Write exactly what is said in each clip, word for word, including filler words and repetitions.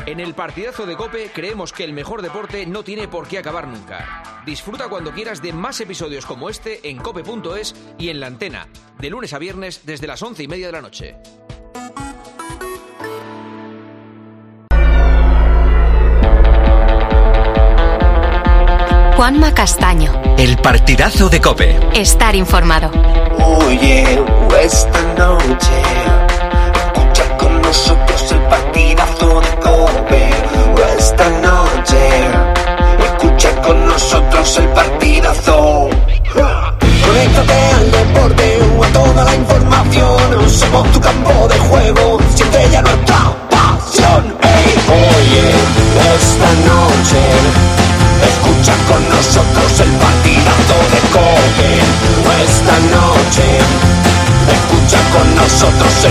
En el partidazo de COPE creemos que el mejor deporte no tiene por qué acabar nunca. Disfruta cuando quieras de más episodios como este en cope punto es y en La Antena, de lunes a viernes desde las once y media de la noche. Juanma Castaño. El partidazo de COPE. Estar informado. Oye, esta noche escucha con nosotros el partidazo de COPE. Esta noche escucha con nosotros el partidazo. Conéctate al deporte o a toda la información. Somos tu campo de juego, siempre ya nuestra pasión. Hey, oye, esta noche escucha con nosotros el partidazo de COPE. Esta noche escucha con nosotros el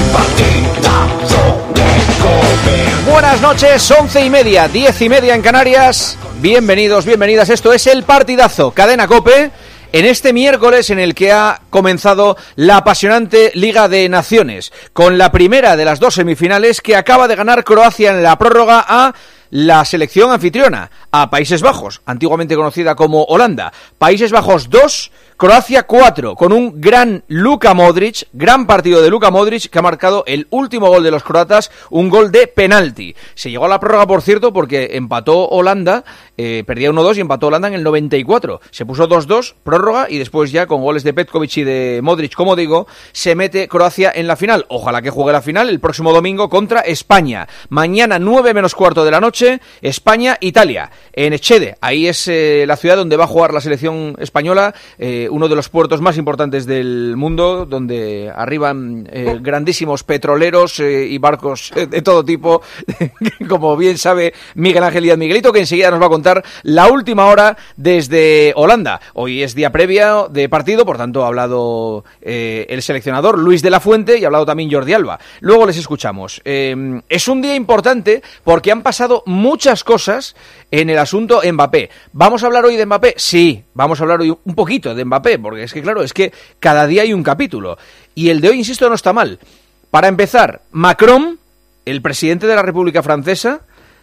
partidazo de COPE. Buenas noches, once y media, diez y media en Canarias. Bienvenidos, bienvenidas. Esto es el partidazo, Cadena COPE. En este miércoles en el que ha comenzado la apasionante Liga de Naciones, con la primera de las dos semifinales que acaba de ganar Croacia en la prórroga a la selección anfitriona, a Países Bajos, antiguamente conocida como Holanda. Países Bajos dos, Croacia cuatro, con un gran Luka Modric, gran partido de Luka Modric, que ha marcado el último gol de los croatas, un gol de penalti. Se llegó a la prórroga, por cierto, porque empató Holanda, eh, perdía uno dos y empató Holanda en el noventa y cuatro. Se puso dos dos, prórroga, y después ya con goles de Petkovic y de Modric, como digo, se mete Croacia en la final. Ojalá que juegue la final el próximo domingo contra España. Mañana nueve menos cuarto de la noche, España-Italia, en Echede. Ahí es eh, la ciudad donde va a jugar la selección española, eh, uno de los puertos más importantes del mundo, donde arriban eh, grandísimos petroleros eh, y barcos eh, de todo tipo, como bien sabe Miguel Ángel Díaz Miguelito, que enseguida nos va a contar la última hora desde Holanda. Hoy es día previa de partido, por tanto ha hablado eh, el seleccionador Luis de la Fuente y ha hablado también Jordi Alba. Luego les escuchamos. Eh, es un día importante porque han pasado muchas cosas en el asunto Mbappé. ¿Vamos a hablar hoy de Mbappé? Sí, vamos a hablar hoy un poquito de Mbappé, porque es que claro, es que cada día hay un capítulo. Y el de hoy, insisto, no está mal. Para empezar, Macron, el presidente de la República Francesa,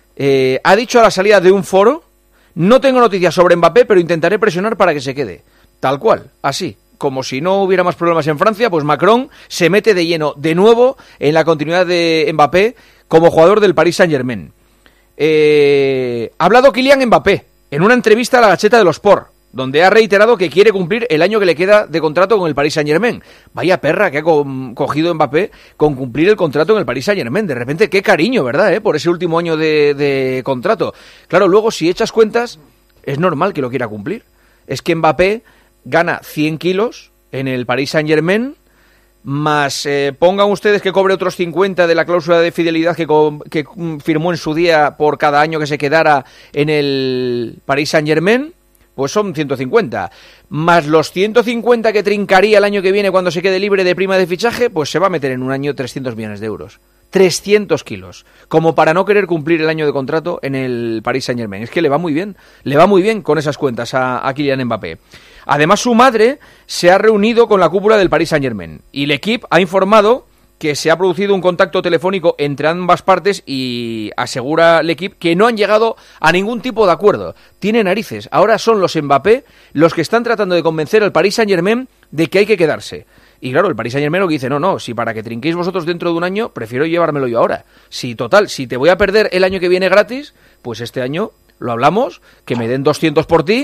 eh, ha dicho a la salida de un foro: no tengo noticias sobre Mbappé, pero intentaré presionar para que se quede. Tal cual, así. Como si no hubiera más problemas en Francia, pues Macron se mete de lleno de nuevo en la continuidad de Mbappé como jugador del Paris Saint-Germain. Eh, ha hablado Kylian Mbappé en una entrevista a la Gaceta de los Sport, donde ha reiterado que quiere cumplir el año que le queda de contrato con el Paris Saint-Germain. Vaya perra que ha co- cogido Mbappé con cumplir el contrato en el Paris Saint-Germain. De repente, qué cariño, ¿verdad?, ¿eh? Por ese último año de, de contrato. Claro, luego, si echas cuentas, es normal que lo quiera cumplir. Es que Mbappé gana cien kilos en el Paris Saint-Germain, más eh, pongan ustedes que cobre otros cincuenta de la cláusula de fidelidad que, co- que firmó en su día por cada año que se quedara en el Paris Saint-Germain, pues son ciento cincuenta, más los ciento cincuenta que trincaría el año que viene cuando se quede libre de prima de fichaje, pues se va a meter en un año trescientos millones de euros. trescientos kilos, como para no querer cumplir el año de contrato en el Paris Saint-Germain. Es que le va muy bien, le va muy bien con esas cuentas a, a Kylian Mbappé. Además, su madre se ha reunido con la cúpula del Paris Saint-Germain y el equipo ha informado que se ha producido un contacto telefónico entre ambas partes y asegura el equipo que no han llegado a ningún tipo de acuerdo. Tiene narices. Ahora son los Mbappé los que están tratando de convencer al Paris Saint-Germain de que hay que quedarse. Y claro, el Paris Saint-Germain lo que dice: no, no, si para que trinquéis vosotros dentro de un año, prefiero llevármelo yo ahora. Si total, si te voy a perder el año que viene gratis, pues este año lo hablamos, que me den doscientos por ti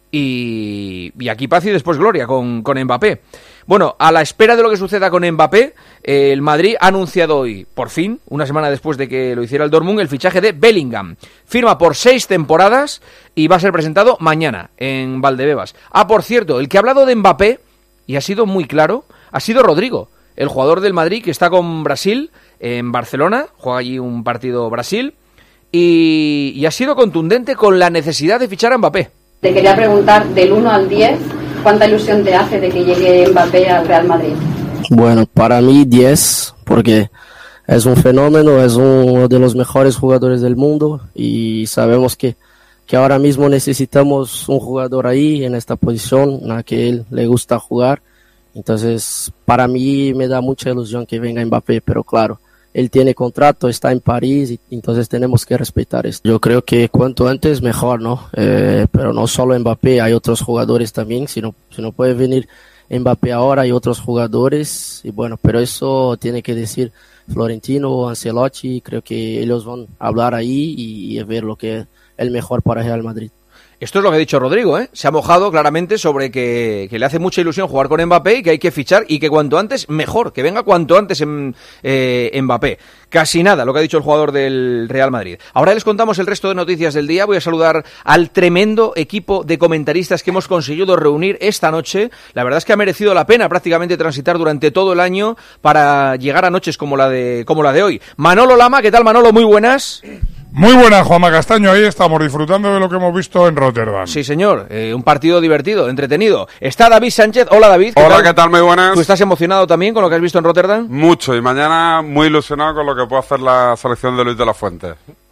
y, y aquí paz y después gloria con, con Mbappé. Bueno, a la espera de lo que suceda con Mbappé, eh, el Madrid ha anunciado hoy, por fin, una semana después de que lo hiciera el Dortmund, el fichaje de Bellingham. Firma por seis temporadas y va a ser presentado mañana en Valdebebas. Ah, por cierto, el que ha hablado de Mbappé, y ha sido muy claro, ha sido Rodrigo, el jugador del Madrid que está con Brasil en Barcelona, juega allí un partido Brasil, y, y ha sido contundente con la necesidad de fichar a Mbappé. Te quería preguntar, del uno al diez, ¿cuánta ilusión te hace de que llegue Mbappé al Real Madrid? Bueno, para mí diez, porque es un fenómeno, es uno de los mejores jugadores del mundo y sabemos que, que ahora mismo necesitamos un jugador ahí en esta posición, en la que él le gusta jugar. Entonces, para mí me da mucha ilusión que venga Mbappé, pero claro, él tiene contrato, está en París, y entonces tenemos que respetar esto. Yo creo que cuanto antes mejor, ¿no? Eh, pero no solo Mbappé, hay otros jugadores también, si no, si no puede venir Mbappé ahora, hay otros jugadores, y bueno, pero eso tiene que decir Florentino, Ancelotti, creo que ellos van a hablar ahí y, y ver lo que es el mejor para Real Madrid. Esto es lo que ha dicho Rodrigo, ¿eh? Se ha mojado claramente sobre que, que le hace mucha ilusión jugar con Mbappé y que hay que fichar y que cuanto antes mejor, que venga cuanto antes en, eh, Mbappé. Casi nada, lo que ha dicho el jugador del Real Madrid. Ahora les contamos el resto de noticias del día. Voy a saludar al tremendo equipo de comentaristas que hemos conseguido reunir esta noche. La verdad es que ha merecido la pena prácticamente transitar durante todo el año para llegar a noches como la de, como la de hoy. Manolo Lama, ¿qué tal, Manolo? Muy buenas. Muy buena, Juanma Castaño, ahí estamos disfrutando de lo que hemos visto en Rotterdam. Sí, señor, eh, un partido divertido, entretenido. Está David Sánchez. Hola, David. ¿qué Hola, tal? ¿qué tal? Muy buenas. ¿Tú estás emocionado también con lo que has visto en Rotterdam? Mucho, y mañana muy ilusionado con lo que puede hacer la selección de Luis de la Fuente.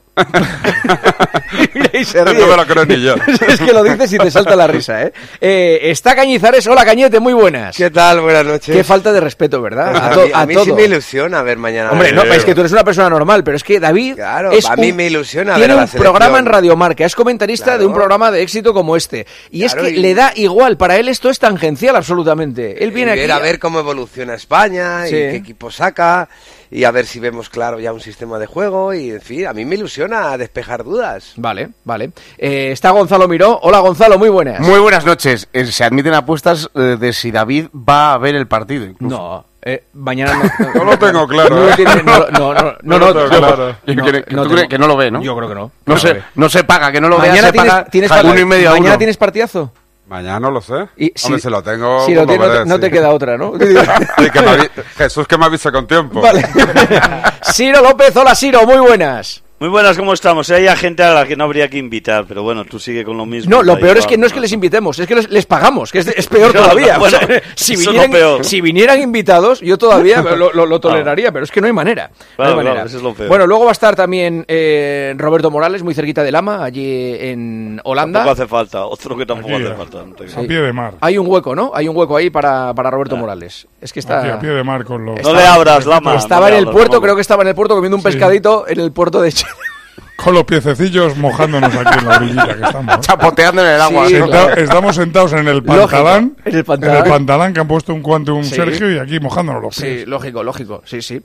Mira, y se ríe. No me lo creo ni yo. Es que lo dices y te salta la risa, ¿eh? eh está Cañizares. Hola, Cañete, muy buenas. ¿Qué tal? Buenas noches. Qué falta de respeto, ¿verdad? A, a, to, mí, a, a mí todo. sí me ilusiona ver mañana. Hombre, no, es que tú eres una persona normal, pero es que David claro, es a mí un, me ilusiona tiene ver a la un selección. programa en Radio Marca, es comentarista claro. de un programa de éxito como este. Y claro, es que y... le da igual, para él esto es tangencial absolutamente. Él viene y ver aquí a ver cómo evoluciona España, sí. y qué equipo saca, y a ver si vemos claro ya un sistema de juego, y en fin, a mí me ilusiona despejar dudas. Vale, vale. Eh, está Gonzalo Miró. Hola, Gonzalo, muy buenas. Muy buenas noches. Eh, se admiten apuestas eh, de si David va a ver el partido. Incluso. No. Eh, mañana no, no, no lo tengo claro. No, ¿eh? tiene, no, no, no, no, no, no, no, claro. no, no, no ¿Tú crees que no lo ve, no? Yo creo que no. No, no se, no se paga, que no lo mañana vea, se tienes, paga tienes uno y medio a uno. ¿Mañana tienes partidazo? Mañana no lo sé. Y Hombre, si, si lo tengo... Si lo pues tienes, lo veré, no, no sí. te queda otra, ¿no? Sí, que me avi... Jesús, que me avise con tiempo. Vale. Ciro López, hola Ciro, muy buenas. Muy buenas, ¿cómo estamos? Hay gente a la que no habría que invitar, pero bueno, tú sigue con lo mismo. No, lo peor igual, es que no es que les invitemos, es que les, les pagamos, que es, es peor no, todavía. Bueno, o sea, si, eso vinieran, no peor. si vinieran invitados, yo todavía lo, lo, lo toleraría, pero es que no hay manera. Claro, no hay manera. claro, eso es lo peor. Bueno, luego va a estar también eh, Roberto Morales, muy cerquita de Lama, allí en Holanda. Tampoco hace falta, otro que tampoco Aquí, hace falta. No te... A pie de mar. Hay un hueco, ¿no? Hay un hueco ahí para, para Roberto ah. Morales. Es que está... Aquí, a pie de mar con los... No le abras, Lama. Estaba no en el abras, puerto, no. creo que estaba en el puerto comiendo un sí. pescadito en el puerto de Chile. Con los piececillos mojándonos aquí en la orillita que estamos. ¿eh? Chapoteando en el agua. Sí, Senta- claro. Estamos sentados en el pantalán. En el pantalán. En el pantalán que han puesto un Quantum Sí. Sergio y aquí mojándonos los pies. Sí, lógico, lógico. Sí, sí.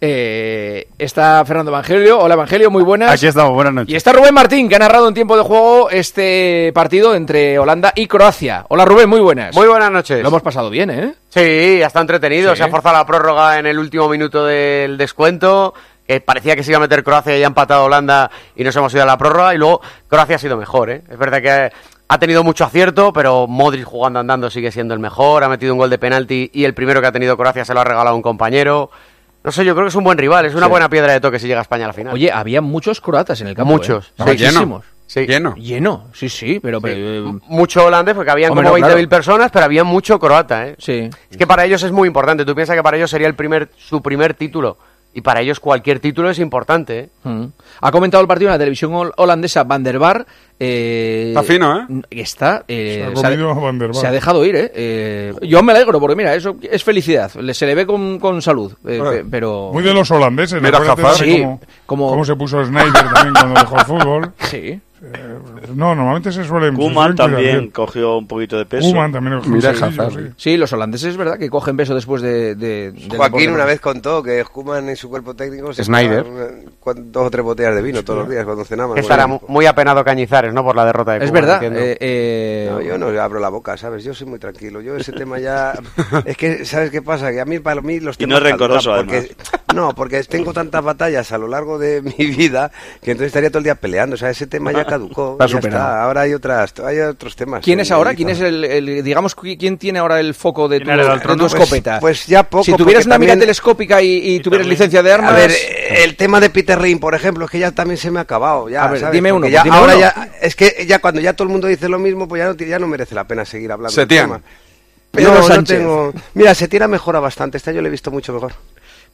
Eh, está Fernando Evangelio. Hola, Evangelio, muy buenas. Aquí estamos, buenas noches. Y está Rubén Martín, que ha narrado en tiempo de juego este partido entre Holanda y Croacia. Hola, Rubén, muy buenas. Muy buenas noches. Lo hemos pasado bien, ¿eh? Sí, ha estado entretenido. Sí. Se ha forzado la prórroga en el último minuto del descuento. Que parecía que se iba a meter Croacia y ha empatado Holanda y nos hemos ido a la prórroga. Y luego Croacia ha sido mejor, ¿eh? Es verdad que ha tenido mucho acierto, pero Modric jugando andando sigue siendo el mejor. Ha metido un gol de penalti y el primero que ha tenido Croacia se lo ha regalado a un compañero. No sé, yo creo que es un buen rival. Es una Sí. buena piedra de toque si llega a España a la final. Oye, había muchos croatas en el campo. Muchos. ¿eh? Sí, Muchísimos. Sí. Lleno. Lleno, sí, sí, pero... Sí. pero eh, Mucho holandés, porque habían Hombre, como no, veinte mil claro. personas, pero había mucho croata, ¿eh? sí. Es que para ellos es muy importante. Tú piensas que para ellos sería el primer, su primer título. Y para ellos cualquier título es importante, ¿eh? Mm. Ha comentado el partido en la televisión hol- holandesa Van der Bar. Eh, Está fino, ¿eh? Está. Eh, Se ha comido a Van der Bar. se ha dejado ir, ¿eh? eh yo me alegro, porque mira, eso es felicidad. Le- Se le ve con, con salud. eh, Joder. pe- pero. Muy de los holandeses. Mira, acuérdate Hazard. también Sí, cómo, como- cómo se puso Snyder también cuando dejó el fútbol. Sí. No, normalmente se suelen... se Koeman suelen cuidar también bien. cogió un poquito de peso. Koeman también. cogió un Mira, seguidillo, Hazard. sí. Sí, los holandeses es verdad que cogen peso después de. de del Joaquín deporte. una vez contó que Koeman en su cuerpo técnico se Snyder. tomaba una- cuan- dos o tres botellas de vino todos los días cuando cenaban. Estará Bueno, mu- muy apenado Cañizares, ¿no? Por la derrota de Es Cuba, verdad. entiendo. eh, eh, No, yo no abro la boca, ¿sabes? Yo soy muy tranquilo. Yo ese tema ya... Es que, ¿sabes qué pasa? Que a mí, para mí, los Y temas... no es rencoroso, caducan, porque, no, porque tengo tantas batallas a lo largo de mi vida que entonces estaría todo el día peleando. O sea, ese tema ya caducó. Está ya superado. está. Ahora hay otras, hay otros temas. ¿Quién es en ahora? mi ¿Quién es vida. el, el- digamos, qui- quién tiene ahora el foco de tu, ¿Quién hereda el de trono? tu escopeta? Pues, pues ya poco. si tuvieras porque una mira también- telescópica y, y tuvieras también- licencia de armas... A ver, eh, el tema de Peter Rim, por ejemplo, es que ya también se me ha acabado. Ya, A ver, ¿sabes? dime Porque uno, ya, dime ahora uno. ya, es que ya cuando ya todo el mundo dice lo mismo, pues ya no, ya no merece la pena seguir hablando. del Setién. tema. Pedro No, no Sánchez. tengo... Mira, Setién ha mejorado bastante. Este año lo he visto mucho mejor.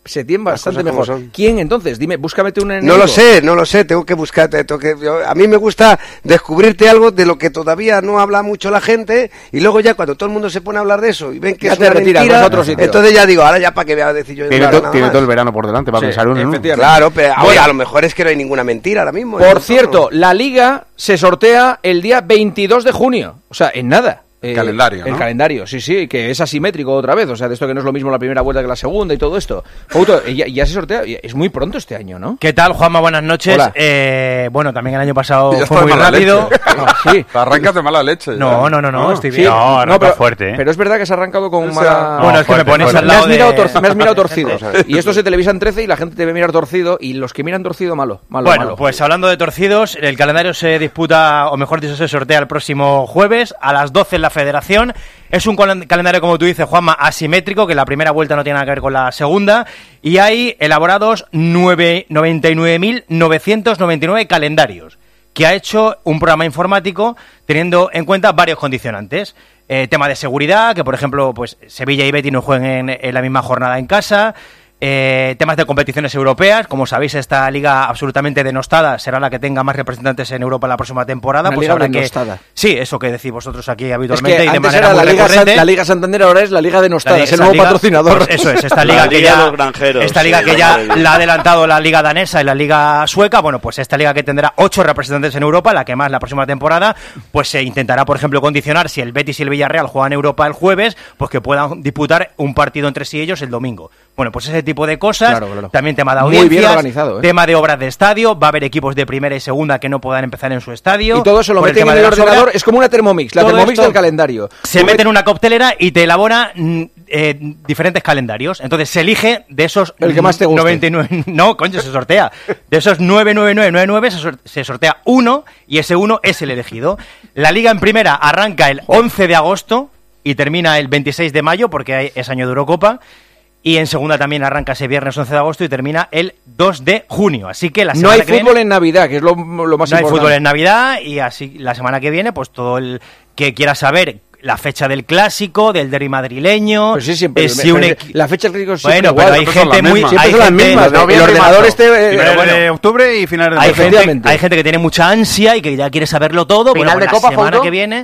se tiene bastante mejor. ¿Quién entonces? Dime, búscame un enemigo. No lo sé, no lo sé, tengo que buscarte. Tengo que, yo, a mí me gusta descubrirte algo de lo que todavía no habla mucho la gente y luego ya cuando todo el mundo se pone a hablar de eso y ven que ya es te una retiras, mentira, otro sitio. Entonces ya digo, ahora ya para que voy a decir yo. Tiene, no to, nada tiene más. todo el verano por delante para sí, pensar uno, ¿no? Claro, pero bueno, oye, a lo mejor es que no hay ninguna mentira ahora mismo. Por cierto, la Liga se sortea el día veintidós de junio, o sea, en nada. El eh, calendario, El ¿no? calendario, sí, sí, que es asimétrico otra vez, o sea, de esto que no es lo mismo la primera vuelta que la segunda y todo esto. Fouto, ya, ya se sortea, es muy pronto este año, ¿no? ¿Qué tal, Juanma? Buenas noches. Eh, bueno, también el año pasado ya fue muy rápido. No, sí. Arrancas de mala leche. No, no, no, no, no, estoy bien. Sí, no, no, pero, fuerte, ¿eh? Pero es verdad que se ha arrancado con o sea, mala... Bueno, es que fuerte, me pones fuerte. al Me lado has mirado, de... tor- me has mirado torcido. Y esto se televisa en trece y la gente te ve mirar torcido y los que miran torcido, malo, malo, Bueno, malo. pues hablando de torcidos, el calendario se disputa, o mejor dicho, se sortea el próximo jueves a las doce en la Federación. Es un calendario, como tú dices, Juanma, asimétrico, que la primera vuelta no tiene nada que ver con la segunda, y hay elaborados noventa y nueve mil novecientos noventa y nueve calendarios, que ha hecho un programa informático teniendo en cuenta varios condicionantes. Eh, tema de seguridad, que por ejemplo, pues Sevilla y Betis no jueguen en, en la misma jornada en casa. Eh, temas de competiciones europeas, como sabéis, esta liga absolutamente denostada será la que tenga más representantes en Europa la próxima temporada. Una pues liga habrá denostada. que sí, eso que decís vosotros aquí habitualmente es que y de antes manera era muy la liga, recurrente. San, la Liga Santander, ahora es la Liga denostada, La, es el nuevo liga, patrocinador. Pues eso es, esta liga La que liga ya de los granjeros, esta liga sí, que ya la la ha adelantado la liga danesa y la liga sueca. Bueno, pues esta liga que tendrá ocho representantes en Europa, la que más la próxima temporada, pues se intentará, por ejemplo, condicionar si el Betis y el Villarreal juegan Europa el jueves, pues que puedan disputar un partido entre sí ellos el domingo. Bueno, pues ese tipo de cosas. Claro, claro. También tema de Muy bien audiencias, organizado, ¿eh? tema de obras de estadio, va a haber equipos de primera y segunda que no puedan empezar en su estadio. Y todo eso lo por meten tema en de el las ordenador, obras. es como una Thermomix, la Todo Thermomix esto del calendario. Se Tú mete en una coctelera y te elabora mm, eh, diferentes calendarios. Entonces se elige de esos el que más te guste. noventa y nueve. No, coño, se sortea. De esos nueve nueve nueve nueve nueve se, sor- se sortea uno y ese uno es el elegido. La liga en primera arranca el once de agosto y termina el veintiséis de mayo porque hay- es año de Eurocopa. Y en segunda también arranca ese viernes once de agosto y termina el dos de junio. Así que la No semana hay que fútbol viene, en Navidad, que es lo, lo más no hay importante. fútbol en Navidad y así la semana que viene, pues todo el que quiera saber la fecha del clásico, del derbi madrileño, Pues sí, siempre. eh, si un pero equi- la fecha del clásico es bueno, siempre pero igual. hay Siempre son gente las muy, mismas. Siempre hay son las gente- mismas. noviembre El y ordenador marzo. este... eh, Finales bueno, de octubre y finales de hay marzo. gente, Efectivamente. hay gente que tiene mucha ansia y que ya quiere saberlo todo. ¿Final Bueno, de pues Copa, la semana Fouto? que viene,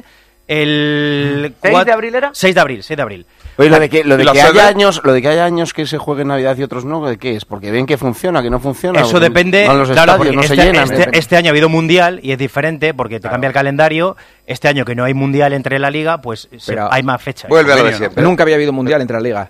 el ¿seis cuat- de abril era? seis de abril, seis de abril. Oye, lo de que, lo de ¿Y la que sede? haya años, lo de que haya años que se juegue en Navidad y otros no, ¿de qué es? Porque ven que funciona, que no funciona. Eso porque depende, van los claro, estadios, porque no se este, llenan. este- depende. este año ha habido mundial y es diferente porque te cambia el calendario. Este año que no hay mundial entre la liga, pues se- Pero hay más fechas. Vuelve a lo de Convenio, ¿no? siempre. Nunca había habido mundial entre la Liga.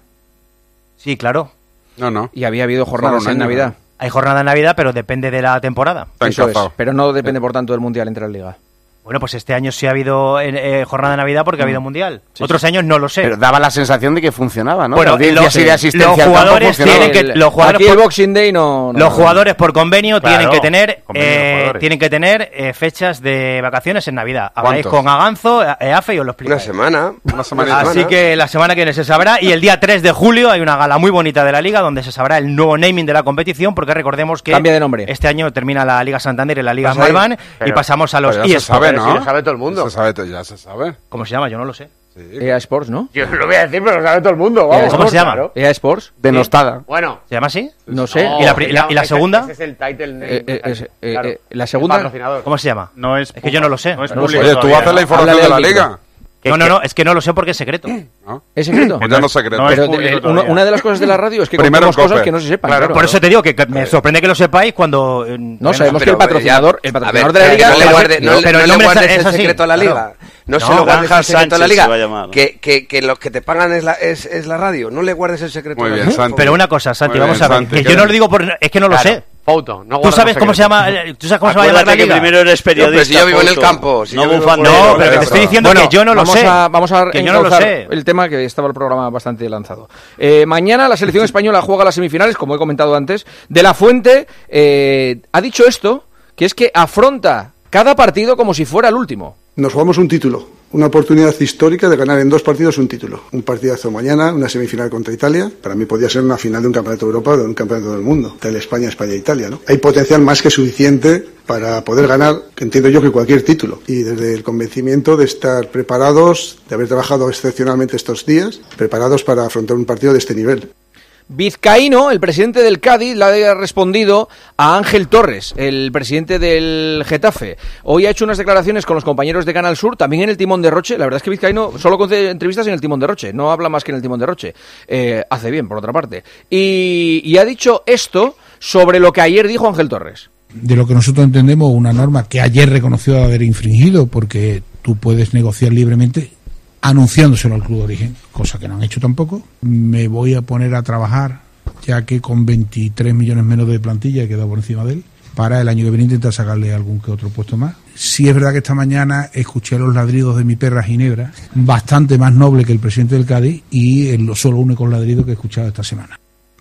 Sí, claro. No, no. Y había habido jornadas Solo un en año, Navidad. Hay jornada en Navidad, pero depende de la temporada. Está Eso es. encajado. Pero no depende, por tanto, del mundial entre la Liga. Bueno, pues este año sí ha habido eh, eh, jornada de Navidad porque ha habido mundial. Otros años no lo sé. Pero daba la sensación de que funcionaba, ¿no? Bueno, De audiencias los- y de asistencia los al campo jugadores funcionaba. tienen que- El- los jugadores Aquí el por- Boxing Day no... no- Los jugadores por convenio Claro, tienen que tener convenio de los eh, jugadores. tienen que tener eh, fechas de vacaciones en Navidad. Habláis ¿Cuántos? con Aganzo, eh, EAFE y os lo explico. Una semana. Una semana. Así que la semana que viene se sabrá y el día tres de julio hay una gala muy bonita de la Liga donde se sabrá el nuevo naming de la competición porque recordemos que Cambia de nombre. este año termina la Liga Santander y la Liga Vas ahí. Marván y Pero- pasamos a los Pero ya se sabe, eSports. ¿no? Si lo sabe todo el mundo. Se sabe, ya se sabe. ¿Cómo se llama? Yo no lo sé. Sí. E A Sports, ¿no? Yo lo voy a decir, pero lo sabe todo el mundo. Vamos, ¿Cómo se llama? claro. E A Sports. Denostada. Bueno. ¿Se llama así? No sé. No, ¿Y la pri- la- y la ese- segunda? Ese es el title name. Eh, eh, es- eh, Claro. eh, la El segunda... patrocinador. ¿Cómo se llama? No es, Es que yo no lo sé. No es No lo público Oye, tú todavía, haces la ¿no? información Háblale de la al micro. liga. No, no, no, es que no lo sé porque es secreto. ¿No? ¿Es secreto? Pues ya no secreto. No es Pero público de- todavía. una, una de las cosas de la radio es que Primero contamos en cosas Cope. que no se sepan. Claro, claro. por eso te digo que que me sorprende que lo sepáis cuando... eh, No, bueno, sabemos que Pero, el patrocinador, ya- el patrocinador a ver, de la pero liga... no le es- guarde, no, no, le- pero no el le nombre guardes es el así, secreto a la claro. liga. No, se No, lo guardes Ángel el secreto a la Sánchez liga. se va a llamar, ¿no? Que, que, que lo que te pagan es la, es, es la radio. No le guardes el secreto Muy a la bien, liga. Santi. Pero una cosa, Santi, Muy vamos bien, a ver, Santi, que que- yo no lo digo por... Es que no lo Claro, sé. Fouto, no ¿Tú guardas sabes los cómo se secretos. llama eh, ¿Tú sabes cómo se va a llamar la Acuérdate que liga? primero eres periodista. No, pero si yo vivo en el Fouto. campo, si no yo vivo bufandero. por- No, pero que te Claro, estoy diciendo Bueno, que yo no lo vamos sé. A, vamos a que yo no lo encauzar sé. el tema, que estaba el programa bastante lanzado. Eh, mañana la selección española juega las semifinales, como he comentado antes. De la Fuente eh, ha dicho esto, que es que afronta cada partido como si fuera el último. Nos jugamos un título, una oportunidad histórica de ganar en dos partidos un título. Un partidazo mañana, una semifinal contra Italia. Para mí podría ser una final de un campeonato de Europa o de un campeonato del mundo. Italia, España, España, Italia, ¿no? Hay potencial más que suficiente para poder ganar, que entiendo yo, que cualquier título. Y desde el convencimiento de estar preparados, de haber trabajado excepcionalmente estos días, preparados para afrontar un partido de este nivel. Vizcaíno, el presidente del Cádiz, le ha respondido a Ángel Torres, el presidente del Getafe. Hoy ha hecho unas declaraciones con los compañeros de Canal Sur, también en el Timón de Roche. La verdad es que Vizcaíno solo concede entrevistas en el Timón de Roche, no habla más que en el Timón de Roche. Eh, hace bien, por otra parte. Y, y ha dicho esto sobre lo que ayer dijo Ángel Torres. De lo que nosotros entendemos, una norma que ayer reconoció haber infringido, porque tú puedes negociar libremente anunciándoselo al club de origen, cosa que no han hecho tampoco. Me voy a poner a trabajar, ya que con veintitrés millones menos de plantilla he quedado por encima de él, para el año que viene intentar sacarle algún que otro puesto más. Sí es verdad que esta mañana escuché los ladridos de mi perra Ginebra, bastante más noble que el presidente del Cádiz, y el solo único ladrido que he escuchado esta semana.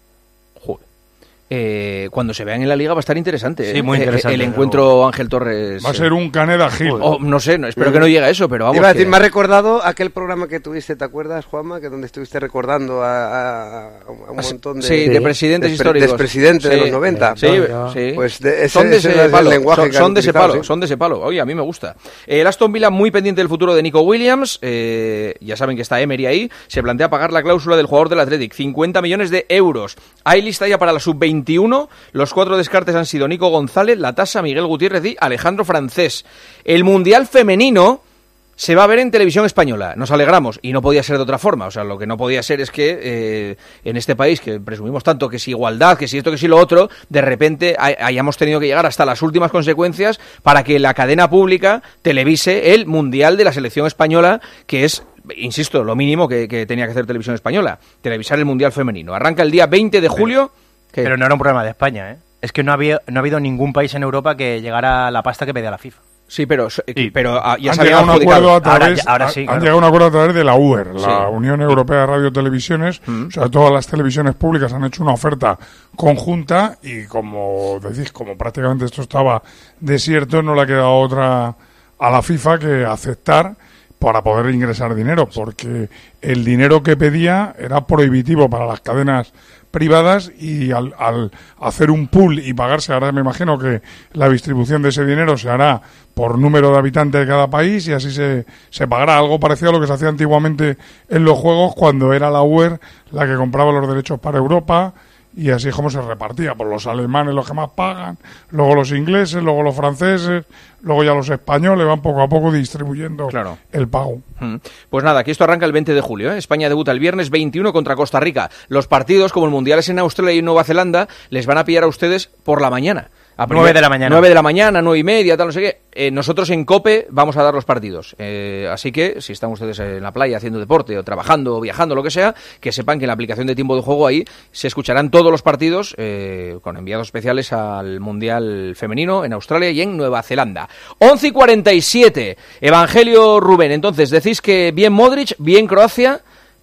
Eh, cuando se vean en la Liga va a estar interesante. Sí, ¿eh? muy interesante. El, el encuentro Ángel Torres. Va a ser un Caneda Gil. Oh, no sé, no, espero que no llegue a eso, pero vamos. Iba a decir, que... me ha recordado aquel programa que tuviste, ¿te acuerdas, Juanma? Que donde estuviste recordando a, a, a un montón de, sí, de presidentes de, históricos. De presidentes sí, de los noventa. Sí, sí. Pues de ese, son de ese, ese palo. Son, son de ese palo. ¿sí? Son de ese palo. Oye, a mí me gusta. Eh, el Aston Villa muy pendiente del futuro de Nico Williams. Eh, ya saben que está Emery ahí. Se plantea pagar la cláusula del jugador del Athletic, cincuenta millones de euros. Hay lista ya para la sub veintiuno. Los cuatro descartes han sido Nico González, Latasa, Miguel Gutiérrez y Alejandro Francés. El Mundial Femenino se va a ver en televisión española. Nos alegramos, y no podía ser de otra forma. O sea, lo que no podía ser es que eh, en este país, que presumimos tanto que si igualdad, que si esto, que si lo otro, de repente hay, hayamos tenido que llegar hasta las últimas consecuencias para que la cadena pública televise el Mundial de la selección española, que es, insisto, lo mínimo que, que tenía que hacer Televisión Española, televisar el Mundial Femenino. Arranca el día veinte de julio. Pero, pero no era un problema de España, ¿eh? Es que no había, no ha habido ningún país en Europa que llegara a la pasta que pedía la FIFA. Sí, pero, sí. pero ya han se había adjudicado. a través, ahora, ahora sí, han claro. llegado a un acuerdo a través de la U E R, la sí. Unión Europea de Radio Televisiones. Mm. O sea, todas las televisiones públicas han hecho una oferta conjunta y, como decís, como prácticamente esto estaba desierto, no le ha quedado otra a la FIFA que aceptar para poder ingresar dinero, porque el dinero que pedía era prohibitivo para las cadenas privadas, y al, al hacer un pool y pagarse, ahora me imagino que la distribución de ese dinero se hará por número de habitantes de cada país, y así se, se pagará algo parecido a lo que se hacía antiguamente en los juegos, cuando era la U E R la que compraba los derechos para Europa, y así es como se repartía, por los alemanes los que más pagan, luego los ingleses, luego los franceses, luego ya los españoles, van poco a poco distribuyendo claro. el pago. Pues nada, aquí esto arranca el veinte de julio, ¿eh? España debuta el viernes veintiuno contra Costa Rica. Los partidos, como el Mundial es en Australia y en Nueva Zelanda, les van a pillar a ustedes por la mañana. A nueve de la mañana. nueve de la mañana, nueve y media, tal, no sé qué. Eh, nosotros en COPE vamos a dar los partidos. Eh, así que, si están ustedes en la playa haciendo deporte, o trabajando, o viajando, lo que sea, que sepan que en la aplicación de tiempo de juego ahí se escucharán todos los partidos eh, con enviados especiales al Mundial Femenino en Australia y en Nueva Zelanda. once y cuarenta y siete. Evangelio Rubén. Entonces, decís que bien Modric, bien Croacia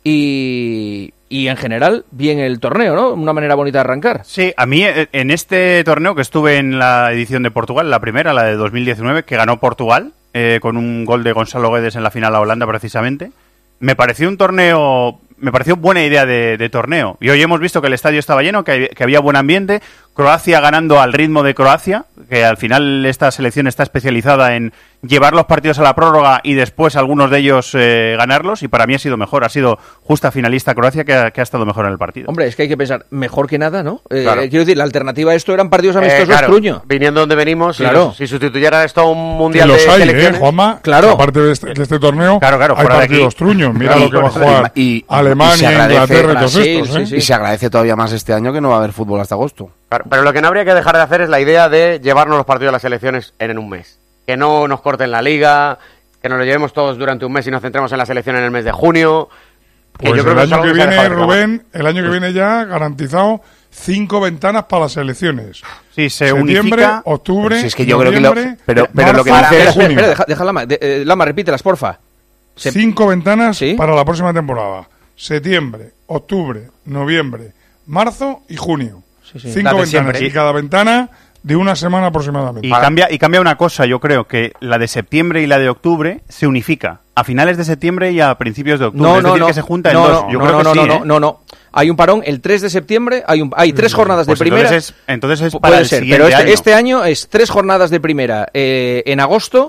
y... Y en general, bien el torneo, ¿no? Una manera bonita de arrancar. Sí, a mí en este torneo que estuve en la edición de Portugal, la primera, la de dos mil diecinueve, que ganó Portugal, eh, con un gol de Gonzalo Guedes en la final a Holanda precisamente, me pareció un torneo, me pareció buena idea de, de torneo. Y hoy hemos visto que el estadio estaba lleno, que, que había buen ambiente, Croacia ganando al ritmo de Croacia, que al final esta selección está especializada en llevar los partidos a la prórroga y después algunos de ellos eh, ganarlos, y para mí ha sido mejor, ha sido justa finalista Croacia, que ha, que ha estado mejor en el partido. Hombre, es que hay que pensar, mejor que nada, ¿no? Eh, Claro. Quiero decir, la alternativa a esto eran partidos amistosos, Eh, claro, truño. Viniendo donde venimos, Claro. si, si sustituyera esto a un Que mundial los de hay, selecciones... ¿eh, Juanma? Claro. Aparte de este, de este torneo, Claro, claro, hay fuera de partidos aquí. truños. Mira Y- lo que va a jugar y- y- y se Alemania, agradece Inglaterra y todos Brasil, estos, ¿eh? sí, sí. Y se agradece todavía más este año que no va a haber fútbol hasta agosto. Claro, pero lo que no habría que dejar de hacer es la idea de llevarnos los partidos de las selecciones en, en un mes. Que no nos corten la liga, que nos lo llevemos todos durante un mes y nos centremos en la selección en el mes de junio. Que Pues yo creo el que eso es año algo que se ha viene, dejado de reclamar. Rubén, el año que viene ya garantizado cinco ventanas para las elecciones. Sí, se Septiembre, unifica... octubre, Si es que yo creo que lo- noviembre, pero- pero lo que marzo, dice- Espera, espera, junio. espera, deja, deja Lama, de, eh, Lama, repítelas, porfa. Se- Cinco ventanas ¿Sí? para la próxima temporada. Septiembre, octubre, noviembre, marzo y junio. Sí, sí. Cinco La de ventanas. siempre. Y cada ventana de una semana aproximadamente. Y cambia, y cambia una cosa, yo creo, que la de septiembre y la de octubre se unifica a finales de septiembre y a principios de octubre. No, es no, decir, no. que se junta en no, dos. no, Yo no, creo no, que no, sí, no, ¿eh? no, no. Hay un parón el tres de septiembre, hay, un, hay tres jornadas Pues de primera. entonces es, entonces es Pu- para Puede el ser, siguiente pero este año. este año es tres jornadas de primera eh, en agosto,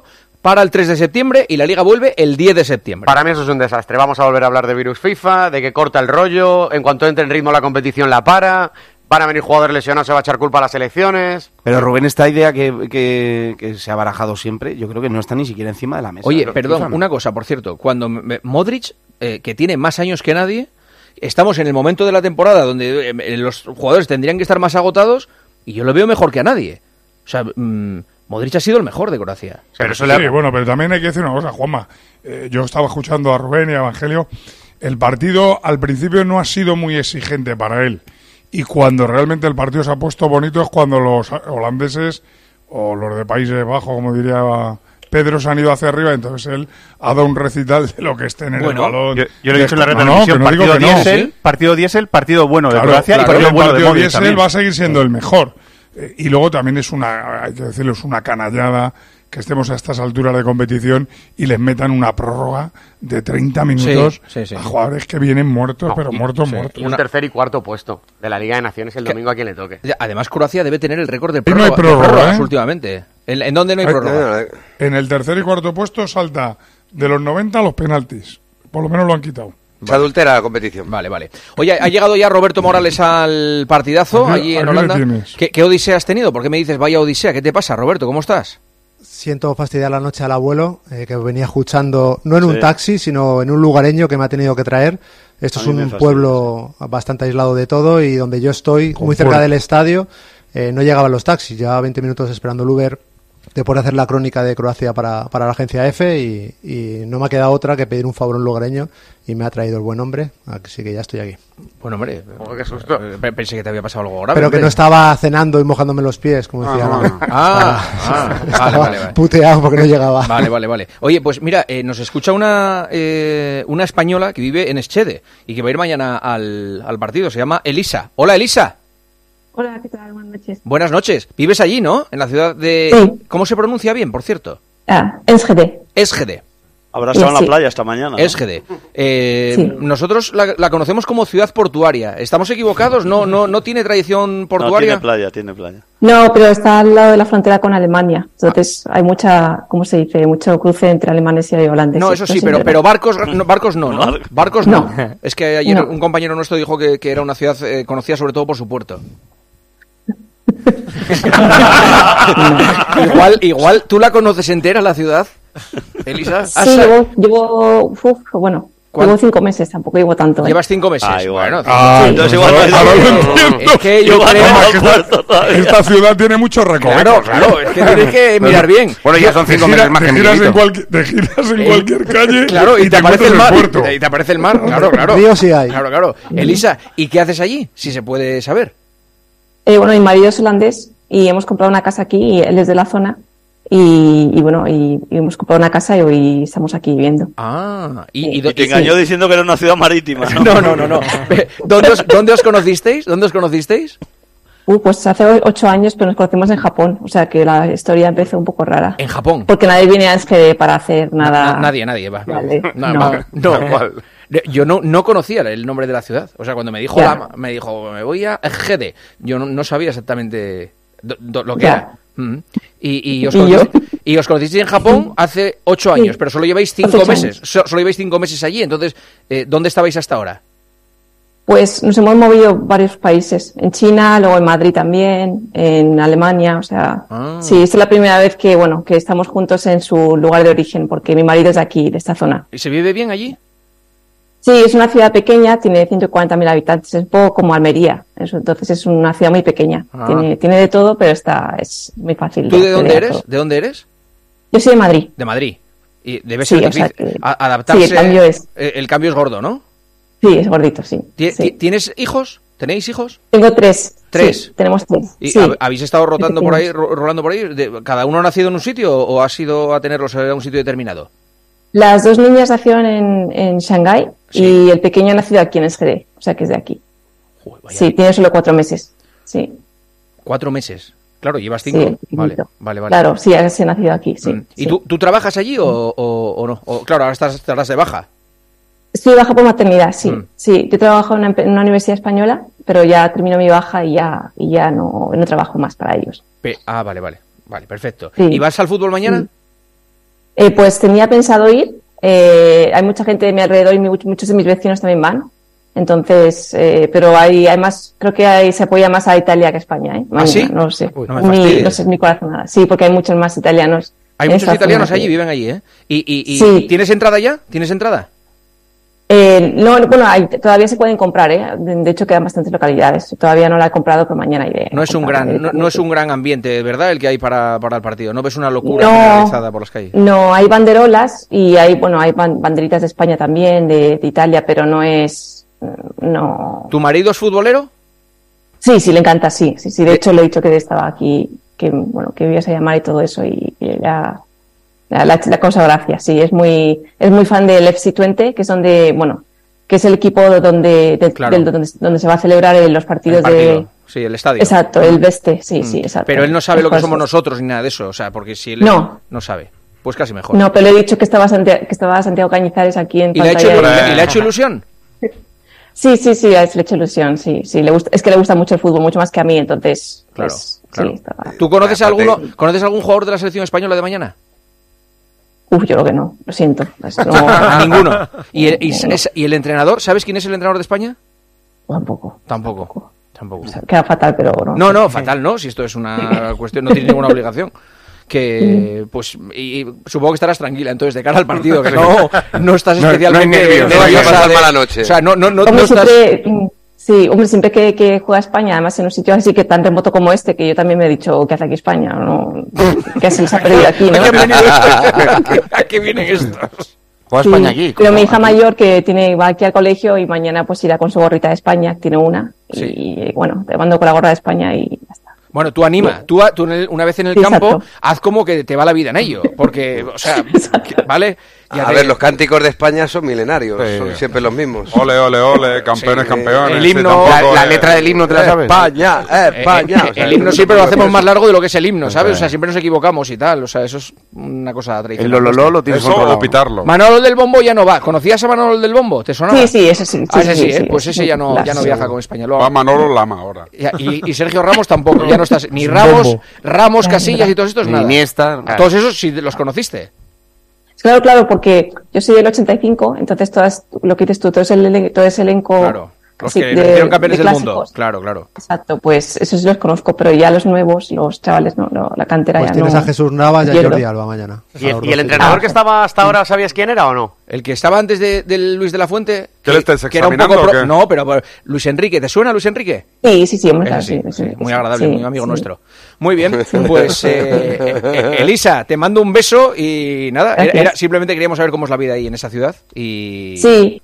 para el tres de septiembre y la Liga vuelve el diez de septiembre. Para mí eso es un desastre. Vamos a volver a hablar de virus FIFA, de que corta el rollo, en cuanto entre en ritmo la competición la para, van a venir jugadores lesionados, se va a echar culpa a las elecciones. Pero Rubén, esta idea que, que, que se ha barajado siempre, yo creo que no está ni siquiera encima de la mesa. Oye, perdón, una cosa, por cierto, cuando me, Modric, eh, que tiene más años que nadie, estamos en el momento de la temporada donde eh, los jugadores tendrían que estar más agotados y yo lo veo mejor que a nadie. O sea, mmm, Modric ha sido el mejor de Croacia. Pero eso sí, le... bueno, pero también hay que decir una cosa, Juanma. Eh, yo estaba escuchando a Rubén y a Evangelio. El partido al principio no ha sido muy exigente para él. Y cuando realmente el partido se ha puesto bonito es cuando los holandeses o los de Países Bajos, como diría Pedro, se han ido hacia arriba. Entonces él ha dado un recital de lo que esté en bueno, el balón. Yo, yo lo he dicho en la No, retransmisión. no, partido, no, diésel, ¿sí? partido diésel, partido bueno de claro, Croacia claro, y partido el bueno partido de Modric diésel también. va a seguir siendo el mejor. Eh, y luego también es una, hay que decirlo, es una canallada que estemos a estas alturas de competición y les metan una prórroga de treinta minutos sí, sí, sí. a jugadores que vienen muertos, no, pero muertos, sí. muertos. Y un tercer y cuarto puesto de la Liga de Naciones el domingo a quien le toque. Además, Croacia debe tener el récord de, prórroga, no hay prórroga, de prórrogas ¿eh? últimamente. ¿En, ¿En dónde no hay prórroga? En el tercer y cuarto puesto salta de los noventa a los penaltis. Por lo menos lo han quitado. Se vale. adultera la competición. Vale, vale. Oye, ha llegado ya Roberto Morales al partidazo aquí, allí en Holanda. ¿Qué, ¿Qué odisea has tenido? ¿Por qué me dices vaya odisea? ¿Qué te pasa, Roberto? ¿Cómo estás? Siento fastidiar la noche al abuelo, eh, que venía escuchando, no en un Sí. taxi, sino en un lugareño que me ha tenido que traer. Esto A es mí me un fastidia, pueblo bastante aislado de todo y donde yo estoy, Con muy cerca fuerza. del estadio, eh, no llegaban los taxis. Llevaba veinte minutos esperando el Uber de poder hacer la crónica de Croacia para, para la agencia F y, y no me ha quedado otra que pedir un favor a un lugareño y me ha traído el buen hombre, así que ya estoy aquí. Bueno, hombre, oh, qué susto. Pensé que te había pasado algo grave. Pero hombre. que no estaba cenando y mojándome los pies, como decía. Ah, ¿no? ah, ah, Estaba vale, vale, vale. puteado porque no llegaba. Vale, vale, vale. Oye, pues mira, eh, nos escucha una eh, una española que vive en Eschede y que va a ir mañana al, al partido. Se llama Elisa. Hola, Elisa. Hola, ¿qué tal? Buenas noches. Buenas noches. ¿Vives allí, no? En la ciudad de... Sí. ¿Cómo se pronuncia bien, por cierto? Ah, Esgede. Esgede. Habrá estado en Sí. la playa esta mañana, ¿no? Esgede. Eh, Sí. Nosotros la, la conocemos como ciudad portuaria. ¿Estamos equivocados? ¿No, no, no tiene tradición No, portuaria? tiene playa, tiene playa. No, pero está al lado de la frontera con Alemania. Entonces hay mucha, ¿cómo se dice? Mucho cruce entre alemanes y holandeses. No, eso sí, es pero, verdad. pero barcos no, barcos no, ¿no? Barcos no. No. Es que ayer No. un compañero nuestro dijo que, que era una ciudad eh, conocida sobre todo por su puerto. igual, igual, ¿tú la conoces entera la ciudad, Elisa? ¿Has- Sí, llevo, llevo uf, bueno, ¿Cuánto? llevo cinco meses, tampoco llevo tanto. ¿eh? Llevas cinco meses. Ah, igual. Bueno, Ah, sí. entonces igual ahora- no es- ahora lo Eh, entiendo. es que yo Igual creo... no Más al que puerto todavía. esta ciudad tiene muchos recovecos. Claro, ¿eh? claro, es que tienes que mirar bien. Bueno, ya son Te cinco gira- meses más te que giras en Miguelito. cualquier, te giras en Eh, cualquier calle Claro, y, te, aparece encuentras el mar. puerto. Y te aparece el mar, claro, claro. Río sí hay. Claro, claro. Elisa, ¿y qué haces allí? Si se puede saber. Eh, bueno, mi marido es holandés y hemos comprado una casa aquí y él es de la zona. Y, y bueno, y, y hemos comprado una casa y hoy estamos aquí viviendo. Ah, y, Sí. y, Y te engañó diciendo que era una ciudad marítima, ¿no? No, no, no, no. ¿Dónde os, ¿Dónde os conocisteis? ¿Dónde os conocisteis? Uh, pues hace ocho años, pero nos conocimos en Japón. O sea que la historia empezó un poco rara. En Japón. Porque nadie viene a Esgede para hacer nada. Na- nadie, nadie, va. Vale. No, No. va, no. Yo no, no conocía el nombre de la ciudad. O sea, cuando me dijo, Ya. la- me dijo, me voy a Egede, yo no, no sabía exactamente do- do- lo que Ya. era. Mm. Y, y, os ¿Y conociste- y os conocisteis en Japón hace ocho años, Sí. pero solo lleváis Hace cinco ocho meses. años. So- solo lleváis cinco meses allí. Entonces, eh, ¿dónde estabais hasta ahora? Pues nos hemos movido varios países. En China, luego en Madrid también, en Alemania. O sea, Ah. sí, esta es la primera vez que, bueno, que estamos juntos en su lugar de origen, porque mi marido es de aquí, de esta zona. ¿Y se vive bien allí? Sí, es una ciudad pequeña, tiene ciento cuarenta mil habitantes, es un poco como Almería. Eso, entonces es una ciudad muy pequeña. Ah. Tiene, tiene de todo, pero está, es muy fácil. ¿Tú de acceder dónde a eres? todo. ¿De dónde eres? Yo soy de Madrid. De Madrid. Y debe Sí, ser o sea difícil que- a- adaptarse. sí, el cambio es- eh, el cambio es gordo, ¿no? Sí, es gordito, sí. ¿Ti- sí. ti- ¿Tienes hijos? ¿Tenéis hijos? Tengo tres. ¿Tres? Sí, tenemos tres. ¿Y sí. hab- habéis estado rotando por ahí, pequeños. ro- rolando por ahí? De- ¿Cada uno ha nacido en un sitio o ha sido a tenerlos a un sitio determinado? Las dos niñas nacieron en, en Shanghái y el pequeño ha nacido aquí en Esgede, o sea que es de aquí. Joder, vaya. Sí, tiene solo cuatro meses. Sí, Cuatro meses. Claro, llevas sí, cinco. el vale, pequeñito. vale, vale. Claro, sí, ha se ha nacido aquí, sí. Mm. ¿Y sí. tú, tú trabajas allí o, o- o no? O, claro, ahora estás, estarás de baja. Estoy baja por maternidad, sí. Mm. Sí, yo trabajo en una, empe- en una universidad española, pero ya termino mi baja y ya, y ya no, no trabajo más para ellos. Pe- ah, vale, vale. Vale, perfecto. Sí. ¿Y vas al fútbol mañana? Eh, pues tenía pensado ir. Eh, hay mucha gente de mi alrededor y mi, muchos de mis vecinos también van. Entonces, eh, pero hay, hay más, creo que hay, se apoya más a Italia que a España, ¿eh? Mañana, ¿Ah, sí? No lo sé. Uy, no me Ni- fastidies. no sé, es mi corazón nada. Sí, porque hay muchos más italianos. Hay en muchos esta italianos zona, allí, sí. viven allí, ¿eh? ¿Y, y, y Sí. tienes entrada ya? ¿Tienes entrada? Eh, no, bueno, hay- todavía se pueden comprar, ¿eh? De, de hecho, quedan bastantes localidades. Todavía no la he comprado, pero mañana iré. No a es un comprar gran, no, no es un gran ambiente, ¿verdad? El que hay para, para el partido. No ves una locura No. generalizada por las calles. No, hay banderolas y hay, bueno, hay ban- banderitas de España también, de, de Italia, pero no es, no. ¿Tu marido es futbolero? Sí, sí, le encanta, sí, sí, sí. De hecho, le he dicho que estaba aquí, que, bueno, que ibas a llamar y todo eso y, y ya, ya la, la cosa gracia, sí. Es muy, es muy fan del F C veinte, que es donde, bueno, que es el equipo donde, de- Claro. del- donde, donde se va a celebrar en los partidos El partido. de. Sí, el estadio. Exacto, el Beste, sí, sí, Mm. exacto. Pero él no sabe lo que Mejor somos sí. nosotros ni nada de eso. O sea, porque si él No. no sabe, pues casi mejor. No, pero le he dicho que estaba Santiago, que estaba Santiago Cañizares aquí en ¿Y le ha, hecho, pantalla. ¿y le ha hecho ilusión? Sí, sí, sí, es le ha hecho ilusión, sí, sí, le gusta, es que le gusta mucho el fútbol, mucho más que a mí, entonces, Claro, pues, claro. sí, estaba. ¿Tú conoces a Aparte- alguno, conoces a algún jugador de la selección española de mañana? Uf, yo creo que no, lo siento. pues, no. Ninguno. ¿Y el, y, es- y el entrenador? ¿Sabes quién es el entrenador de España? Tampoco. Tampoco. Tampoco. Queda fatal, pero no. No, no, fatal no, si esto es una cuestión, no tiene ninguna obligación. Que, pues, y, y supongo que estarás tranquila entonces de cara al partido, que no, no estás No- especialmente no hay nervios, no hay que pasar mala noche. O sea, no, no, no, Hombre, no estás... siempre, mm, sí, hombre, siempre que, que juega España, además en un sitio así que tan remoto como este, que yo también me he dicho, ¿qué hace aquí España? ¿No? ¿Qué se les ha perdido aquí, no? ¿A qué han venido estos? ¿A qué vienen estos? Juega Sí, España aquí. pero ¿cómo? mi hija Aquí. mayor que tiene va aquí al colegio y mañana pues irá con su gorrita de España, tiene una, y bueno, te mando con la gorra de España y ya está. Bueno, tú anima, tú, a- tú en el- una vez en el Sí, campo, exacto. haz como que te va la vida en ello, porque, o sea, que- ¿vale? Ya A te- ver, los cánticos de España son milenarios, son siempre los mismos. Ole, ole, ole, campeones, Sí, campeones. el sí, himno- tampoco La, la es- letra del himno te la sabes. España, España. Eh, O sea, el himno no siempre lo puedo hacemos decir más eso. largo de lo que es el himno, ¿sabes? Eso O sea, es. siempre nos equivocamos y tal, o sea, eso es una cosa El tradicional. lololó lo tienes Eso controlado. o pitarlo. Manolo del Bombo ya no va. ¿Conocías a Manolo del Bombo? ¿Te sonaba? Sí, sí, eso sí. sí, Ah, ese sí, sí, ¿eh? sí, Pues sí, ese sí, ya no, las- ya no viaja con España. Lo- Va Manolo Lama ahora. Y, y Sergio Ramos tampoco, ya no estás. Ni Ramos, Ramos, Casillas y todos estos, Ni nada. Iniesta. A todos esos sí los conociste. Claro, claro, porque yo soy del ochenta y cinco, entonces todas, lo que dices tú, todo ese, ele- todo ese elenco. Claro. Los así que de- nos hicieron campeones de del mundo. clásicos. Claro, claro. Exacto, pues esos sí los conozco, pero ya los nuevos, los chavales, no, no, la cantera Pues ya tienes no. a Jesús Navas y a pierdo. Jordi Alba mañana. ¿Y, A los y dos el entrenador titulares. que estaba hasta ahora, sabías quién era o no? El que estaba antes de, del Luis de la Fuente. ¿Qué le estáis que era un examinando poco o pro- qué? No, pero, pero Luis Enrique, ¿te suena Luis Enrique? Sí, sí, sí, hombre, Ese claro, sí, sí, sí, sí, muy sí, agradable, sí, muy amigo sí. nuestro. Muy bien, pues eh, eh, Elisa, te mando un beso y nada, era, Gracias. era- simplemente queríamos saber cómo es la vida ahí en esa ciudad y, Sí,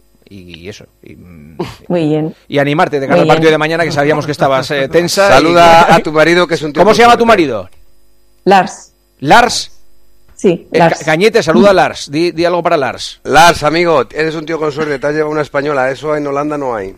y eso. Y, mm, muy bien. y animarte de cara Muy al partido bien. de mañana que sabíamos que estabas eh, tensa. Saluda y- a tu marido, que es un tío ¿Cómo muy se llama tu fuerte. marido? Lars, Lars. sí, Eh, Lars. Ca- Cañete, saluda a Lars. Di, di algo para Lars. Lars, amigo, eres un tío con suerte, te has llevado una española, eso en Holanda no hay.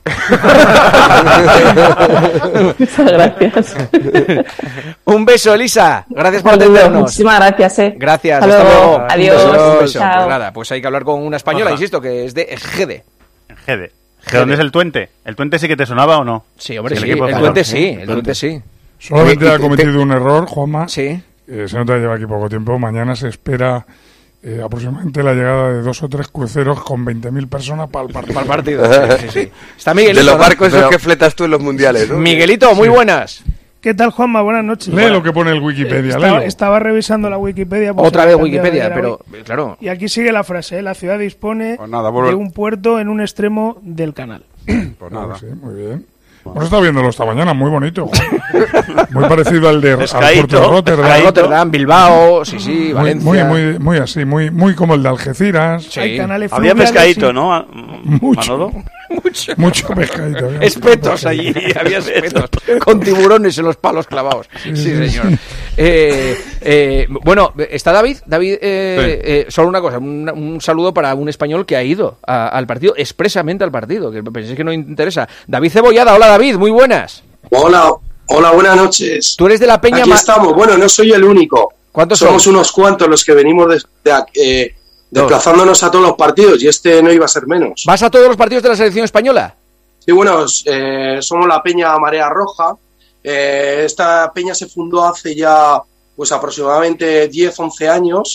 Muchas gracias. Un beso, Elisa. Gracias por Saludos, atendernos. muchísimas gracias, eh. Gracias, Hasta hasta, luego. luego. Adiós. Un beso, un beso. Chao. Pues nada, pues hay que hablar con una española, Ajá. insisto, que es de Egede. Gede. ¿De dónde es el Tuente? ¿El Tuente sí que te sonaba o no? Sí, hombre, Sí, sí. el equipo El de Tuente fútbol. sí, el Tuente sí. Solamente Oye, ha y- cometido un error, Juanma. Sí. Eh, se nota que lleva aquí poco tiempo. Mañana se espera eh, aproximadamente la llegada de dos o tres cruceros con veinte mil personas para el partido. Para el partido. Sí, sí, sí. Está Miguelito. De los ¿no? barcos esos Pero- que fletas tú en los mundiales, ¿no? Miguelito, muy buenas. ¿Qué tal, Juanma? Buenas noches. Lee lo que pone el Wikipedia, Estaba, léelo. estaba revisando la Wikipedia. por Otra si vez había cambiado Wikipedia, de era pero hoy. claro. Y aquí sigue la frase, ¿eh? La ciudad dispone Pues nada, vuelve- de un puerto en un extremo del canal. Pues Claro, nada. sí, muy bien. Hemos estado viéndolo esta mañana, muy bonito. Juan. Muy parecido al de al Pescadito. puerto de Rotterdam. Ahí Rotterdam, Bilbao, sí, sí, Muy, Valencia. muy, muy, muy así, muy, muy como el de Algeciras. Sí. Hay canales Había fluviales pescadito, y- ¿no? A- Mucho. Manolo. Mucho. Mucho pescadito. había Espetos mucho allí, pescadito. había espetos, con tiburones en los palos clavados. Sí, señor. Eh, eh, bueno, ¿está David? David, eh, eh, solo una cosa, un, un saludo para un español que ha ido a- al partido, expresamente al partido, que penséis que no interesa. David Cebollada, hola David, muy buenas. Hola, hola, buenas noches. Tú eres de la Peña... Aquí Ma- estamos. Bueno, no soy el único. ¿Cuántos Somos sois? unos cuantos los que venimos de- de- eh, desplazándonos a todos los partidos y este no iba a ser menos. ¿Vas a todos los partidos de la selección española? Sí, bueno, eh, somos la Peña Marea Roja. Eh, esta peña se fundó hace ya pues aproximadamente diez, once años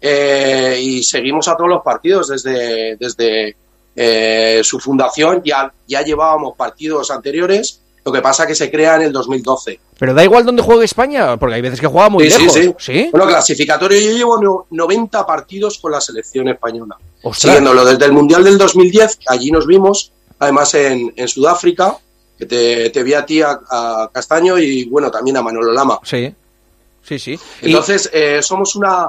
eh, y seguimos a todos los partidos desde, desde eh, su fundación. Ya, ya llevábamos partidos anteriores, lo que pasa que se crea en el dos mil doce. Pero da igual dónde juegue España, porque hay veces que juega muy sí, lejos. Sí, sí. ¿Sí? Bueno, clasificatorio, yo llevo no, noventa partidos con la selección española. ¡Ostras! Siguiéndolo desde el Mundial del dos mil diez, allí nos vimos, además en, en Sudáfrica, que te, te vi a ti, a, a Castaño, y bueno, también a Manolo Lama. Sí, sí, sí. Entonces, y... eh, somos una...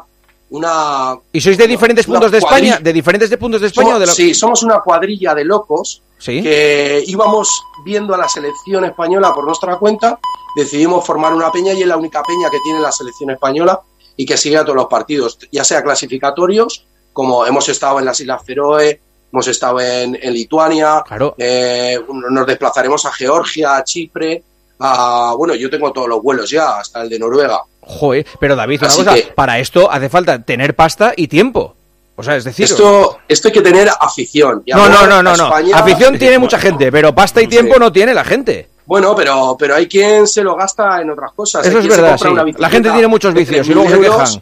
Una, ¿Y sois de diferentes puntos de cuadrilla. España? ¿De diferentes de puntos de España? Somos, o de la... Sí, somos una cuadrilla de locos ¿Sí? que íbamos viendo a la selección española por nuestra cuenta, decidimos formar una peña y es la única peña que tiene la selección española y que sigue a todos los partidos, ya sea clasificatorios, como hemos estado en las Islas Feroe, hemos estado en, en Lituania, claro. eh, nos desplazaremos a Georgia, a Chipre, a, bueno, yo tengo todos los vuelos ya, hasta el de Noruega. Joder, pero David, una Así cosa, que, para esto hace falta tener pasta y tiempo. O sea, es decir... Esto, esto hay que tener afición. Y no, no, no, no, no. España... Afición tiene mucha gente, pero pasta y tiempo sí. no tiene la gente. Bueno, pero, pero hay quien se lo gasta en otras cosas. Eso es verdad, sí. La gente tiene muchos vicios y luego se quejan.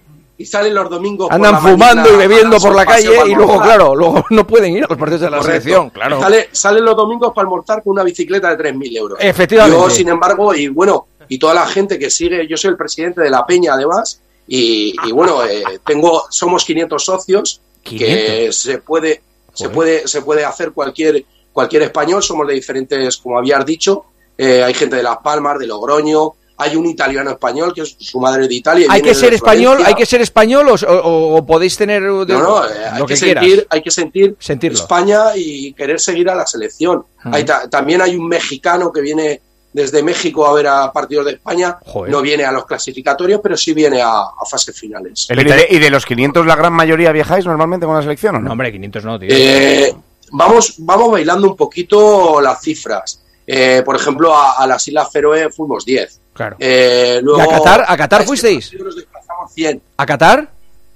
Y salen los domingos andan por la fumando y bebiendo por la calle y luego, claro, luego no pueden ir a los partidos de la Correcto. selección, claro. Sale, salen los domingos para almorzar con una bicicleta de tres mil euros. Efectivamente. Yo, sin embargo, y bueno, y toda la gente que sigue, yo soy el presidente de la Peña, además, y, y bueno, eh, tengo, somos quinientos socios, ¿quinientos? Que se puede, se puede, se puede hacer cualquier, cualquier español, somos de diferentes, como habías dicho, eh, hay gente de Las Palmas, de Logroño. Hay un italiano español que es su madre de Italia. ¿Hay que ser español? ¿Hay que ser español o, o, o podéis tener de, no, no, eh, hay lo que, que sentir, quieras? Hay que sentir Sentirlo. España y querer seguir a la selección. Uh-huh. Hay ta- también hay un mexicano que viene desde México a ver a partidos de España. Joder. No viene a los clasificatorios, pero sí viene a, a fases finales. ¿Y de, ¿Y de los quinientos la gran mayoría viajáis normalmente con la selección o no? No, hombre, quinientos no, tío. Eh, vamos, vamos bailando un poquito las cifras. Eh, por ejemplo, a, a las Islas Feroe fuimos diez. Claro. Eh, luego, ¿Y a Qatar, a Qatar fuisteis? cien. ¿A Qatar?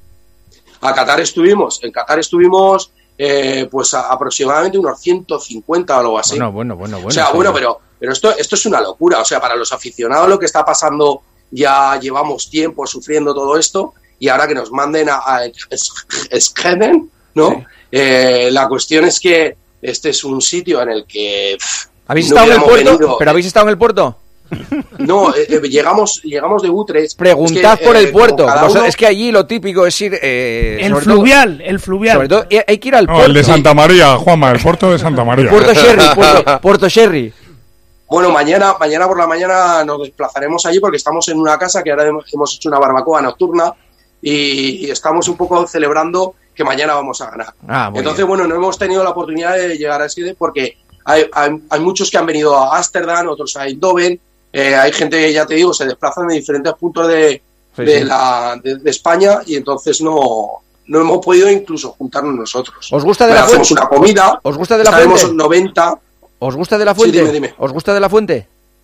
A Qatar estuvimos. En Qatar estuvimos eh, pues a, aproximadamente unos ciento cincuenta o algo así. Bueno, bueno, bueno. bueno o sea, bueno, pero, pero esto, esto es una locura. O sea, para los aficionados lo que está pasando, ya llevamos tiempo sufriendo todo esto y ahora que nos manden a, a Schengen, ¿no? Sí. Eh, la cuestión es que este es un sitio en el que... Pff, ¿Habéis no estado en el puerto? Venido, ¿Pero habéis estado en el puerto? No, eh, eh, llegamos llegamos de Utrecht. Preguntad es que, por eh, el puerto. uno... Es que allí lo típico es ir... Eh, el fluvial, todo, el fluvial. Sobre todo hay que ir al no, puerto. El de Santa María, Juanma, el puerto de Santa María. Puerto Sherry, puerto, puerto Sherry. Bueno, mañana, mañana por la mañana nos desplazaremos allí porque estamos en una casa que ahora hemos, hemos hecho una barbacoa nocturna y, y estamos un poco celebrando que mañana vamos a ganar. Ah, Entonces, bien. bueno, no hemos tenido la oportunidad de llegar a Side porque hay, hay, hay muchos que han venido a Ámsterdam, otros a Eindhoven. Eh, hay gente que, ya te digo, se desplazan de diferentes puntos de, sí, de, sí. La, de, de España y entonces no, no hemos podido incluso juntarnos nosotros. ¿Os gusta de Pero la hacemos fuente? una comida. ¿Os gusta de la estaremos fuente? noventa. ¿Os gusta de la fuente? Sí, dime, dime. ¿Os gusta de la fuente?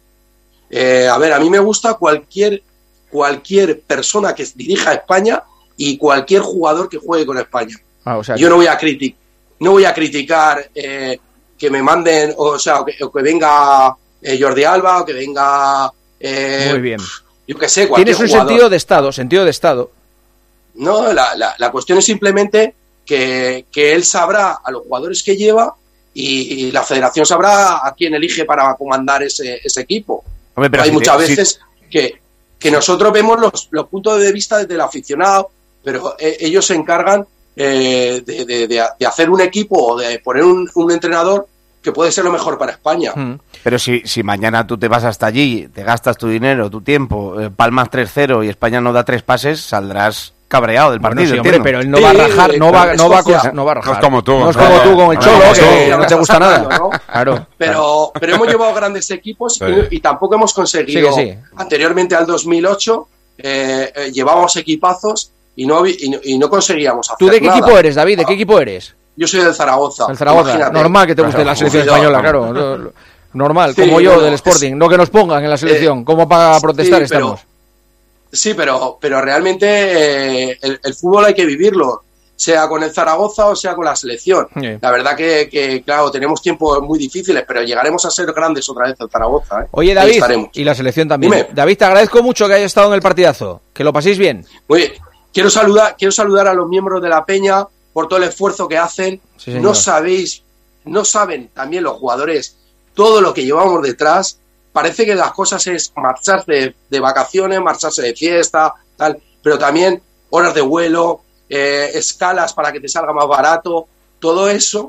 Eh, a ver, a mí me gusta cualquier, cualquier persona que dirija a España y cualquier jugador que juegue con España. Ah, o sea, Yo que... no voy a criticar, no voy a criticar eh, que me manden, o sea, o que, o que venga eh, Jordi Alba, o que venga... Eh, Muy bien. Yo qué sé, cualquier Tienes un jugador. sentido de Estado, sentido de Estado. No, la, la, la cuestión es simplemente que, que él sabrá a los jugadores que lleva y, y la federación sabrá a quién elige para comandar ese, ese equipo. Hombre, pero hay si muchas te, veces si... que, que nosotros vemos los, los puntos de vista desde el aficionado, pero eh, ellos se encargan eh, de, de, de, de hacer un equipo o de poner un, un entrenador que puede ser lo mejor para España. Mm. Pero si, si mañana tú te vas hasta allí, te gastas tu dinero, tu tiempo, eh, palmas tres cero y España no da tres pases, saldrás cabreado del partido. Bueno, sí, hombre, pero él no va a rajar, no va, no va, a, no va a rajar. No es como tú. No es como tú con el Cholo, no, que no, no te gusta nada. ¿no? Claro. Pero, pero hemos llevado grandes equipos sí. y, y tampoco hemos conseguido. Sí, sí. Anteriormente al dos mil ocho eh, eh, llevábamos equipazos y no, y no, y no conseguíamos hacer ¿Tú de qué nada. equipo eres, David? ¿De qué equipo eres? Yo soy del Zaragoza. El Zaragoza. Imagínate. Normal que te guste la selección española, claro. Normal, Sí, como yo bueno, del Sporting. es- No que nos pongan en la selección. eh, como para protestar sí, pero- estamos. Sí, pero, pero realmente eh, el, el fútbol hay que vivirlo, sea con el Zaragoza o sea con la selección. Sí. La verdad que, que, claro, tenemos tiempos muy difíciles, pero llegaremos a ser grandes otra vez el Zaragoza. ¿eh? Oye, Ahí David, estaremos. y la selección también. Dime. David, te agradezco mucho que hayas estado en el partidazo. Que lo paséis bien. Muy bien. quiero saludar, quiero saludar a los miembros de la Peña por todo el esfuerzo que hacen. Sí, señor. No sabéis, no saben también los jugadores todo lo que llevamos detrás. Parece que las cosas es marcharse de, de vacaciones, marcharse de fiesta, tal, pero también horas de vuelo, eh, escalas para que te salga más barato. Todo eso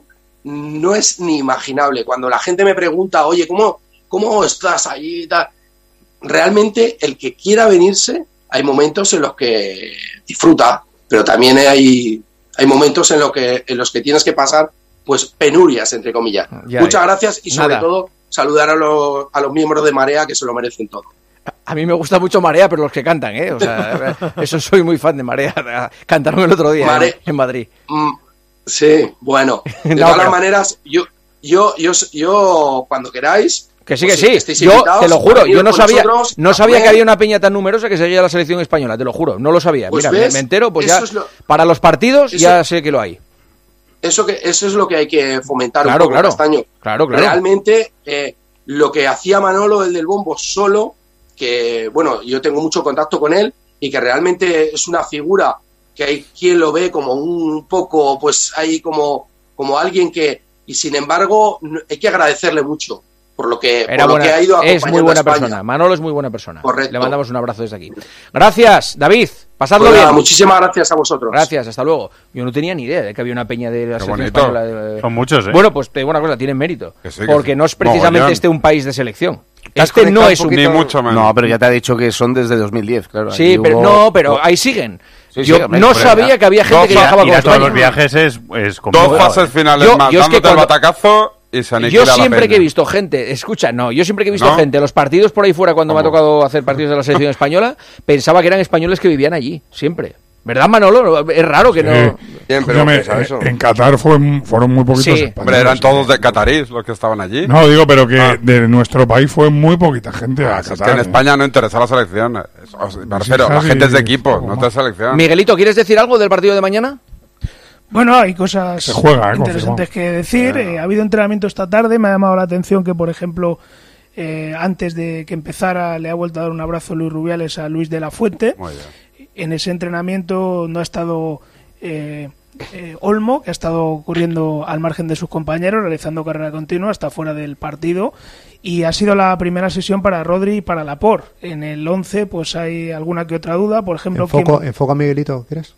no es ni imaginable. Cuando la gente me pregunta, oye, ¿cómo, cómo estás allí? Tal? Realmente el que quiera venirse, hay momentos en los que disfruta, pero también hay, hay momentos en, lo que, en los que tienes que pasar pues penurias, entre comillas. Ya, Muchas ya. gracias y sobre Nada. todo saludar a los, a los miembros de Marea, que se lo merecen todo. A mí me gusta mucho Marea, pero los que cantan, ¿eh? O sea, eso soy muy fan de Marea. Cantaron el otro día Mare- en, en Madrid. Mm, sí, bueno. De No, todas pero- las maneras, yo, yo, yo, yo, cuando queráis... Que sí, pues que sí. estéis Yo invitados te lo a juro, venir yo no con sabía, nosotros no a sabía que comer. había una peña tan numerosa que seguía la selección española, te lo juro, no lo sabía. Pues Mira, me, ves, me entero, pues eso ya es lo- para los partidos eso- ya sé que lo hay. Eso, que, eso es lo que hay que fomentar Claro, un poco, claro. Castaño. Claro, claro. Realmente, eh, lo que hacía Manolo, el del bombo, solo, que, bueno, yo tengo mucho contacto con él y que realmente es una figura que hay quien lo ve como un poco, pues ahí como, como alguien que, y sin embargo, no- hay que agradecerle mucho por lo que, Era por lo buena- que ha ido es acompañando muy buena a España. persona. Manolo es muy buena persona. Correcto. Le mandamos un abrazo desde aquí. Gracias, David. Pasadlo Pues nada, bien. muchísimas gracias a vosotros. Gracias, hasta luego. Yo no tenía ni idea de que había una peña de la selección bonito. española. de- Son muchos, ¿eh? Bueno, pues te digo una cosa, tienen mérito. Que sí, que porque sí. no es precisamente Mogollón. este un país de selección. Te has Este no conectado es un... Ni mucho menos. No, pero ya te ha dicho que son desde dos mil diez, claro. Sí, Aquí pero hubo- no, pero ahí siguen. Sí, sí, Yo hombre, no por sabía ejemplo. que había gente Dos que fa- viajaba Ir con a todos España. los viajes es, es Dos complicado. fases finales Yo- más, yo es que dándote el cuando- batacazo y se aniquila Yo la siempre peña. que he visto gente, escucha, no, yo siempre que he visto ¿No? gente, los partidos por ahí fuera cuando me ha ¿Cómo? tocado hacer partidos de la selección española, pensaba que eran españoles que vivían allí, siempre. ¿Verdad, Manolo? Es raro que no... Bien, pero Escúchame, ¿qué es eso? en Qatar fue, fueron muy poquitos Sí. españoles. Hombre, eran todos de catarís los que estaban allí. No, digo, pero que Ah. de nuestro país fue muy poquita gente a Es Qatar. que en ¿eh? España no interesa la selección. Es- o sea, Me refiero, la casi gente es de equipo, poco no más. de selección. Miguelito, ¿quieres decir algo del partido de mañana? Bueno, hay cosas Se juega, eh, interesantes que decir. Eh, ha habido entrenamiento esta tarde. Me ha llamado la atención que, por ejemplo, eh, antes de que empezara, le ha vuelto a dar un abrazo Luis Rubiales a Luis de la Fuente. Muy bien. En ese entrenamiento no ha estado eh, eh, Olmo, que ha estado corriendo al margen de sus compañeros, realizando carrera continua, está fuera del partido. Y ha sido la primera sesión para Rodri y para Laporte. En el once pues hay alguna que otra duda. Por ejemplo, Enfoco, ¿quién- enfoca a Miguelito, ¿quieres?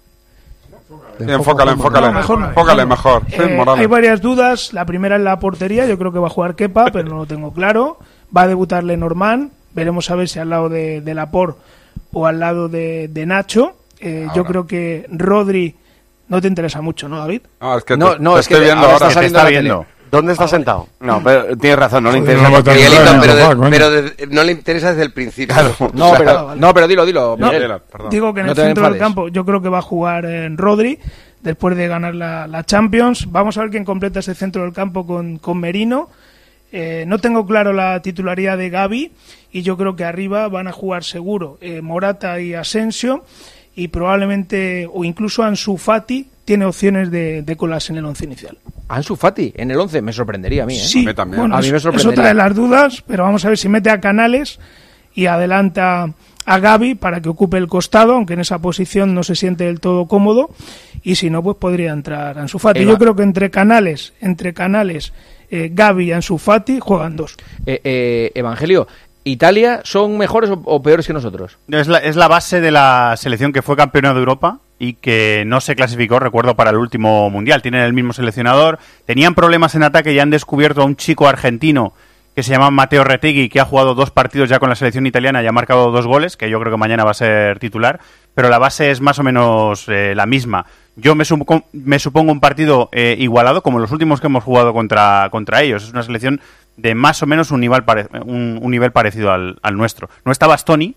Sí, enfócale, enfócale. No, mejor no. Enfócale mejor. Sí, Eh, Morales. hay varias dudas. La primera en la portería. Yo creo que va a jugar Kepa, pero no lo tengo claro. Va a debutar Lenormand. Veremos a ver si al lado de, de Laporte o al lado de, de Nacho. Eh, yo creo que Rodri no te interesa mucho, ¿no, David? No, es que No, te, no, te es que estoy te- viendo ahora ahora. está saliendo está a la viendo. tele. ¿Dónde está sentado? No, pero tienes razón, no le Joder, interesa. no, porque- no, Miguelito, no, pero, no, de- no, coño. pero de- no le interesa desde el principio. No, pero, no, pero dilo, dilo, No, Miguel. Perdón. Digo que en No el te centro del enfades. campo yo creo que va a jugar en Rodri después de ganar la, la Champions. Vamos a ver quién completa ese centro del campo con, con Merino. Eh, no tengo claro la titularidad de Gavi y yo creo que arriba van a jugar seguro eh, Morata y Asensio y probablemente o incluso Ansu Fati tiene opciones de, de colarse en el once inicial. Ansu Fati, en el once, me sorprendería a mí, ¿eh? Sí, A mí también. bueno, A mí es- me es sorprendería. otra de las dudas, pero vamos a ver si mete a Canales y adelanta a Gavi para que ocupe el costado, aunque en esa posición no se siente del todo cómodo, y si no, pues podría entrar Ansu Fati. Eva. Yo creo que entre Canales, entre Canales, eh, Gavi y Ansu Fati juegan dos. Eh, eh, Evangelio, ¿Italia son mejores o, o peores que nosotros? Es la, es la base de la selección que fue campeona de Europa y que no se clasificó, recuerdo, para el último Mundial. Tienen el mismo seleccionador. Tenían problemas en ataque y han descubierto a un chico argentino que se llama Matteo Retegui, que ha jugado dos partidos ya con la selección italiana y ha marcado dos goles, que yo creo que mañana va a ser titular. Pero la base es más o menos eh, la misma. Yo me, supo- me supongo un partido eh, igualado, como los últimos que hemos jugado contra, contra ellos. Es una selección de más o menos un nivel, pare- un, un nivel parecido al, al nuestro. No está Bastoni,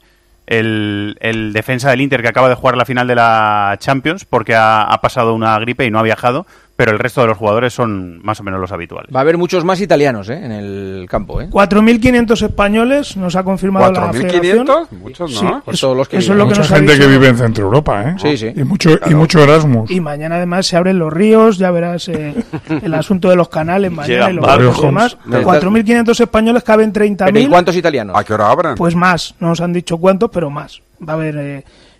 el, el defensa del Inter que acaba de jugar la final de la Champions, porque ha, ha pasado una gripe y no ha viajado, pero el resto de los jugadores son más o menos los habituales. Va a haber muchos más italianos, ¿eh? En el campo, ¿eh? cuatro mil quinientos españoles nos ha confirmado la ¿cuatro mil federación. quinientos? Muchos, Sí, ¿no? Pues todos los que eso es viven. lo que Mucha nos ha gente dicho. que vive en Centro Europa, ¿eh? Sí, sí. Y mucho, y mucho Erasmus. Y mañana además se abren los ríos, ya verás eh, el asunto de los canales mañana Llegan y los barcos. barcos y demás. Pero- cuatro mil quinientos españoles, caben treinta Pero ¿y mil. cuántos italianos? ¿A qué hora abren? Pues más, no nos han dicho cuántos, pero más. Va a haber, eh,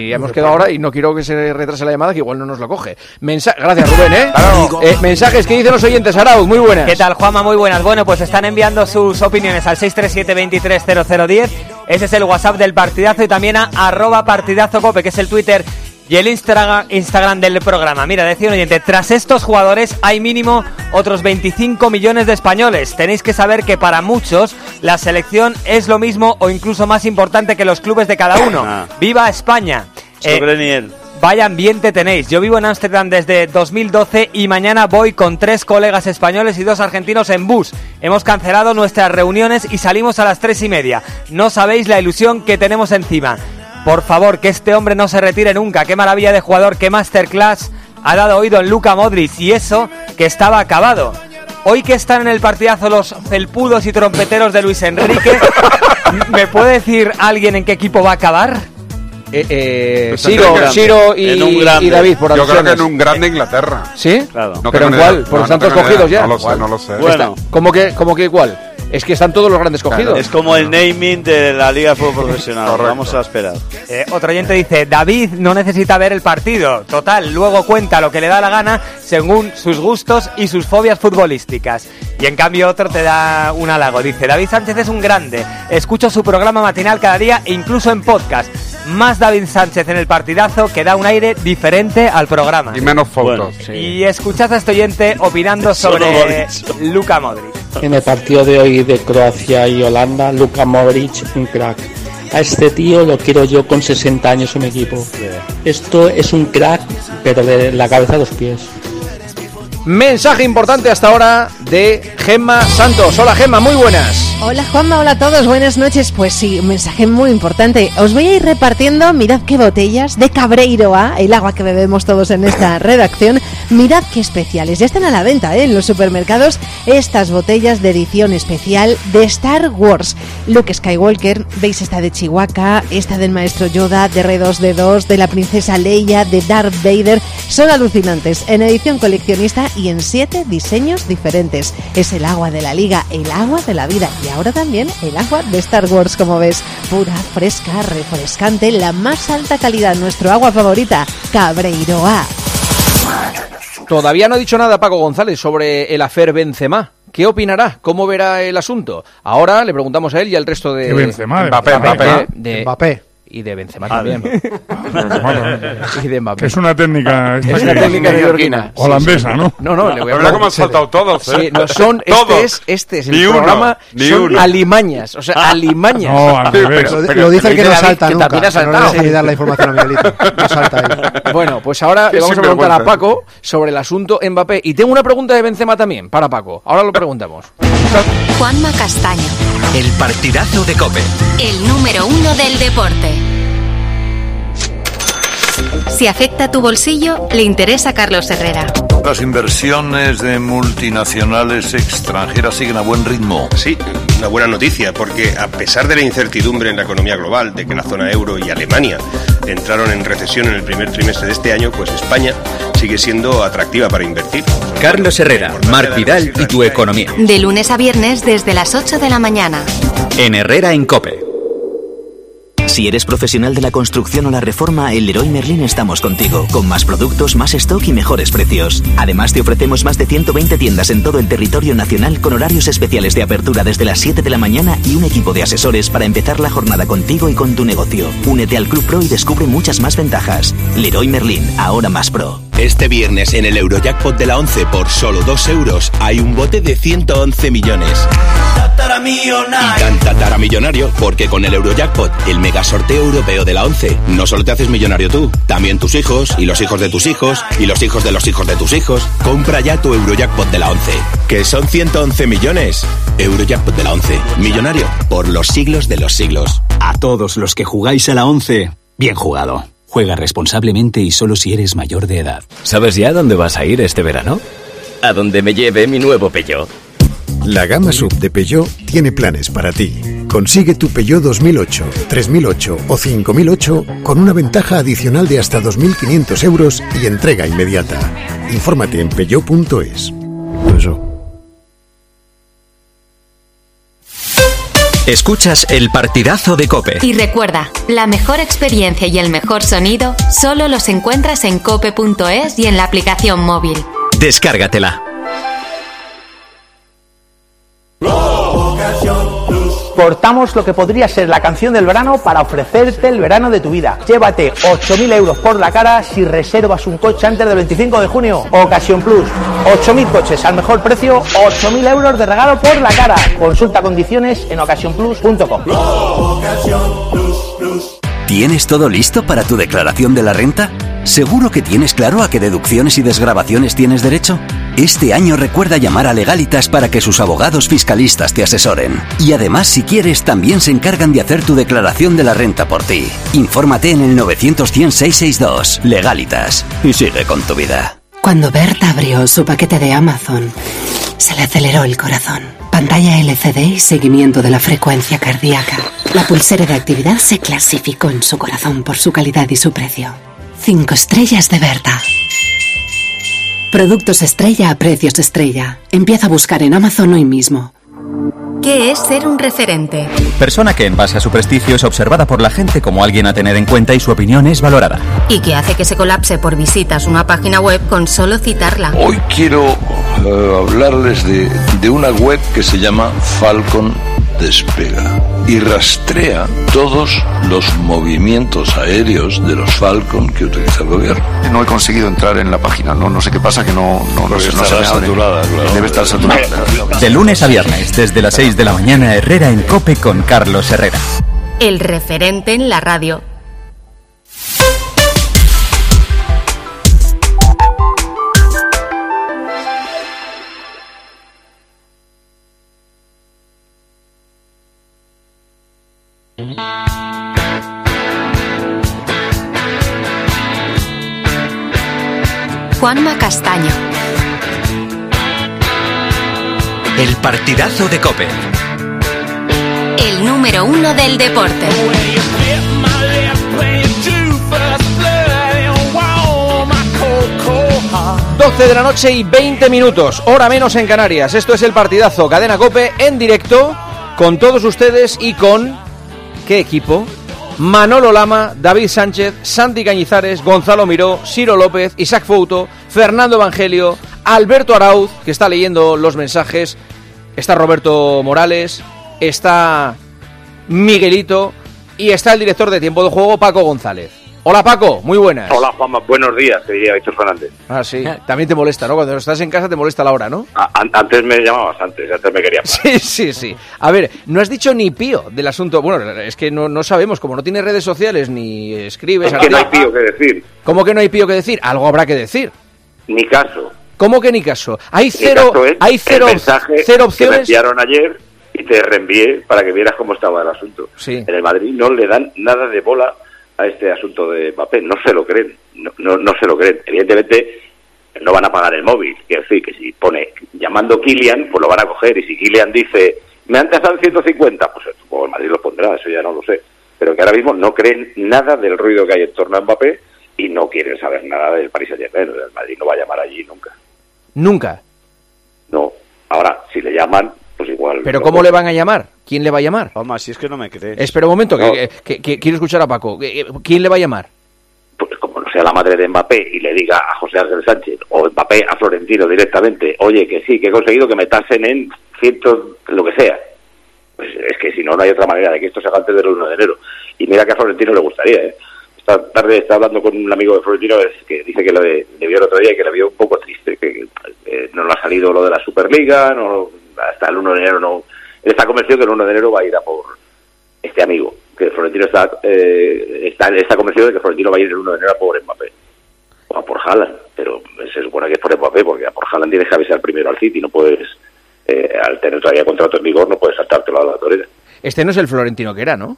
y hemos quedado ahora y no quiero que se retrase la llamada, que igual no nos lo coge. Mensa- Gracias, Rubén, ¿eh? Claro. eh mensajes que dicen los oyentes. Arauz, muy buenas. ¿Qué tal, Juanma? Muy buenas. Bueno, pues están enviando sus opiniones al seis tres siete, veintitrés cero cero diez. Ese es el WhatsApp del partidazo, y también a arroba partidazo cope, que es el Twitter y el Instagram, Instagram del programa. Mira, decía un oyente, tras estos jugadores hay mínimo otros veinticinco millones de españoles. Tenéis que saber que para muchos la selección es lo mismo o incluso más importante que los clubes de cada uno. Ah. ¡Viva España! No cree ni él. Vaya ambiente tenéis. Yo vivo en Ámsterdam desde dos mil doce y mañana voy con tres colegas españoles y dos argentinos en bus. Hemos cancelado nuestras reuniones y salimos a las tres y media. No sabéis la ilusión que tenemos encima. Por favor, que este hombre no se retire nunca. Qué maravilla de jugador, qué masterclass ha dado hoy don Luka Modric, y eso que estaba acabado. Hoy que están en el partidazo los felpudos y trompeteros de Luis Enrique, ¿me puede decir alguien en qué equipo va a acabar? eh, eh, Pues Ciro, en un Ciro y, En un grande. y David, por Yo creo que alusiones. en un grande Inglaterra. ¿Sí? Claro. No ¿Pero tengo en ni cuál? idea. Porque No, están no todos tengo ni cogidos idea. ya. No lo sé, no lo sé. Está- ¿Cómo que, cómo que igual? Es que están todos los grandes cogidos. Es como el naming de la Liga de Fútbol Profesional. Vamos a esperar. Eh, otro oyente dice, David no necesita ver el partido. Total, luego cuenta lo que le da la gana según sus gustos y sus fobias futbolísticas. Y en cambio otro te da un halago. Dice, David Sánchez es un grande. Escucho su programa matinal cada día e incluso en podcast. Más David Sánchez en el partidazo que da un aire diferente al programa. Y menos fotos. Bueno, sí. Y escuchad a este oyente opinando sobre Luka Modric. En el partido de hoy de Croacia y Holanda, Luka Modric, un crack. A este tío lo quiero yo con sesenta años en mi equipo. Esto es un crack, pero de la cabeza a los pies. Mensaje importante hasta ahora de Gemma Santos. Hola Gemma, muy buenas. Hola Juanma, hola a todos, buenas noches. Pues sí, un mensaje muy importante. Os voy a ir repartiendo, mirad qué botellas de Cabreiroa, el agua que bebemos todos en esta redacción. Mirad qué especiales, ya están a la venta ¿eh? en los supermercados estas botellas de edición especial de Star Wars. Luke Skywalker, veis esta de Chihuahua, esta del Maestro Yoda, de R dos D dos, de la Princesa Leia, de Darth Vader. Son alucinantes, en edición coleccionista y en siete diseños diferentes. Es el agua de la liga, el agua de la vida y ahora también el agua de Star Wars, como ves. Pura, fresca, refrescante, la más alta calidad, nuestro agua favorita, Cabreiroa. Todavía no ha dicho nada Paco González sobre el afer Benzema. ¿Qué opinará? ¿Cómo verá el asunto? Ahora le preguntamos a él y al resto de... ¿Qué Benzema? De Mbappé, Mbappé. Mbappé. De, Mbappé. Y de Benzema Ah, también. Y de Mbappé. Que es una técnica... Es una técnica neoyorquina. Holandesa, Sí, sí. ¿no? No, no, le voy a Mira cómo han saltado todos, ¿eh? Sí, no, son, Todos. este es, este es el Ni uno, programa, ni son uno. alimañas, o sea, alimañas. No, al revés. Lo, pero- lo dice el que pero no David, salta que nunca. también ha que no saltado. le deje dar la información a Miguelito. No salta ahí. Bueno, pues ahora Qué le vamos a preguntar a sinvergüenza. Paco sobre el asunto Mbappé. Y tengo una pregunta de Benzema también, para Paco. Ahora lo preguntamos. Juanma Castaño, El partidazo de COPE. el número uno del deporte. Si afecta a tu bolsillo, le interesa a Carlos Herrera. Las inversiones de multinacionales extranjeras siguen a buen ritmo. Sí, una buena noticia, porque a pesar de la incertidumbre en la economía global, de que la zona euro y Alemania entraron en recesión en el primer trimestre de este año, pues España sigue siendo atractiva para invertir. Carlos Herrera, Marc Vidal y tu economía. De lunes a viernes desde las ocho de la mañana. En Herrera en COPE. Si eres profesional de la construcción o la reforma, en Leroy Merlin estamos contigo, con más productos, más stock y mejores precios. Además, te ofrecemos más de ciento veinte tiendas en todo el territorio nacional con horarios especiales de apertura desde las siete de la mañana y un equipo de asesores para empezar la jornada contigo y con tu negocio. Únete al Club Pro y descubre muchas más ventajas. Leroy Merlin, ahora más pro. Este viernes en el Eurojackpot de la once por solo dos euros hay un bote de ciento once millones. Y tan tatara millonario porque con el Eurojackpot, el mega sorteo europeo de la once, no solo te haces millonario tú, también tus hijos y los hijos de tus hijos y los hijos de los hijos de tus hijos. Compra ya tu Eurojackpot de la once, que son ciento once millones. Eurojackpot de la once, millonario por los siglos de los siglos. A todos los que jugáis a la once, bien jugado. Juega responsablemente y solo si eres mayor de edad. ¿Sabes ya dónde vas a ir este verano? A donde me lleve mi nuevo Peugeot. La gama sub de Peugeot tiene planes para ti. Consigue tu Peugeot dos mil ocho, tres mil ocho o cinco mil ocho con una ventaja adicional de hasta dos mil quinientos euros y entrega inmediata. Infórmate en peugeot punto es. Escuchas el partidazo de COPE. Y recuerda, la mejor experiencia y el mejor sonido solo los encuentras en cope punto es y en la aplicación móvil. Descárgatela. Portamos lo que podría ser la canción del verano para ofrecerte el verano de tu vida. Llévate ocho mil euros por la cara si reservas un coche antes del veinticinco de junio. Ocasión Plus. ocho mil coches al mejor precio, ocho mil euros de regalo por la cara. Consulta condiciones en ocasión plus punto com. ¿Tienes todo listo para tu declaración de la renta? ¿Seguro que tienes claro a qué deducciones y desgravaciones tienes derecho? Este año recuerda llamar a Legalitas para que sus abogados fiscalistas te asesoren. Y además, si quieres, también se encargan de hacer tu declaración de la renta por ti. Infórmate en el novecientos cien seiscientos sesenta y dos. Legalitas. Y sigue con tu vida. Cuando Berta abrió su paquete de Amazon, se le aceleró el corazón. Pantalla L C D y seguimiento de la frecuencia cardíaca. La pulsera de actividad se clasificó en su corazón por su calidad y su precio. Cinco estrellas de Berta. Productos estrella a precios estrella. Empieza a buscar en Amazon hoy mismo. ¿Qué es ser un referente? Persona que en base a su prestigio es observada por la gente como alguien a tener en cuenta y su opinión es valorada. Y que hace que se colapse por visitas una página web con solo citarla. Hoy quiero uh, hablarles de, de una web que se llama Falcon Despega y rastrea todos los movimientos aéreos de los Falcon que utiliza el gobierno. No he conseguido entrar en la página, no, no sé qué pasa, que no, no, no, sé, no se me abre. Saturada, claro. Debe estar saturada. De lunes a viernes, desde las seis de la mañana, Herrera en COPE con Carlos Herrera. El referente en la radio. Juanma Castaño. El partidazo de COPE. El número uno del deporte. doce de la noche y veinte minutos, hora menos en Canarias. Esto es el partidazo, Cadena COPE en directo con todos ustedes y con... ¿qué equipo? Manolo Lama, David Sánchez, Santi Cañizares, Gonzalo Miró, Ciro López, Isaac Fouto, Fernando Evangelio, Alberto Arauz, que está leyendo los mensajes, está Roberto Morales, está Miguelito y está el director de Tiempo de Juego, Paco González. Hola Paco, muy buenas. Hola Juanma, buenos días, te diría Víctor Fernández. Ah, sí, también te molesta, ¿no? Cuando estás en casa te molesta la hora, ¿no? A- antes me llamabas, antes, antes me querías. Sí, sí, sí. A ver, no has dicho ni pío del asunto. Bueno, es que no, no sabemos, como no tienes redes sociales ni escribes... Es que no hay pío que decir. ¿Cómo que no hay pío que decir? Algo habrá que decir. Ni caso. ¿Cómo que ni caso? Hay Ni cero, caso es hay cero, el mensaje cero que me opciones. enviaron ayer y te reenvié para que vieras cómo estaba el asunto. Sí. En el Madrid no le dan nada de bola a este asunto de Mbappé, no se lo creen, no, no, no se lo creen. Evidentemente no van a pagar el móvil, quiero decir que si pone llamando Kylian, pues lo van a coger, y si Kylian dice, me han tasado ciento cincuenta, pues supongo el Madrid lo pondrá, eso ya no lo sé, pero que ahora mismo no creen nada del ruido que hay en torno a Mbappé y no quieren saber nada del Paris Saint-Germain. El Madrid no va a llamar allí nunca. Nunca. No, ahora, si le llaman, pues igual... ¿Pero no cómo puede. le van a llamar? ¿Quién le va a llamar? Vamos, si es que no me crees. Espera un momento, No. que, que- que quiero escuchar a Paco. ¿Quién le va a llamar? Pues como no sea la madre de Mbappé y le diga a José Ángel Sánchez o Mbappé a Florentino directamente, oye, que sí, que he conseguido que me tasen en cientos, lo que sea. Pues es que si no, no hay otra manera de que esto se haga antes del uno de enero. Y mira que a Florentino le gustaría, ¿eh? Esta tarde estaba hablando con un amigo de Florentino que dice que lo de, le vio el otro día y que le vio un poco triste, que eh, no le ha salido lo de la Superliga, no, hasta el uno de enero no... Él está convencido que el uno de enero va a ir a por este amigo, que Florentino está, eh, está, está convencido de que Florentino va a ir el uno de enero a por Mbappé o a por Haaland, pero se supone que es por Mbappé, porque a por Haaland tienes que avisar primero al City, no puedes, eh, al tener todavía contrato en vigor, no puedes saltártelo a la torera. Este no es el Florentino que era, ¿no?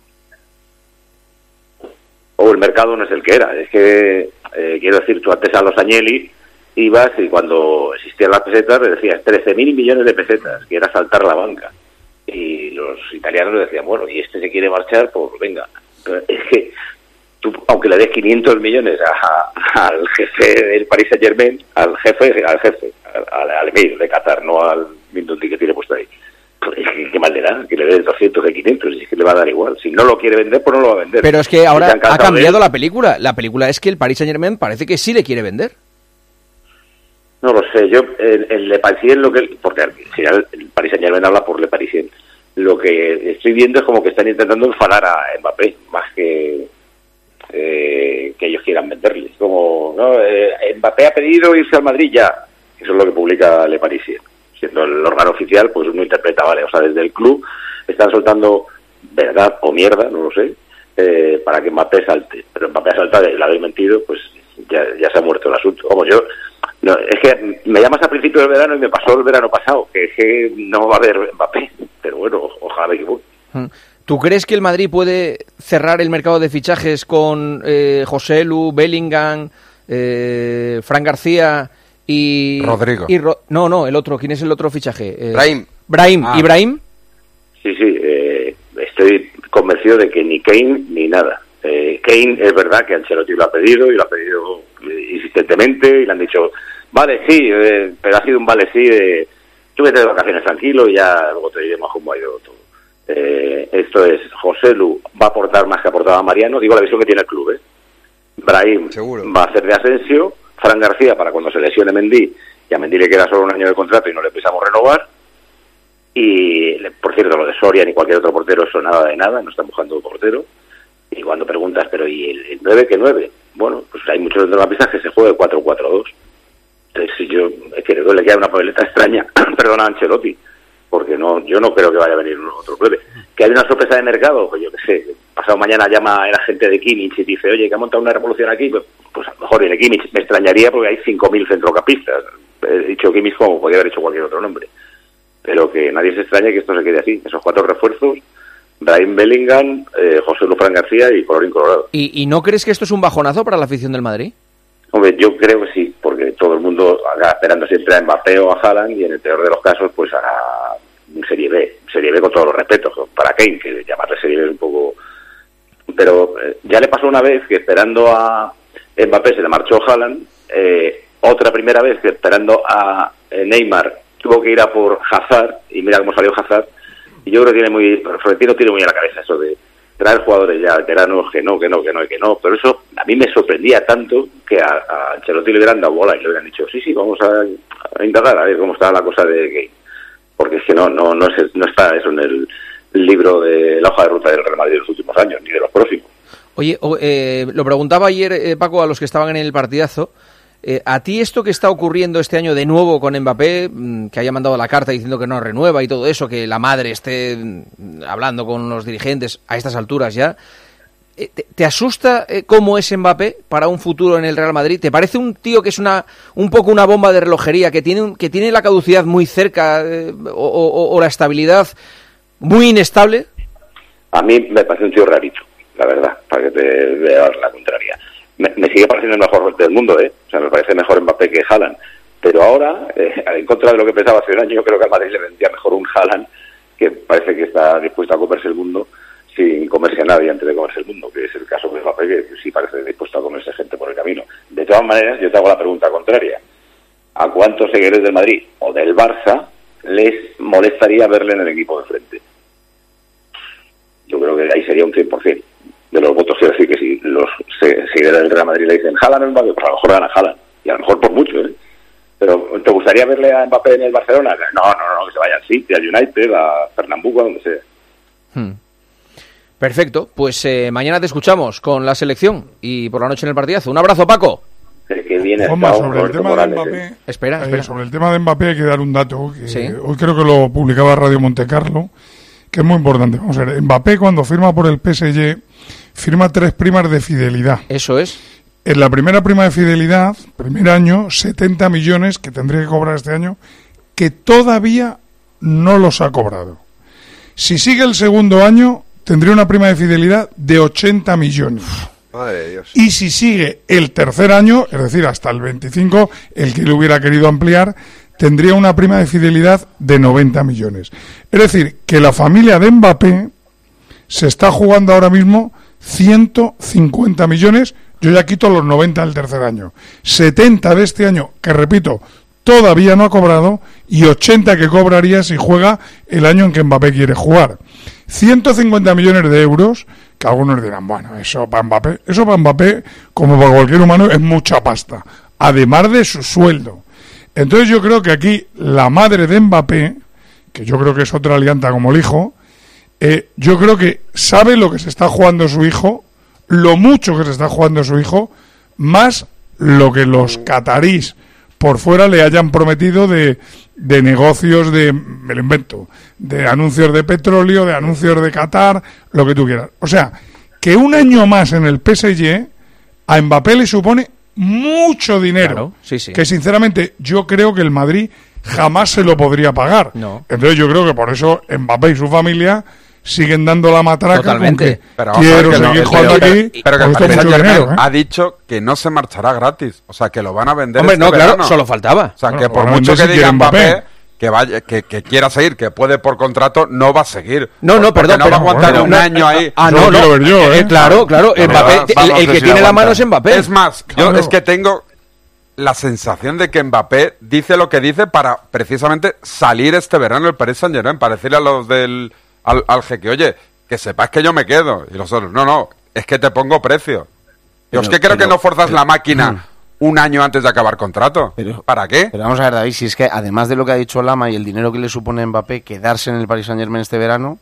O el mercado no es el que era, es que, eh, quiero decir, tú antes a los Agnelli ibas y cuando existían las pesetas le decías trece mil millones de pesetas, que era saltar la banca. Y los italianos le decían, bueno, y este se quiere marchar, pues venga. Pero es que tú, aunque le des quinientos millones a, a, al jefe del Paris Saint-Germain, al jefe, al jefe, al, al emir de Qatar, no al Mindundi que tiene puesto ahí, pues es que qué mal le da, que le dé doscientos de quinientos, y es que le va a dar igual. Si no lo quiere vender, pues no lo va a vender. Pero es que Si ahora se han ha cansado de cambiado él, la película. La película es que el Paris Saint-Germain parece que sí le quiere vender. No lo sé, yo, el, el Le Parisien, lo que, porque al final el Paris Saint-Germain habla por Le Parisien. Lo que estoy viendo es como que están intentando enfadar a Mbappé, más que eh, que ellos quieran venderle. Como, no, eh, Mbappé ha pedido irse al Madrid ya. Eso es lo que publica Le Parisien. Siendo el órgano oficial, pues uno interpreta, vale, o sea, desde el club están soltando verdad o mierda, no lo sé, eh, para que Mbappé salte. Pero Mbappé ha saltado y le habéis mentido, pues ya, ya se ha muerto el asunto. Como yo, no, es que me llamas a principio del verano y me pasó el verano pasado, que es que no va a haber Mbappé, pero bueno, ojalá me equivoque. ¿Tú crees que el Madrid puede cerrar el mercado de fichajes con eh, José Lu, Bellingham, eh, Fran García y... Rodrigo. y Ro- no, no, el otro. ¿Quién es el otro fichaje? Eh, Brahim. Brahim. Ah. ¿Y Brahim? Sí, sí, eh, estoy convencido de que ni Kane ni nada. Eh, Kane es verdad que Ancelotti lo ha pedido y lo ha pedido insistentemente y le han dicho, vale, sí, eh, pero ha sido un vale sí de tú vete de vacaciones tranquilo y ya luego te diremos cómo ha ido todo. Eh, esto es, José Lu va a aportar más que aportaba Mariano, digo la visión que tiene el club, ¿eh? Brahim Seguro. va a hacer de Asensio, Fran García para cuando se lesione Mendy, y a Mendy le queda solo un año de contrato y no le empezamos a renovar. Y, por cierto, lo de Soria ni cualquier otro portero, eso nada de nada, no están buscando un portero. Y cuando preguntas, pero ¿y el, el nueve qué nueve? Bueno, pues hay muchos centrocampistas que se juegan cuatro cuatro dos. Entonces, si yo, es que le queda una papeleta extraña, perdona, a Ancelotti, porque no, yo no creo que vaya a venir otro nueve. Que hay una sorpresa de mercado, pues yo qué sé, pasado mañana llama el agente de Kimmich y dice, oye, que ha montado una revolución aquí, pues, pues a lo mejor viene Kimmich. Me extrañaría porque hay cinco mil centrocampistas. He dicho Kimmich como podría haber hecho cualquier otro nombre. Pero que nadie se extrañe que esto se quede así. Esos cuatro refuerzos, Brahim Bellingham, eh, José Lu Fran García y colorín colorado. ¿Y, ¿Y no crees que esto es un bajonazo para la afición del Madrid? Hombre, yo creo que sí, porque todo el mundo acaba esperando siempre a Mbappé o a Haaland y en el peor de los casos, pues a un Serie B. Serie B con todos los respetos. Para Kane, que llamarle Serie B es un poco... Pero eh, ya le pasó una vez que esperando a Mbappé se le marchó Haaland, eh, otra primera vez que esperando a eh, Neymar tuvo que ir a por Hazard, y mira cómo salió Hazard, y yo creo que tiene muy, Florentino tiene muy a la cabeza eso de traer jugadores ya veteranos, que no, que no, que no, que no, pero eso a mí me sorprendía tanto que a, a Ancelotti le hubieran dado bola y le hubieran dicho, sí, sí, vamos a, a indagar a ver cómo está la cosa de Kane, porque es que no, no, no, es, no está eso en el libro de la hoja de ruta del Real Madrid de los últimos años, ni de los próximos. Oye, eh, lo preguntaba ayer, eh, Paco, a los que estaban en el partidazo. Eh, ¿A ti esto que está ocurriendo este año de nuevo con Mbappé, mmm, que haya mandado la carta diciendo que no renueva y todo eso, que la madre esté mmm, hablando con los dirigentes a estas alturas ya, eh, ¿te, te asusta eh, cómo es Mbappé para un futuro en el Real Madrid? ¿Te parece un tío que es una un poco una bomba de relojería, que tiene, un, que tiene la caducidad muy cerca eh, o, o, o la estabilidad muy inestable? A mí me parece un tío rarito, la verdad, para que te vea la contraria. Me, me sigue pareciendo el mejor del mundo, ¿eh? O sea, me parece mejor Mbappé que Haaland. Pero ahora, eh, en contra de lo que pensaba hace un año, yo creo que a Madrid le vendría mejor un Haaland, que parece que está dispuesto a comerse el mundo sin comerse a nadie antes de comerse el mundo, que es el caso de Mbappé, que sí parece dispuesto a comerse gente por el camino. De todas maneras, yo te hago la pregunta contraria. ¿A cuántos seguidores del Madrid o del Barça les molestaría verle en el equipo de frente? Yo creo que ahí sería un cien por ciento de los votos. Quiero decir que si los seguidores del Real Madrid le dicen Haaland o Mbappé, pues a lo mejor gana Haaland, y a lo mejor por mucho, ¿eh? Pero ¿te gustaría verle a Mbappé en el Barcelona? No, no, no, que se vaya al City, al United, a Pernambuco, a donde sea. Hmm. Perfecto, pues eh, mañana te escuchamos con la selección y por la noche en el partidazo. Un abrazo, Paco. El que viene Juanma, sobre el tema Morales, de Mbappé, ¿eh? espera, espera. Eh, sobre el tema de Mbappé hay que dar un dato que ¿Sí? hoy creo que lo publicaba Radio Montecarlo, que es muy importante. Vamos a ver, Mbappé cuando firma por el P S G firma tres primas de fidelidad. Eso es. En la primera prima de fidelidad, primer año, setenta millones que tendría que cobrar este año, que todavía no los ha cobrado. Si sigue el segundo año, tendría una prima de fidelidad de ochenta millones. Madre de Dios. Y si sigue el tercer año, es decir, hasta el veinticinco, el que le hubiera querido ampliar, tendría una prima de fidelidad de noventa millones. Es decir, que la familia de Mbappé se está jugando ahora mismo ciento cincuenta millones, yo ya quito los noventa del tercer año, setenta de este año, que repito, todavía no ha cobrado, y ochenta que cobraría si juega el año en que Mbappé quiere jugar. ciento cincuenta millones de euros, que algunos dirán, bueno, eso para Mbappé, eso para Mbappé, como para cualquier humano, es mucha pasta, además de su sueldo. Entonces yo creo que aquí la madre de Mbappé, que yo creo que es otra alianta como el hijo, eh, yo creo que sabe lo que se está jugando su hijo, lo mucho que se está jugando su hijo, más lo que los catarís por fuera le hayan prometido de, de negocios de, me lo invento, de anuncios de petróleo, de anuncios de Qatar, lo que tú quieras. O sea, que un año más en el P S G a Mbappé le supone mucho dinero, claro, sí, sí. que sinceramente yo creo que el Madrid jamás se lo podría pagar. No. Entonces yo creo que por eso Mbappé y su familia siguen dando la matraca. Totalmente. Con que pero quiero que seguir no, jugando pero, aquí, pero que el mucho Paris dinero, ¿eh? ha dicho que no se marchará gratis, o sea que lo van a vender. Hombre, este no, claro, verano. solo faltaba. O sea Bueno, que por bueno, mucho que si diga quiere Mbappé, Mbappé, que vaya, que, que quiera seguir, que puede por contrato, no va a seguir. No, no, perdón, no pero, va a aguantar pero, un no, año ahí. Ah, no, no, ver yo, ¿eh? eh, claro, claro, no, Mbappé, vamos, el, el que si tiene la aguanta. mano es Mbappé. Es más, yo claro. es que tengo la sensación de que Mbappé dice lo que dice para precisamente salir este verano el Paris Saint-Germain, para decirle a los del al, al jeque, oye, que sepas que yo me quedo. Y los otros, no, no, es que te pongo precio. Yo es que creo pero, que no forzas pero, la máquina mm. un año antes de acabar contrato. Pero, ¿Para qué? Pero vamos a ver, David, si es que además de lo que ha dicho Lama y el dinero que le supone a Mbappé quedarse en el Paris Saint-Germain este verano,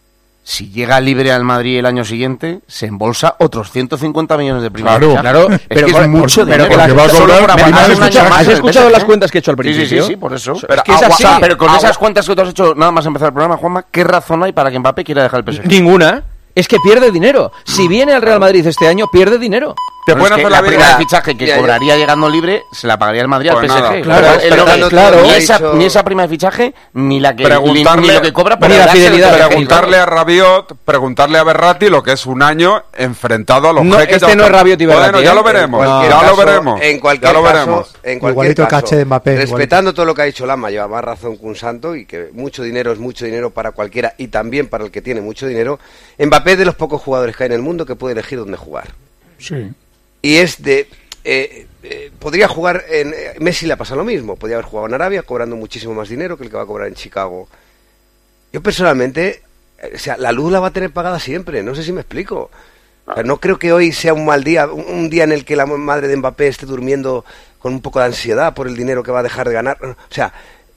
si llega libre al Madrid el año siguiente, se embolsa otros ciento cincuenta millones de primas. Claro, claro. Es pero que por, es mucho pero dinero. Que va a cobrar, me, ¿has, escuchado, ¿Has escuchado veces, las ¿eh? cuentas que he hecho al principio? Sí, sí, sí, sí por eso. Pero, es que es así. Agua, pero con agua. esas cuentas que tú has hecho, nada más empezar el programa, Juanma, ¿qué razón hay para que Mbappé quiera dejar el P S G? Ninguna. Es que pierde dinero. Si viene al Real Madrid este año, pierde dinero. Te bueno, es que la prima de fichaje que ya, cobraría ya. llegando libre se la pagaría el Madrid pues al P S G. Claro, claro, pero, claro, claro. Ni, esa, ni esa prima de fichaje, ni la que preguntarle, ni lo que cobra, ni la fidelidad. Preguntarle a Rabiot, preguntarle a Berratti lo que es un año enfrentado a los no, jeques. Este no es Rabiot y Berratti. Bueno, ya lo veremos. No. Ya caso, lo veremos. En cualquier ya lo caso, veremos. En cualquier igualito caso, el caché de Mbappé. Respetando igualito. todo lo que ha dicho Lama, lleva más razón que un santo y que mucho dinero es mucho dinero para cualquiera y también para el que tiene mucho dinero. Mbappé es de los pocos jugadores que hay en el mundo que puede elegir dónde jugar. Sí. Y es de... Eh, eh, podría jugar en... Eh, Messi le pasa lo mismo. Podría haber jugado en Arabia cobrando muchísimo más dinero que el que va a cobrar en Chicago. Yo personalmente... Eh, o sea, la luz la va a tener pagada siempre. No sé si me explico. O sea, no creo que hoy sea un mal día. Un, un día en el que la madre de Mbappé esté durmiendo con un poco de ansiedad por el dinero que va a dejar de ganar. O sea...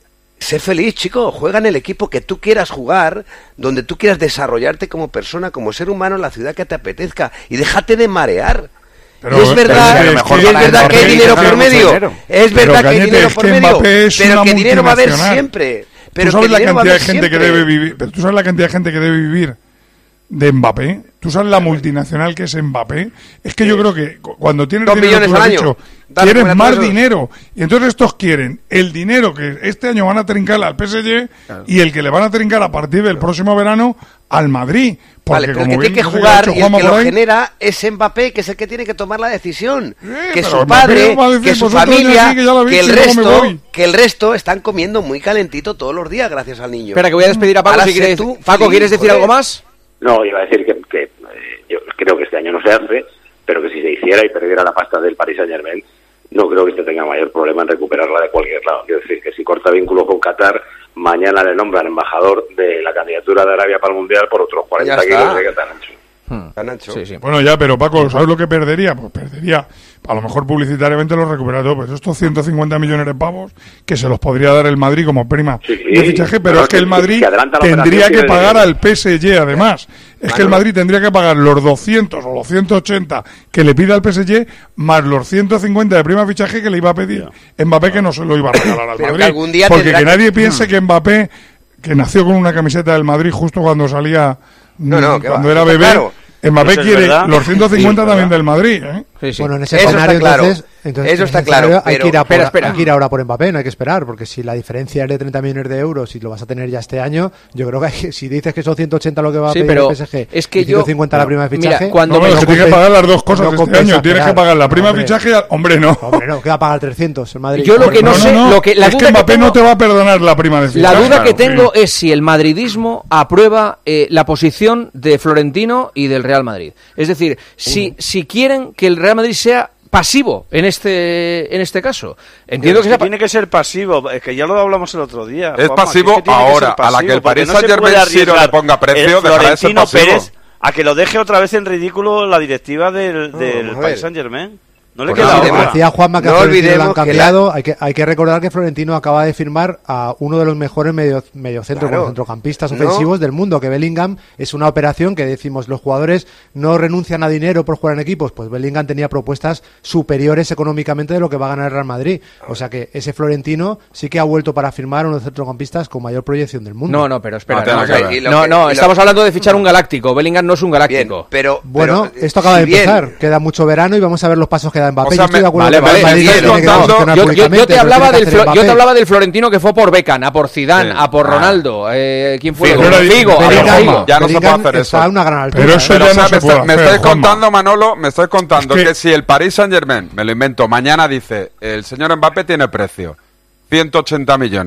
Sé feliz, chico, juega en el equipo que tú quieras jugar, donde tú quieras desarrollarte como persona, como ser humano, en la ciudad que te apetezca, y déjate de marear. Pero, y es verdad, pero es que, y es verdad que hay dinero por medio, es verdad que hay dinero por medio, pero que dinero va a haber siempre. Pero tú sabes que la dinero va a cantidad haber de gente siempre. que debe vivir, pero tú sabes la cantidad de gente que debe vivir de Mbappé. Tú sabes la multinacional que es Mbappé. Es que yo creo que cuando tienes Dos dinero, millones tú lo al has año. dicho, Dale, quieres más todos. dinero. Y entonces estos quieren el dinero que este año van a trincar al P S G Claro. y el que le van a trincar a partir del próximo verano al Madrid. Porque Vale, pero como el que tiene bien que ha jugar dicho y el Juanma que por lo ahí, genera es Mbappé, que es el que tiene que tomar la decisión. que pero su Mbappé padre, va a decir, que su pues otro día familia, sí, que ya lo que el veis, y luego me resto, voy. que el resto están comiendo muy calentito todos los días gracias al niño. Espera, que voy a despedir a Paco. Ahora Si sé quieres, tú, Paco, feliz, ¿quieres decir joder. algo más? No, iba a decir que, que eh, yo creo que este año no se hace, pero que si se hiciera y perdiera la pasta del Paris Saint-Germain, no creo que se tenga mayor problema en recuperarla de cualquier lado. Quiero decir que si corta vínculo con Qatar, mañana le nombran embajador de la candidatura de Arabia para el Mundial por otros cuarenta Ya está. kilos de que tan ancho. Tan ancho. Sí, sí. Bueno, ya, pero Paco, ¿sabes lo que perdería? Pues perdería, a lo mejor publicitariamente lo recupera todo, pues estos ciento cincuenta millones de pavos que se los podría dar el Madrid como prima Sí, sí. de fichaje, pero No, es que el que- Madrid que adelanta la tendría operación que tiene pagar dinero. al P S G además. Es que el Madrid tendría que pagar los doscientos o los ciento ochenta que le pide al P S G más los ciento cincuenta de prima de fichaje que le iba a pedir Mbappé, que no se lo iba a regalar al Pero que Madrid. algún día Porque tendrá que que- nadie piense que Mbappé, que nació con una camiseta del Madrid justo cuando salía, No, no, que cuando va, era está bebé, claro. Mbappé Eso es quiere verdad. los ciento cincuenta Sí, también verdad. del Madrid, ¿eh? Sí, sí. Bueno, en ese Eso escenario, está claro. entonces, entonces, Eso en está ese claro, escenario hay, pero- que ir a por, Espera, espera. hay que ir ahora por Mbappé, no hay que esperar, porque si la diferencia es de treinta millones de euros y lo vas a tener ya este año, yo creo que hay que- si dices que son ciento ochenta lo que va a Sí, pedir pero el P S G es que y ciento cincuenta yo- la prima de mira, fichaje, cuando No, me no, lo se tiene que compensa- pagar las dos cosas no este compensa año. Tienes que esperar. pagar la prima de Hombre. fichaje. y al- Hombre, no. Hombre, no, que va a pagar trescientos el Madrid. Yo lo Hombre, que no sé, lo que- la es duda que que Mbappé tengo- no te va a perdonar la prima de fichaje. La duda que Claro, tengo sí. es si el madridismo aprueba eh, la posición de Florentino y del Real Madrid. Es decir, si, si quieren que el Real Madrid sea pasivo en este en este caso. Entiendo Es que, que sea pa- tiene que ser pasivo, es que ya lo hablamos el otro día. Es Juanma, pasivo que es que tiene que ahora, ser a la que el pasivo, porque Paris no se Saint-Germain puede sí no le arriesgar ponga precio, el dejará de ser Florentino pasivo. Pérez a que lo deje otra vez en ridículo la directiva del, No, del vamos a Paris ver. Saint-Germain. No le Pues queda no, otra. Decía Juanma que No a Florentino lo han olvidemos que cambiado. Hay, que, hay que recordar que Florentino acaba de firmar a uno de los mejores medio, mediocentros Claro. o centrocampistas No. ofensivos del mundo, que Bellingham es una operación que decimos los jugadores no renuncian a dinero por jugar en equipos. Pues Bellingham tenía propuestas superiores económicamente de lo que va a ganar el Real Madrid. O sea que ese Florentino sí que ha vuelto para firmar a uno de los centrocampistas con mayor proyección del mundo. No, no, pero espera. No tiene no, que no, ver. Y lo no, que- no, y lo- estamos hablando de fichar un galáctico. Bellingham no es un Bien, galáctico. pero... Bueno, pero, esto acaba si de bien- empezar. Queda mucho verano y vamos a ver los pasos que da Mbappé. O sea, yo estoy me- de acuerdo Vale, que vale, el Madrid me tiene estoy que contando- gestionar Yo, yo- yo públicamente, te pero hablaba tiene que del hacer Flo- yo Mbappé. te hablaba del Florentino que fue por Beckham, a por Zidane, Sí. a por Ah. Ronaldo. Eh, ¿Quién fue? Figo. Figo, Pero Figo, a por Bellingham- Figo. Ya no se puede Bellingham hacer está eso. a una gran altura. Pero eso Pero, ya o sea, no se me, puede está- me hacer, estáis Juanma. contando, Manolo, me estáis contando Es que- que... si el Paris Saint-Germain, me lo invento, mañana dice, el señor Mbappé tiene precio, ciento ochenta millones,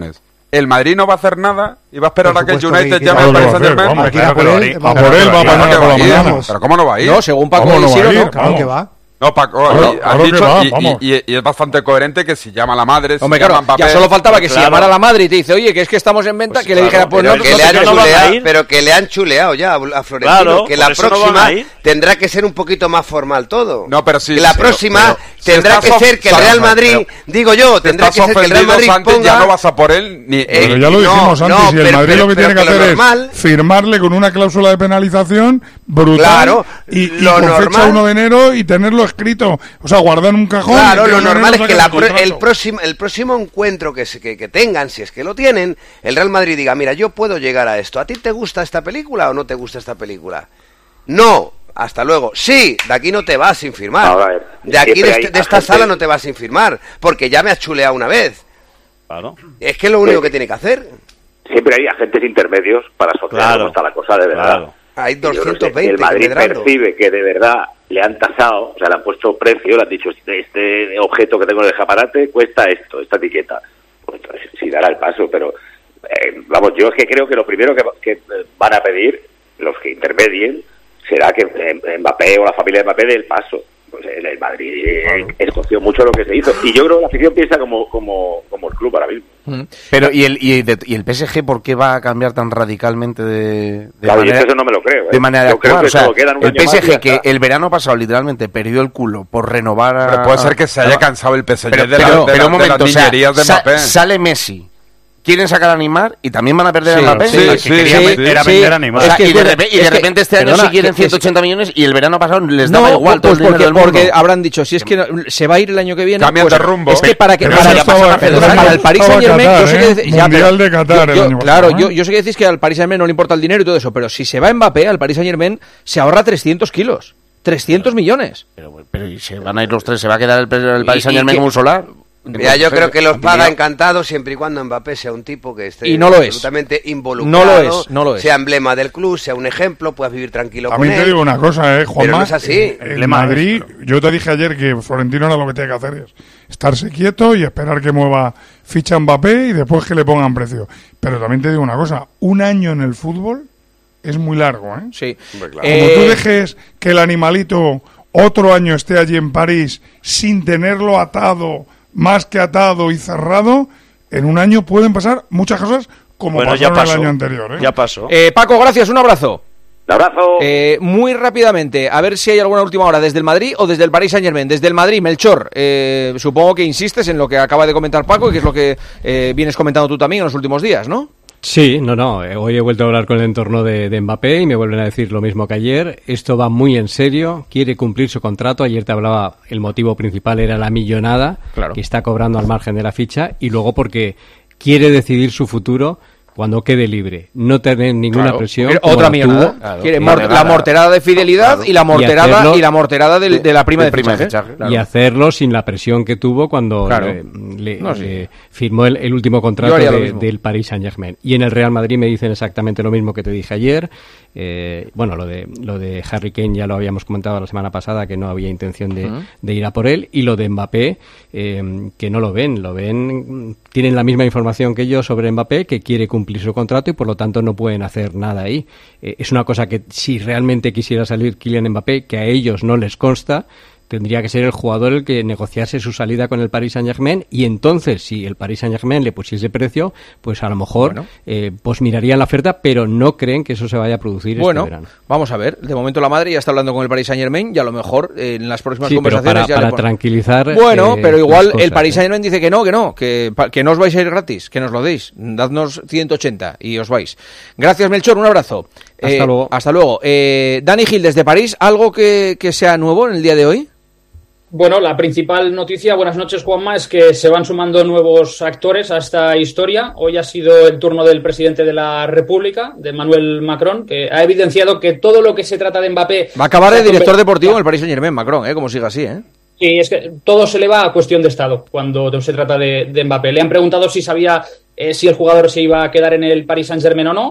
el Madrid no va a hacer nada y va a esperar Por a que el supuesto United que- llame que al no Paris lo va a hacer, Saint-Germain. vamos, claro, por él, A por él va mañana por la mañana. Pero ¿cómo no va a ir? No, según Paco ¿Cómo no va a Isidro, ir? no. Claro que va. No, Paco, Claro, y- has claro que dicho, va, y, vamos. y- y- y es bastante coherente que si llama la madre, si Hombre, claro, llama Mbappé, ya solo faltaba que si Claro. llamara a la madre y te dice, oye, que es que estamos en venta, Pues que le claro, dijera, pues Pero no, que, no le te- han no van a chuleado, ir. pero que le han chuleado ya a Florentino, Claro, que por la eso no van próxima a ir. tendrá que ser un poquito más formal todo. No, pero sí, Que la sí, próxima pero- si tendrá estás que ser que el of- Real pero- Madrid, pero- digo yo, si tendrá que estás ser que el Real ofendido, Madrid Santi, ponga... ya no vas a por él ni... Pero Eh, ya lo no, dijimos antes, no, y el pero- Madrid pero- lo que pero tiene que que lo hacer normal- es firmarle con una cláusula de penalización brutal Claro, y, y lo con fecha normal- uno de enero y tenerlo escrito. O sea, guardar en un cajón. Claro, y que lo el uno de normal es enero que saque la el pro- el, contrato. próximo, el próximo encuentro que, se- que, que tengan, si es que lo tienen, el Real Madrid diga, mira, yo puedo llegar a esto. ¿A ti te gusta esta película o no te gusta esta película? No, hasta luego. Sí, de aquí no te vas sin firmar. A ver, de aquí, de, siempre este- hay de esta agentes- sala no te vas sin firmar, porque ya me has chuleado una vez. Claro. Es que es lo único que tiene que hacer. Siempre hay agentes intermedios para asociar Claro. cómo está la cosa de verdad. Claro. Hay Yo creo que doscientos si veinte el Madrid medrando. percibe que de verdad le han tasado, o sea, le han puesto precio, le han dicho, este, este objeto que tengo en el escaparate cuesta esto, esta etiqueta. Pues entonces sí dará el paso, pero eh, vamos, yo es que creo que lo primero que, que eh, van a pedir los que intermedien será que eh, Mbappé o la familia de Mbappé dé el paso. Pues el, el Madrid eh, escoció mucho lo que se hizo. Y yo creo que la afición piensa como, como, como el club ahora mismo. Pero, ¿y el, y, de- y el P S G por qué va a cambiar tan radicalmente de, de Claro, yo manera, es que eso no me lo creo. ¿eh? de manera de yo creo actuar? que O sea, solo quedan un el año más P y S ya G que está. el verano pasado literalmente perdió el culo por renovar a... Pero puede ser que se haya a- cansado el P S G Pero, de, la- pero- de pero la- un de momento, las o sea, niñerías de sa- Mbappé. sale Messi, quieren sacar a Neymar y también van a perder Sí, a Mbappé. sí, O sea, sí, que querían sí, vender- era sí. vender a Neymar. O sea, Es que y de, es repe- y de que- repente este año perdona, sí quieren que- que- ciento ochenta millones y el verano pasado les No, daba igual todo pues el dinero porque, del mundo. porque habrán dicho, si es que no- se va a ir el año que viene, Cambian pues, de rumbo. es que para que Pero para, eso estaba- para- pero para estaba el Paris Saint Germain, Qatar, yo sé que ¿eh? dice- ya, Mundial pero- de Qatar el yo- año claro, pasado, yo, ¿eh? yo sé que decís que al Paris Saint Germain no le importa el dinero y todo eso, pero si se va Mbappé al Paris Saint Germain se ahorra trescientos kilos, trescientos millones. Pero, pero ¿y se van a ir los tres? ¿Se va a quedar el, el Y- Paris Saint y Germain que- como un solar? Mira, yo Pues, creo que los paga mira, encantado siempre y cuando Mbappé sea un tipo que esté Y no lo es. absolutamente involucrado, No lo es, no lo es. sea emblema del club, sea un ejemplo, puedas vivir tranquilo También con te él. digo una cosa, eh, Juanma. Pero no es así. El Madrid, yo te dije ayer que Florentino ahora lo que tiene que hacer es estarse quieto y esperar que mueva ficha Mbappé y después que le pongan precio. Pero también te digo una cosa, un año en el fútbol es muy largo, ¿eh? Sí. Como Eh, tú dejes que el animalito otro año esté allí en París sin tenerlo atado, más que atado y cerrado, en un año pueden pasar muchas cosas como Bueno, pasaron ya el pasó. año anterior, ¿eh? Ya pasó. eh, Paco, gracias, un abrazo. Un abrazo. Eh, muy rápidamente, a ver si hay alguna última hora desde el Madrid o desde el Paris Saint Germain. Desde el Madrid, Melchor, eh, supongo que insistes en lo que acaba de comentar Paco y que es lo que eh, vienes comentando tú también en los últimos días, ¿no? Sí, no, no. eh, Hoy he vuelto a hablar con el entorno de, de Mbappé y me vuelven a decir lo mismo que ayer. Esto va muy en serio, quiere cumplir su contrato. Ayer te hablaba, el motivo principal era la millonada Claro. que está cobrando al margen de la ficha y luego porque quiere decidir su futuro cuando quede libre, no tener ninguna Claro. presión. Quiere como otra la millonada. tuvo. Claro. Quiere Y mor- la- la morterada de fidelidad Claro. y la morterada y, hacerlo- la morterada del- de, la prima de, de prima de fichaje. fichaje, Claro. Y hacerlo sin la presión que tuvo cuando Claro. le, le- No, sí. le firmó el, el último Yo contrato haría lo de- mismo. del Paris Saint-Germain. Y en el Real Madrid me dicen exactamente lo mismo que te dije ayer. Eh, bueno, lo de lo de Harry Kane ya lo habíamos comentado la semana pasada, que no había intención de, Ujú. de ir a por él. Y lo de Mbappé, eh, que no lo ven. Lo ven, tienen la misma información que yo sobre Mbappé, que quiere cumplir su contrato y por lo tanto no pueden hacer nada ahí. Eh, es una cosa que si realmente quisiera salir Kylian Mbappé, que a ellos no les consta, tendría que ser el jugador el que negociase su salida con el Paris Saint-Germain y entonces si el Paris Saint-Germain le pusiese precio, pues a lo mejor Bueno. eh, pues mirarían la oferta, pero no creen que eso se vaya a producir Bueno, este verano. vamos a ver. De momento la madre ya está hablando con el Paris Saint Germain y a lo mejor eh, en las próximas Sí, pero conversaciones para, ya le para pon- tranquilizar. Bueno, eh, pero igual las cosas, el Paris ¿eh? Saint Germain dice que no, que no, que, pa- que no os vais a ir gratis, que nos lo deis. Dadnos ciento ochenta y os vais. Gracias, Melchor, un abrazo. Hasta Eh, luego. Hasta luego. Eh, Dani Gil, desde París, ¿algo que, que sea nuevo en el día de hoy? Bueno, la principal noticia, buenas noches Juanma, es que se van sumando nuevos actores a esta historia. Hoy ha sido el turno del presidente de la República, de Emmanuel Macron, que ha evidenciado que todo lo que se trata de Mbappé... Va a acabar de se ha director conver- deportivo en el Paris Saint Germain, Macron, ¿eh? Como siga así, ¿eh? Sí, es que todo se le va a cuestión de Estado cuando se trata de, de Mbappé. Le han preguntado si sabía eh, si el jugador se iba a quedar en el Paris Saint-Germain o no,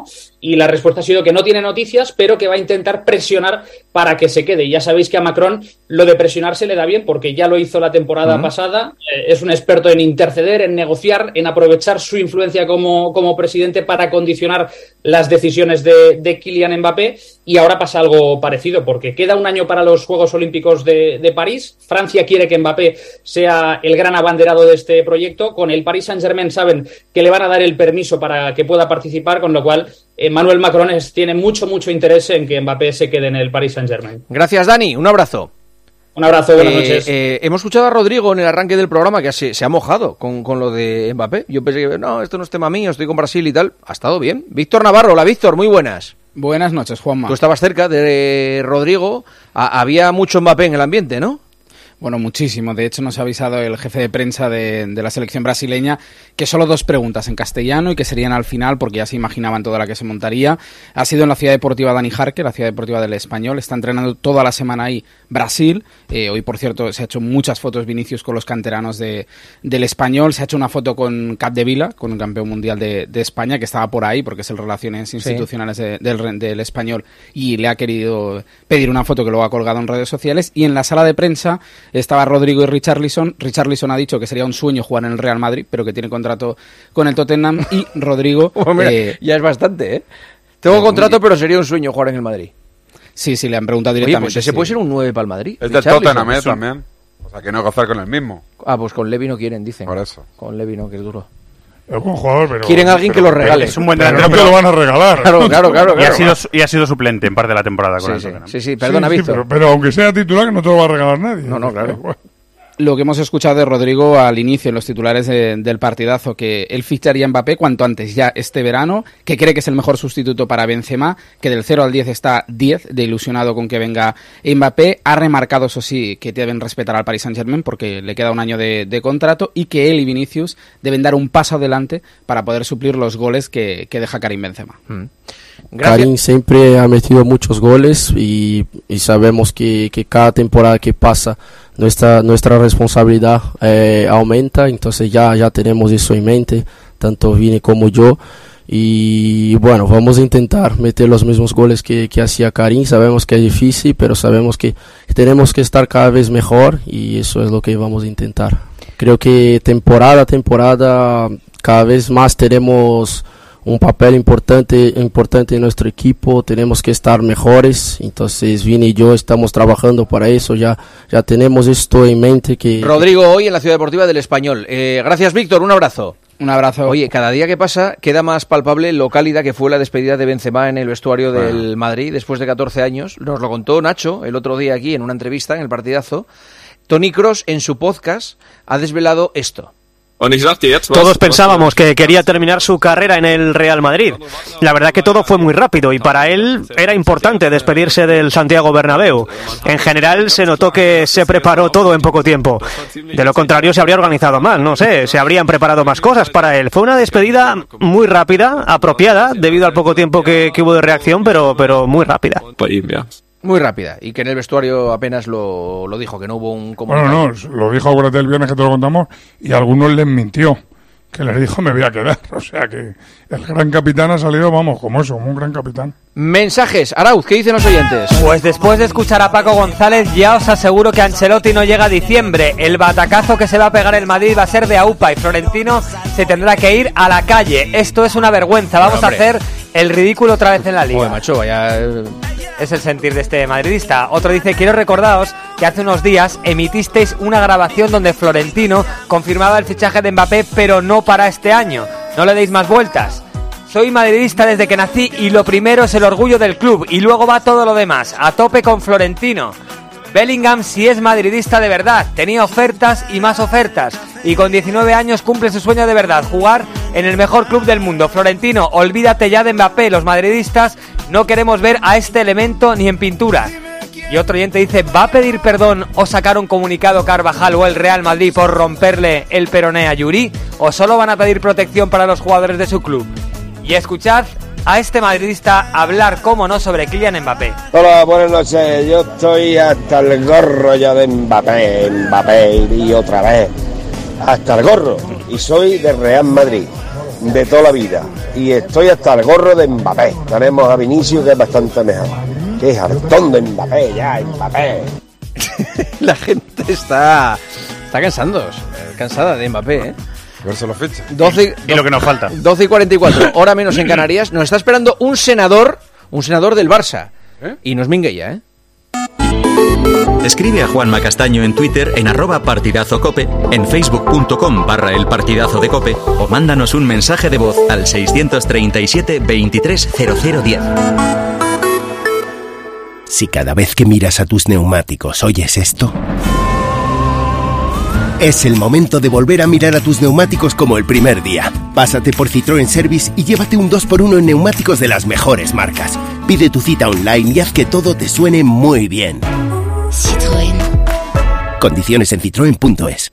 y la respuesta ha sido que no tiene noticias, pero que va a intentar presionar para que se quede. Y ya sabéis que a Macron lo de presionar se le da bien, porque ya lo hizo la temporada uh-huh. pasada, eh, es un experto en interceder, en negociar, en aprovechar su influencia como, como presidente para condicionar las decisiones de, de Kylian Mbappé, y ahora pasa algo parecido, porque queda un año para los Juegos Olímpicos de, de París. Francia quiere que Mbappé sea el gran abanderado de este proyecto. Con el Paris Saint-Germain saben que le van a dar el permiso para que pueda participar, con lo cual Emmanuel Macron es, tiene mucho, mucho interés en que Mbappé se quede en el Paris Saint-Germain. Gracias, Dani. Un abrazo. Un abrazo, buenas eh, noches. Eh, hemos escuchado a Rodrigo en el arranque del programa que se, se ha mojado con, con lo de Mbappé. Yo pensé que no, esto no es tema mío, estoy con Brasil y tal. Ha estado bien. Víctor Navarro, hola Víctor, muy buenas. Buenas noches, Juanma. Tú estabas cerca de Rodrigo. A, había mucho Mbappé en el ambiente, ¿no? Bueno, muchísimo. De hecho, nos ha avisado el jefe de prensa de, de la selección brasileña que solo dos preguntas en castellano y que serían al final, porque ya se imaginaban toda la que se montaría. Ha sido en la ciudad deportiva Dani Jarque, la ciudad deportiva del Español. Está entrenando toda la semana ahí Brasil. Eh, hoy, por cierto, se ha hecho muchas fotos Vinicius con los canteranos de, del Español. Se ha hecho una foto con Capdevila, con el campeón mundial de, de España, que estaba por ahí porque es el Relaciones Institucionales sí. de, del, del Español, y le ha querido pedir una foto que luego ha colgado en redes sociales. Y en la sala de prensa estaba Rodrigo y Richarlison. Richarlison ha dicho que sería un sueño jugar en el Real Madrid, pero que tiene contrato con el Tottenham. Y Rodrigo... Bueno, mira, eh, ya es bastante, ¿eh? Tengo contrato, pero sería un sueño jugar en el Madrid. Sí, sí, le han preguntado directamente. Oye, pues ese sí. puede ser un nueve para el Madrid. Es del Tottenham, ¿eh? También. O sea, que no gozar con el mismo. Ah, pues con Levi no quieren, dicen. Por eso. Con Levi no, que es duro. Es buen jugador, pero... Quieren a alguien pero, que lo regale. Es un buen pero delantero. No te lo van a regalar. Claro, claro, claro. Y, ha claro. sido, y ha sido suplente en parte de la temporada con sí, el sí, Tottenham. sí, sí, perdona, sí, sí, Víctor. pero, pero aunque sea titular, no te lo va a regalar nadie. No, no, claro. Bueno. Lo que hemos escuchado de Rodrigo al inicio en los titulares de, del partidazo, que él ficharía a Mbappé cuanto antes, ya este verano, que cree que es el mejor sustituto para Benzema, que del cero al diez está diez de ilusionado con que venga Mbappé. Ha remarcado, eso sí, que deben respetar al Paris Saint-Germain porque le queda un año de, de contrato, y que él y Vinicius deben dar un paso adelante para poder suplir los goles que, que deja Karim Benzema. Mm. Karim siempre ha metido muchos goles y, y sabemos que, que cada temporada que pasa nuestra nuestra responsabilidad eh, aumenta, entonces ya, ya tenemos eso en mente, tanto Vini como yo, y bueno, vamos a intentar meter los mismos goles que, que hacía Karim. Sabemos que es difícil, pero sabemos que, que tenemos que estar cada vez mejor, y eso es lo que vamos a intentar. Creo que temporada a temporada cada vez más tenemos un papel importante importante en nuestro equipo, tenemos que estar mejores, entonces Vini y yo estamos trabajando para eso, ya, ya tenemos esto en mente. Que Rodrigo hoy en la Ciudad Deportiva del Español. Eh, gracias, Víctor, un abrazo. Un abrazo. Oye, cada día que pasa queda más palpable lo cálida que fue la despedida de Benzema en el vestuario bueno. del Madrid después de catorce años. Nos lo contó Nacho el otro día aquí en una entrevista en el partidazo. Toni Kroos en su podcast ha desvelado esto. Todos pensábamos que quería terminar su carrera en el Real Madrid. La verdad que todo fue muy rápido y para él era importante despedirse del Santiago Bernabéu. En general se notó que se preparó todo en poco tiempo. De lo contrario se habría organizado más, no sé, se habrían preparado más cosas para él. Fue una despedida muy rápida, apropiada, debido al poco tiempo que, que hubo de reacción, pero, pero muy rápida. Muy rápida, y que en el vestuario apenas lo, lo dijo, que no hubo un comunicado. Bueno, no, lo dijo acuérdate el viernes que te lo contamos, y a algunos les mintió, que les dijo me voy a quedar. O sea que el gran capitán ha salido, vamos, como eso, como un gran capitán. Mensajes, Arauz, ¿qué dicen los oyentes? Pues después de escuchar a Paco González, ya os aseguro que Ancelotti no llega a diciembre. El batacazo que se va a pegar el Madrid va a ser de AUPA y Florentino se tendrá que ir a la calle. Esto es una vergüenza, vamos bueno, a hacer el ridículo otra vez en la Liga. Joder, macho, vaya... Es el sentir de este madridista. Otro dice, quiero recordaros que hace unos días emitisteis una grabación donde Florentino confirmaba el fichaje de Mbappé, pero no para este año. No le deis más vueltas. Soy madridista desde que nací y lo primero es el orgullo del club y luego va todo lo demás. A tope con Florentino. Bellingham sí es madridista de verdad, tenía ofertas y más ofertas, y con diecinueve años cumple su sueño de verdad, jugar en el mejor club del mundo. Florentino, olvídate ya de Mbappé, los madridistas no queremos ver a este elemento ni en pintura. Y otro oyente dice, ¿va a pedir perdón o sacar un comunicado Carvajal o el Real Madrid por romperle el peroné a Yuri? ¿O solo van a pedir protección para los jugadores de su club? Y escuchad a este madridista hablar, cómo no, sobre Kylian Mbappé. Hola, buenas noches. Yo estoy hasta el gorro ya de Mbappé, Mbappé y otra vez. Hasta el gorro. Y soy de Real Madrid. de toda la vida. Y estoy hasta el gorro de Mbappé. Tenemos a Vinicius, que es bastante mejor. Qué hartón de Mbappé, ya, Mbappé. La gente está, está cansando, cansada de Mbappé, ¿eh? Verse los fichas. doce, y lo que nos falta. doce y cuarenta y cuatro, hora menos en Canarias. Nos está esperando un senador, un senador del Barça. ¿Eh? Y no es Minguella, ¿eh? Escribe a Juanma Castaño en Twitter en arroba partidazocope, en facebook.com barra el partidazo de cope o mándanos un mensaje de voz al seiscientos treinta y siete veintitrés cero cero diez. Si cada vez que miras a tus neumáticos oyes esto, es el momento de volver a mirar a tus neumáticos como el primer día. Pásate por Citroën Service y llévate un dos por uno en neumáticos de las mejores marcas. Pide tu cita online y haz que todo te suene muy bien. Citroën. Condiciones en citroen punto es.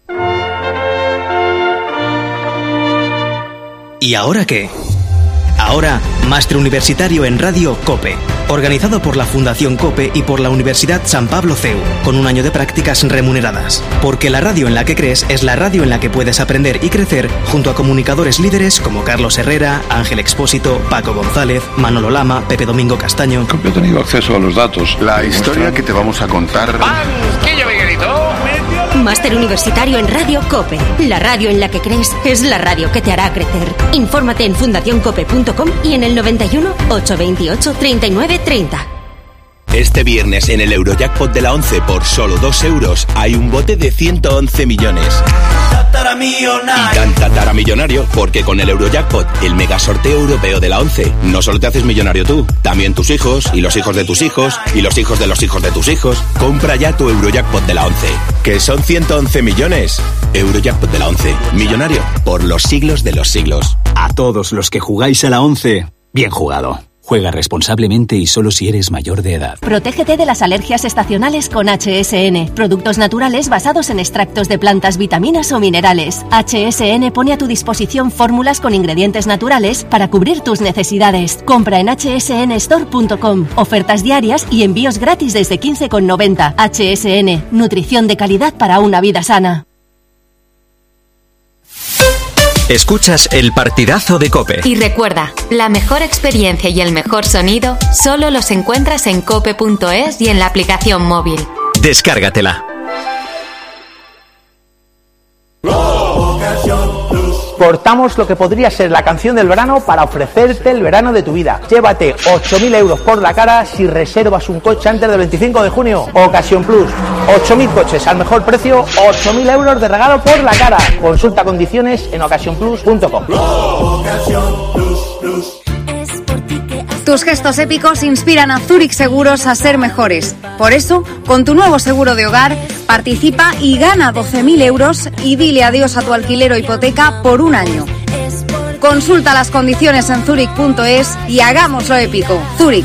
¿Y ahora qué? Ahora, Máster Universitario en Radio COPE, organizado por la Fundación COPE y por la Universidad San Pablo C E U, con un año de prácticas remuneradas. Porque la radio en la que crees es la radio en la que puedes aprender y crecer junto a comunicadores líderes como Carlos Herrera, Ángel Expósito, Paco González, Manolo Lama, Pepe Domingo Castaño. Yo he tenido acceso a los datos. La historia que te vamos a contar... ¡Banquillo, Miguelito! Máster Universitario en Radio COPE. La radio en la que crees es la radio que te hará crecer. Infórmate en fundación cope punto com y en el noventa y uno, ochocientos veintiocho, treinta y nueve treinta. Este viernes en el Eurojackpot de la once por solo dos euros hay un bote de ciento once millones. Y tan tatara millonario porque con el Eurojackpot, el mega sorteo europeo de la once, no solo te haces millonario tú, también tus hijos y los hijos de tus hijos y los hijos de los hijos de tus hijos. Compra ya tu Eurojackpot de la once, que son ciento once millones. Eurojackpot de la once, millonario por los siglos de los siglos. A todos los que jugáis a la once, bien jugado. Juega responsablemente y solo si eres mayor de edad. Protégete de las alergias estacionales con H S N. Productos naturales basados en extractos de plantas, vitaminas o minerales. H S N pone a tu disposición fórmulas con ingredientes naturales para cubrir tus necesidades. Compra en h s n store punto com. Ofertas diarias y envíos gratis desde quince con noventa. H S N. Nutrición de calidad para una vida sana. Escuchas el partidazo de COPE. Y recuerda, la mejor experiencia y el mejor sonido solo los encuentras en cope punto es y en la aplicación móvil. Descárgatela. Cortamos lo que podría ser la canción del verano para ofrecerte el verano de tu vida. Llévate ocho mil euros por la cara si reservas un coche antes del veinticinco de junio. Ocasión Plus. ocho mil coches al mejor precio, ocho mil euros de regalo por la cara. Consulta condiciones en ocasión plus punto com. Tus gestos épicos inspiran a Zurich Seguros a ser mejores. Por eso, con tu nuevo seguro de hogar, participa y gana doce mil euros y dile adiós a tu alquiler o hipoteca por un año. Consulta las condiciones en zurich punto es y hagámoslo épico. Zurich.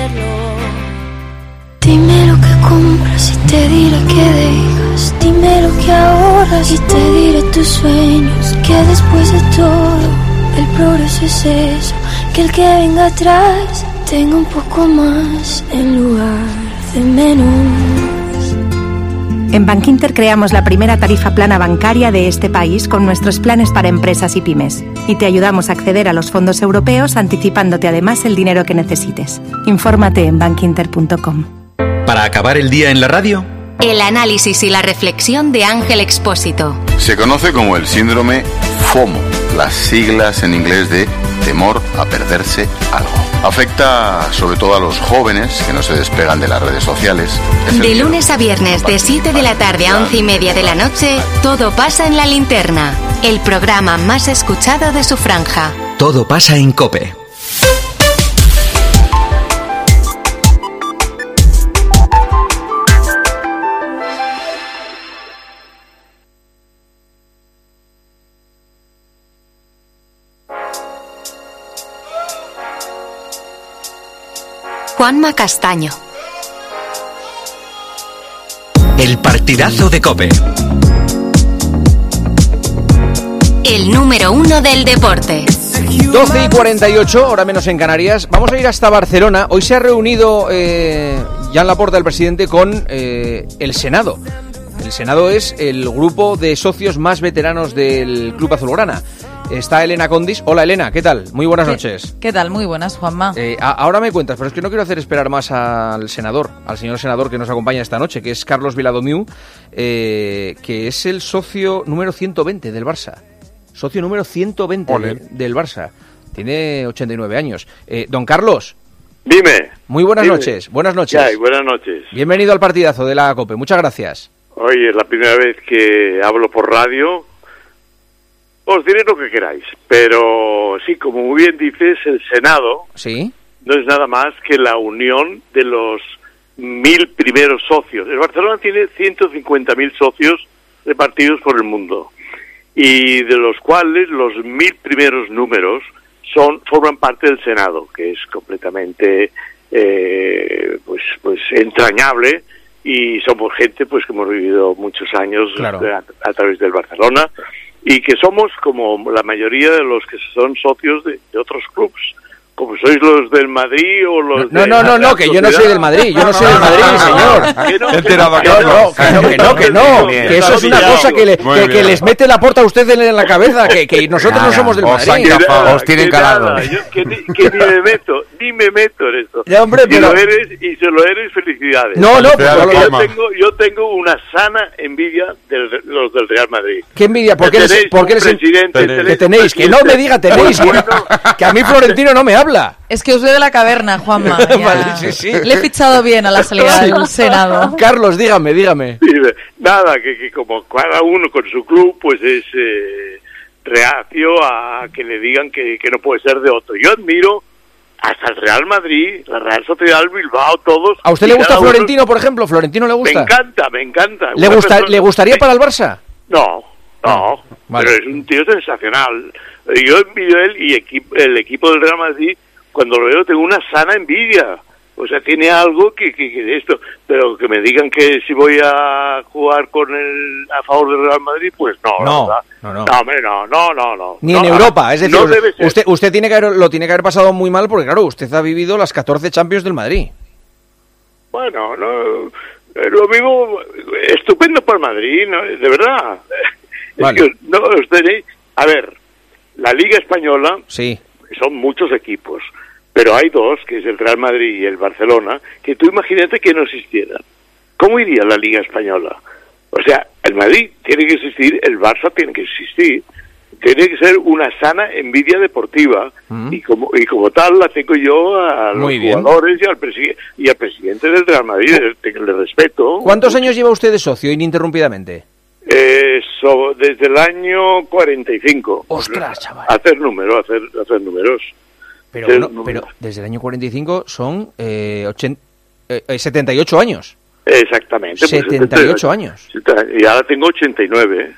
Dime lo que compras y te diré que dejas. Dime lo que ahorras y te diré tus sueños. Que después de todo, el progreso es eso. Que el que venga atrás tenga un poco más en lugar de menos. En Bankinter creamos la primera tarifa plana bancaria de este país con nuestros planes para empresas y pymes. Y te ayudamos a acceder a los fondos europeos anticipándote además el dinero que necesites. Infórmate en bankinter punto com. Para acabar el día en la radio, el análisis y la reflexión de Ángel Expósito. Se conoce como el síndrome FOMO, las siglas en inglés de temor a perderse algo. Afecta sobre todo a los jóvenes que no se despegan de las redes sociales. De lunes a viernes, de siete de la tarde a once y media de la noche, Todo pasa en la linterna, el programa más escuchado de su franja. Todo pasa en COPE. Juanma Castaño. El partidazo de COPE. El número uno del deporte. doce y cuarenta y ocho, hora menos en Canarias. Vamos a ir hasta Barcelona. Hoy se ha reunido eh, Jan Laporta, el presidente, con eh, el Senado. El Senado es el grupo de socios más veteranos del Club Azulgrana. está Elena Condis. Hola Elena, ¿qué tal? Muy buenas ¿Qué, noches. ¿Qué tal? Muy buenas, Juanma. Eh, a, ahora me cuentas, pero es que no quiero hacer esperar más al senador, al señor senador que nos acompaña esta noche, que es Carlos Viladomiu, eh, que es el socio número ciento veinte del Barça. Socio número ciento veinte de, del Barça. Tiene ochenta y nueve años. Eh, don Carlos. Dime. Muy buenas dime. noches. Buenas noches. Ya, buenas noches. Bienvenido al partidazo de la COPE. Muchas gracias. Oye, es la primera vez que hablo por radio. Os diré lo que queráis. Pero sí, como muy bien dices, el Senado ¿Sí? no es nada más que la unión de los mil primeros socios. El Barcelona tiene ciento cincuenta mil socios repartidos por el mundo. Y de los cuales los mil primeros números son forman parte del Senado, que es completamente eh, pues pues entrañable, y somos gente pues que hemos vivido muchos años claro. a, a través del Barcelona, y que somos como la mayoría de los que son socios de, de otros clubes, como sois los del Madrid o los no, de no, no, no, que yo no soy del Madrid, yo no soy del Madrid, señor. Que no, que que no, no, que no, que no, que no, que eso es una cosa que, le, que, que les mete la porta a ustedes en la cabeza, que, que nosotros nada, no somos del Madrid. Nada, os tienen calado. Que, ni, que ni me meto, ni me meto en esto. Ya, hombre, y, pero... lo eres, y se lo eres, felicidades. No, no, pero yo tengo, yo tengo una sana envidia de los del Real Madrid. ¿Qué envidia? ¿Por qué les, ¿por qué les presidente, tenéis? Que tenéis, que no me diga tenéis, que, no, que a mí Florentino no me habla. Es que os veo de la caverna, Juanma. Vale, sí, sí. Le he fichado bien a la salida del Senado. Carlos, dígame, dígame. Nada, que, que como cada uno con su club, pues es eh, reacio a que le digan que, que no puede ser de otro. Yo admiro hasta el Real Madrid, la Real Sociedad, el Bilbao, todos. ¿A usted le gusta Florentino, por ejemplo? ¿Florentino le gusta? Me encanta, me encanta. ¿Le, gusta, persona... ¿le gustaría para el Barça? No, no, vale. Pero es un tío sensacional. Yo envidio a él y equipo, el equipo del Real Madrid. Cuando lo veo tengo una sana envidia, o sea, tiene algo que, que, que esto, pero que me digan que si voy a jugar con el a favor del Real Madrid, pues no, no, ¿verdad? no, no, no, hombre, no, no, no, no. Ni no, en Europa, es decir, no debe ser. usted, usted tiene que haber, lo tiene que haber pasado muy mal porque claro, usted ha vivido las catorce Champions del Madrid. Bueno, no, lo vivo estupendo para el Madrid, ¿no? De verdad. Vale. Es que no os tenéis, a ver, la Liga Española, sí, son muchos equipos. Pero hay dos, que es el Real Madrid y el Barcelona, que tú imagínate que no existieran. ¿Cómo iría la Liga Española? O sea, el Madrid tiene que existir, el Barça tiene que existir, tiene que ser una sana envidia deportiva, mm. y como y como tal la tengo yo a Muy los bien. jugadores y al, presi y al presidente del Real Madrid, le, le respeto. ¿Cuántos años lleva usted de socio ininterrumpidamente? Eh, so, desde el año cuarenta y cinco. ¡Ostras, chaval! Hacer números, hacer, hacer números. Pero, no, pero desde el año cuarenta y cinco son eh, ochenta, eh, setenta y ocho años. Exactamente. setenta y ocho pues, años. Y ahora tengo ochenta y nueve.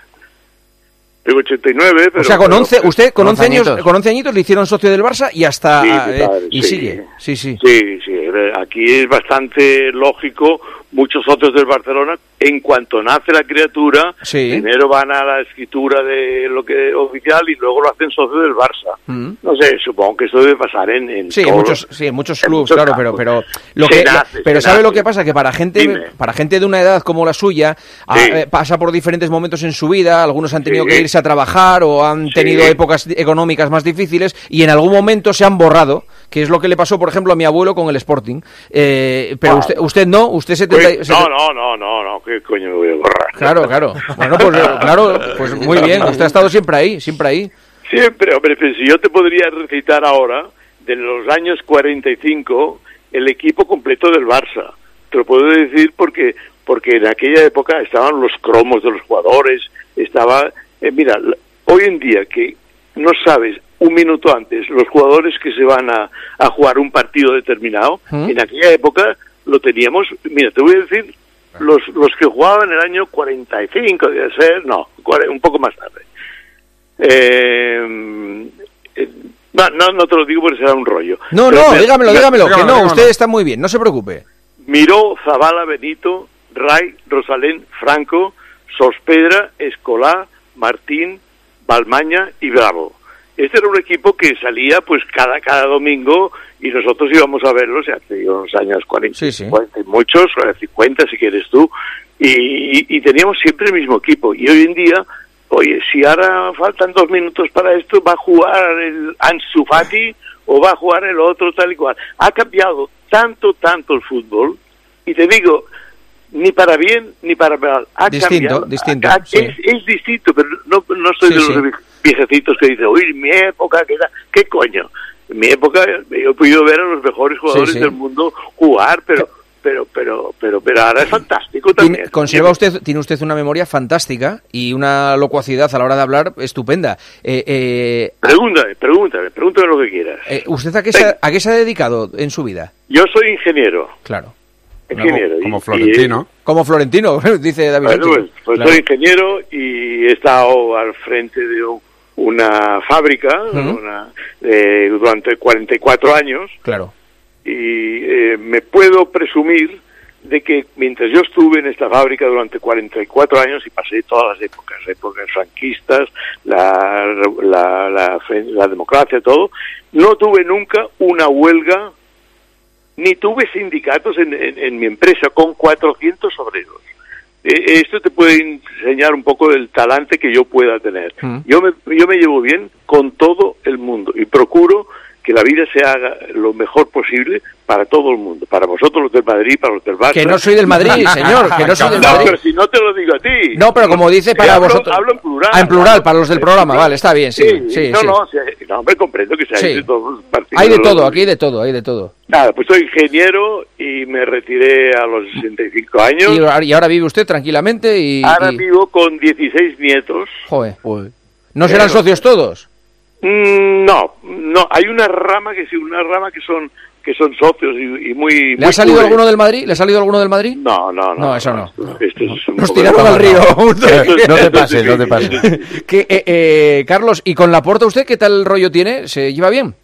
Tengo ochenta y nueve, pero... O sea, con once, pero, usted con once años, añitos. con once añitos le hicieron socio del Barça y hasta... Sí, eh, padre, y sí. sigue, sí, sí. Sí, sí. Aquí es bastante lógico, muchos socios del Barcelona, en cuanto nace la criatura, sí. primero van a la escritura de lo que oficial y luego lo hacen socio del Barça. Mm. No sé, supongo que esto debe pasar en... en sí, en muchos, sí, en muchos clubes, claro, campos. pero pero lo Se que nace, pero se sabe nace. lo que pasa, que para gente Dime. para gente de una edad como la suya, a, Sí. eh, pasa por diferentes momentos en su vida, algunos han tenido Sí. que irse a trabajar o han Sí. tenido épocas económicas más difíciles y en algún momento se han borrado, que es lo que le pasó, por ejemplo, a mi abuelo con el Sporting. Eh, pero Ah. usted usted no, usted setenta Pues, no, no, no, no, no, ¿qué coño me voy a borrar? Claro, claro. Bueno, pues claro, pues muy bien, usted ha estado siempre ahí, siempre ahí. Siempre, hombre, pero si yo te podría recitar ahora, de los años cuarenta y cinco, el equipo completo del Barça. Te lo puedo decir porque porque en aquella época estaban los cromos de los jugadores, estaba... Eh, mira, hoy en día que no sabes un minuto antes los jugadores que se van a, a jugar un partido determinado, ¿Mm? en aquella época lo teníamos... Mira, te voy a decir los los que jugaban en el año cuarenta y cinco, debe ser, no, un poco más tarde. Eh, eh, no, no, no te lo digo porque será un rollo. No, Pero, no, pero, dígamelo, mira, dígamelo, que no, dígamelo. usted está muy bien, no se preocupe. Miró, Zabala, Benito, Ray, Rosalén, Franco, Sospedra, Escolá, Martín, Balmaña y Bravo. Este era un equipo que salía pues cada cada domingo y nosotros íbamos a verlos hace unos años cuarenta, Sí, sí. cuarenta y muchos, cincuenta si quieres tú, y, y, y teníamos siempre el mismo equipo. Y hoy en día oye, si ahora faltan dos minutos para esto, va a jugar el Ansu Fati o va a jugar el otro tal y cual. Ha cambiado tanto, tanto el fútbol, y te digo, ni para bien ni para mal. Ha distinto, cambiado. distinto. Ha, sí. es, es distinto, pero no, no soy Sí, de sí. los viejecitos que dicen, uy, mi época, ¿qué, ¿qué coño? En mi época yo he podido ver a los mejores jugadores Sí, sí. del mundo jugar, pero pero pero pero pero ahora es fantástico también. Tiene, conserva usted, tiene usted una memoria fantástica y una locuacidad a la hora de hablar estupenda. Eh, eh, Pregúntame, pregúntame, pregúntame lo que quieras. eh, ¿Usted a qué, se, a qué se ha dedicado en su vida? Yo soy ingeniero. Claro. Ingeniero. Como y- Florentino. Como Florentino, dice David Bueno, Sánchez. pues, pues Claro. soy ingeniero y he estado al frente de un- una fábrica Ujú. una, eh, durante cuarenta y cuatro años, Claro. y eh, me puedo presumir de que mientras yo estuve en esta fábrica durante cuarenta y cuatro años, y pasé todas las épocas, épocas franquistas, la, la, la, la democracia, todo, no tuve nunca una huelga, ni tuve sindicatos en, en, en mi empresa con cuatrocientos obreros. Eh, esto te puede enseñar un poco del talante que yo pueda tener. Mm. Yo me, yo me llevo bien con todo el mundo y procuro que la vida se haga lo mejor posible para todo el mundo, para vosotros los del Madrid, para los del Barça. Que no soy del Madrid, señor, que no soy del Madrid. No, pero si no te lo digo a ti. No, pero como dice para hablo, vosotros... Hablo en plural. Ah, en plural, hablo- para los del programa, vale, está bien, sí, sí, no, sí. no, sí, no, hombre, comprendo que se Sí. hay de todos los partidos. Hay de todo, aquí hay de todo, hay de todo. Nada, pues soy ingeniero y me retiré a los sesenta y cinco años. Y, ahora- y ahora vive usted tranquilamente y... Ahora y- vivo con dieciséis nietos. Joder, ¿no serán Pero- socios todos? Mm, no, no, hay una rama que sí, una rama que son que son socios y, y muy... ¿Le ha muy salido cool. alguno del Madrid? ¿Le ha salido alguno del Madrid? No, no, no. No, eso no. Esto es un Nos poco tiraron de- al río. Esto es- No te esto es pases, no te difícil, pases. esto es- Que, eh, eh, Carlos, ¿y con Laporta usted qué tal rollo tiene? ¿Se lleva bien?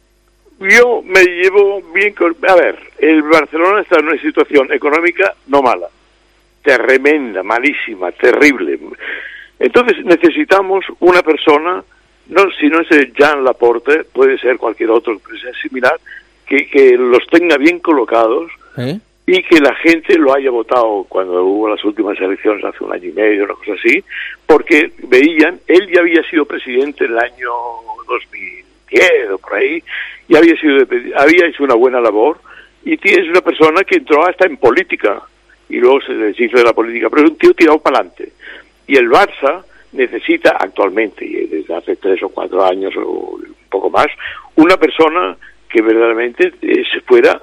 Yo me llevo bien con... A ver, el Barcelona está en una situación económica no mala, tremenda, malísima, terrible. Entonces necesitamos una persona, no, si no es el Jean Laporte, puede ser cualquier otro que sea similar, que, que los tenga bien colocados ¿Eh? y que la gente lo haya votado cuando hubo las últimas elecciones hace un año y medio, una cosa así, porque veían, él ya había sido presidente el año dos mil diez o por ahí, y había sido había hecho una buena labor, y es una persona que entró hasta en política y luego se deshizo de la política, pero es un tío tirado para adelante. Y el Barça necesita actualmente, y desde hace tres o cuatro años o un poco más, una persona que verdaderamente eh, se fuera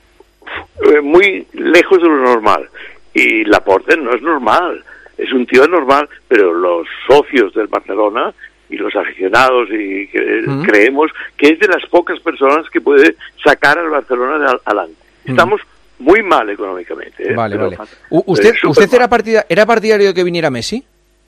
eh, muy lejos de lo normal. Y Laporte no es normal, es un tío normal, pero los socios del Barcelona y los aficionados y que Mm. creemos que es de las pocas personas que puede sacar al Barcelona de al- adelante. Estamos muy mal económicamente. ¿eh? Vale, Pero vale. fa- U- pero ¿Usted, súper usted mal. era, partida, era partidario de que viniera Messi?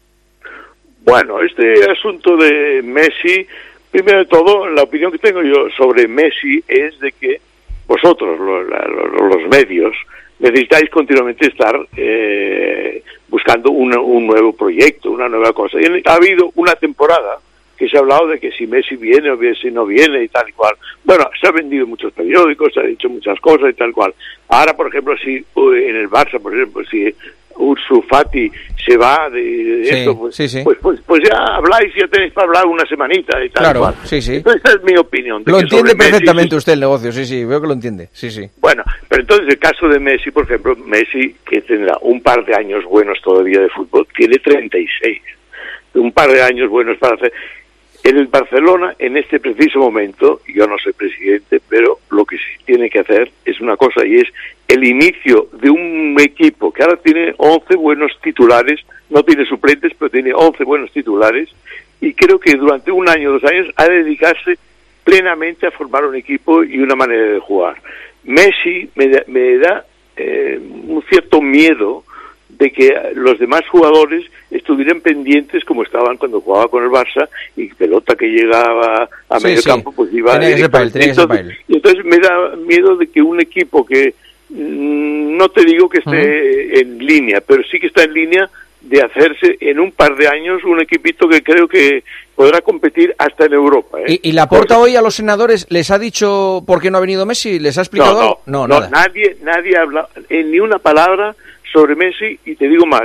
Bueno, este asunto de Messi, primero de todo, la opinión que tengo yo sobre Messi es de que vosotros, lo- la- lo- los medios, necesitáis continuamente estar eh, buscando una- un nuevo proyecto, una nueva cosa. Y ha habido una temporada que se ha hablado de que si Messi viene o si no viene y tal y cual. Bueno, se ha vendido muchos periódicos, se ha dicho muchas cosas y tal cual. Ahora, por ejemplo, si uh, en el Barça, por ejemplo, si Ansu Fati se va de, de Sí, esto, pues, sí, sí. Pues, pues, pues ya habláis, ya tenéis para hablar una semanita y tal Claro, cual. sí, sí. Entonces, esa es mi opinión. de Lo que entiende sobre Messi- perfectamente usted el negocio, sí, sí, veo que lo entiende, sí, sí. Bueno, pero entonces el caso de Messi, por ejemplo, Messi, que tendrá un par de años buenos todavía de fútbol, tiene treinta y seis. Un par de años buenos para hacer... En el Barcelona, en este preciso momento, yo no soy presidente, pero lo que sí tiene que hacer es una cosa, y es el inicio de un equipo que ahora tiene once buenos titulares, no tiene suplentes, pero tiene once buenos titulares, y creo que durante un año o dos años ha de dedicarse plenamente a formar un equipo y una manera de jugar. Messi me da, me da eh, un cierto miedo de que los demás jugadores estuvieran pendientes como estaban cuando jugaba con el Barça, y pelota que llegaba a Sí, medio sí. campo pues iba Tenía que ser para él, tenía que ser para él. y entonces me da miedo de que un equipo que mm, no te digo que esté en línea, pero sí que está en línea de hacerse en un par de años un equipito que creo que podrá competir hasta en Europa. ¿eh? ¿Y, y Laporta hoy a los senadores les ha dicho por qué no ha venido Messi? ¿Les ha explicado No, algo? no, no, nada. nadie, nadie habla en ni una palabra sobre Messi, y te digo más,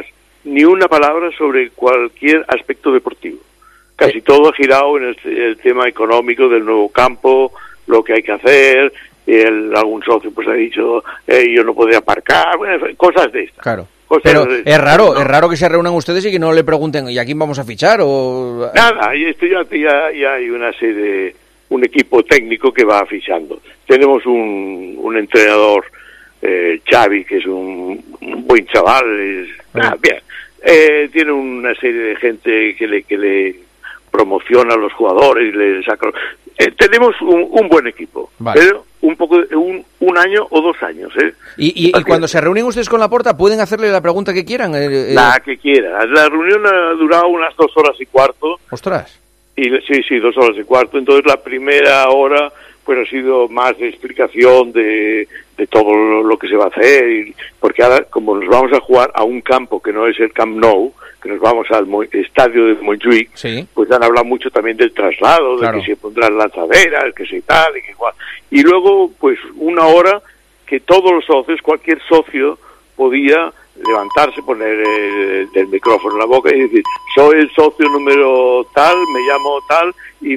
ni una palabra sobre cualquier aspecto deportivo. Casi todo ha girado en el, el tema económico del nuevo campo, lo que hay que hacer. El, algún socio pues ha dicho, eh, yo no podía aparcar, bueno, cosas de estas. Claro. Cosas Pero de, es raro, no. es raro que se reúnan ustedes y que no le pregunten, ¿y a quién vamos a fichar? O Nada, y esto ya, ya, ya hay una serie, un equipo técnico que va fichando. Tenemos un, un entrenador, eh, Xavi, que es un, un buen chaval, es, ah, bien. Eh, tiene una serie de gente que le, que le promociona a los jugadores, le saca. Eh, tenemos un, un buen equipo, vale. pero un poco de, un, un año o dos años, ¿eh? Y, y, y cuando se reúnen ustedes con Laporta, ¿pueden hacerle la pregunta que quieran? Eh, eh... La que quieran. La reunión ha durado unas dos horas y cuarto. Ostras. Y sí, sí, dos horas y cuarto. Entonces la primera hora pues ha sido más de explicación de, de todo lo, lo que se va a hacer, y, porque ahora como nos vamos a jugar a un campo que no es el Camp Nou, que nos vamos al Mo- estadio de Montjuic, sí. pues han hablado mucho también del traslado, Claro. de que se pondrán lanzaderas, que se tal, y que igual. Y luego, pues una hora que todos los socios, cualquier socio, podía levantarse, poner el, el micrófono en la boca y decir, soy el socio número tal, me llamo tal, y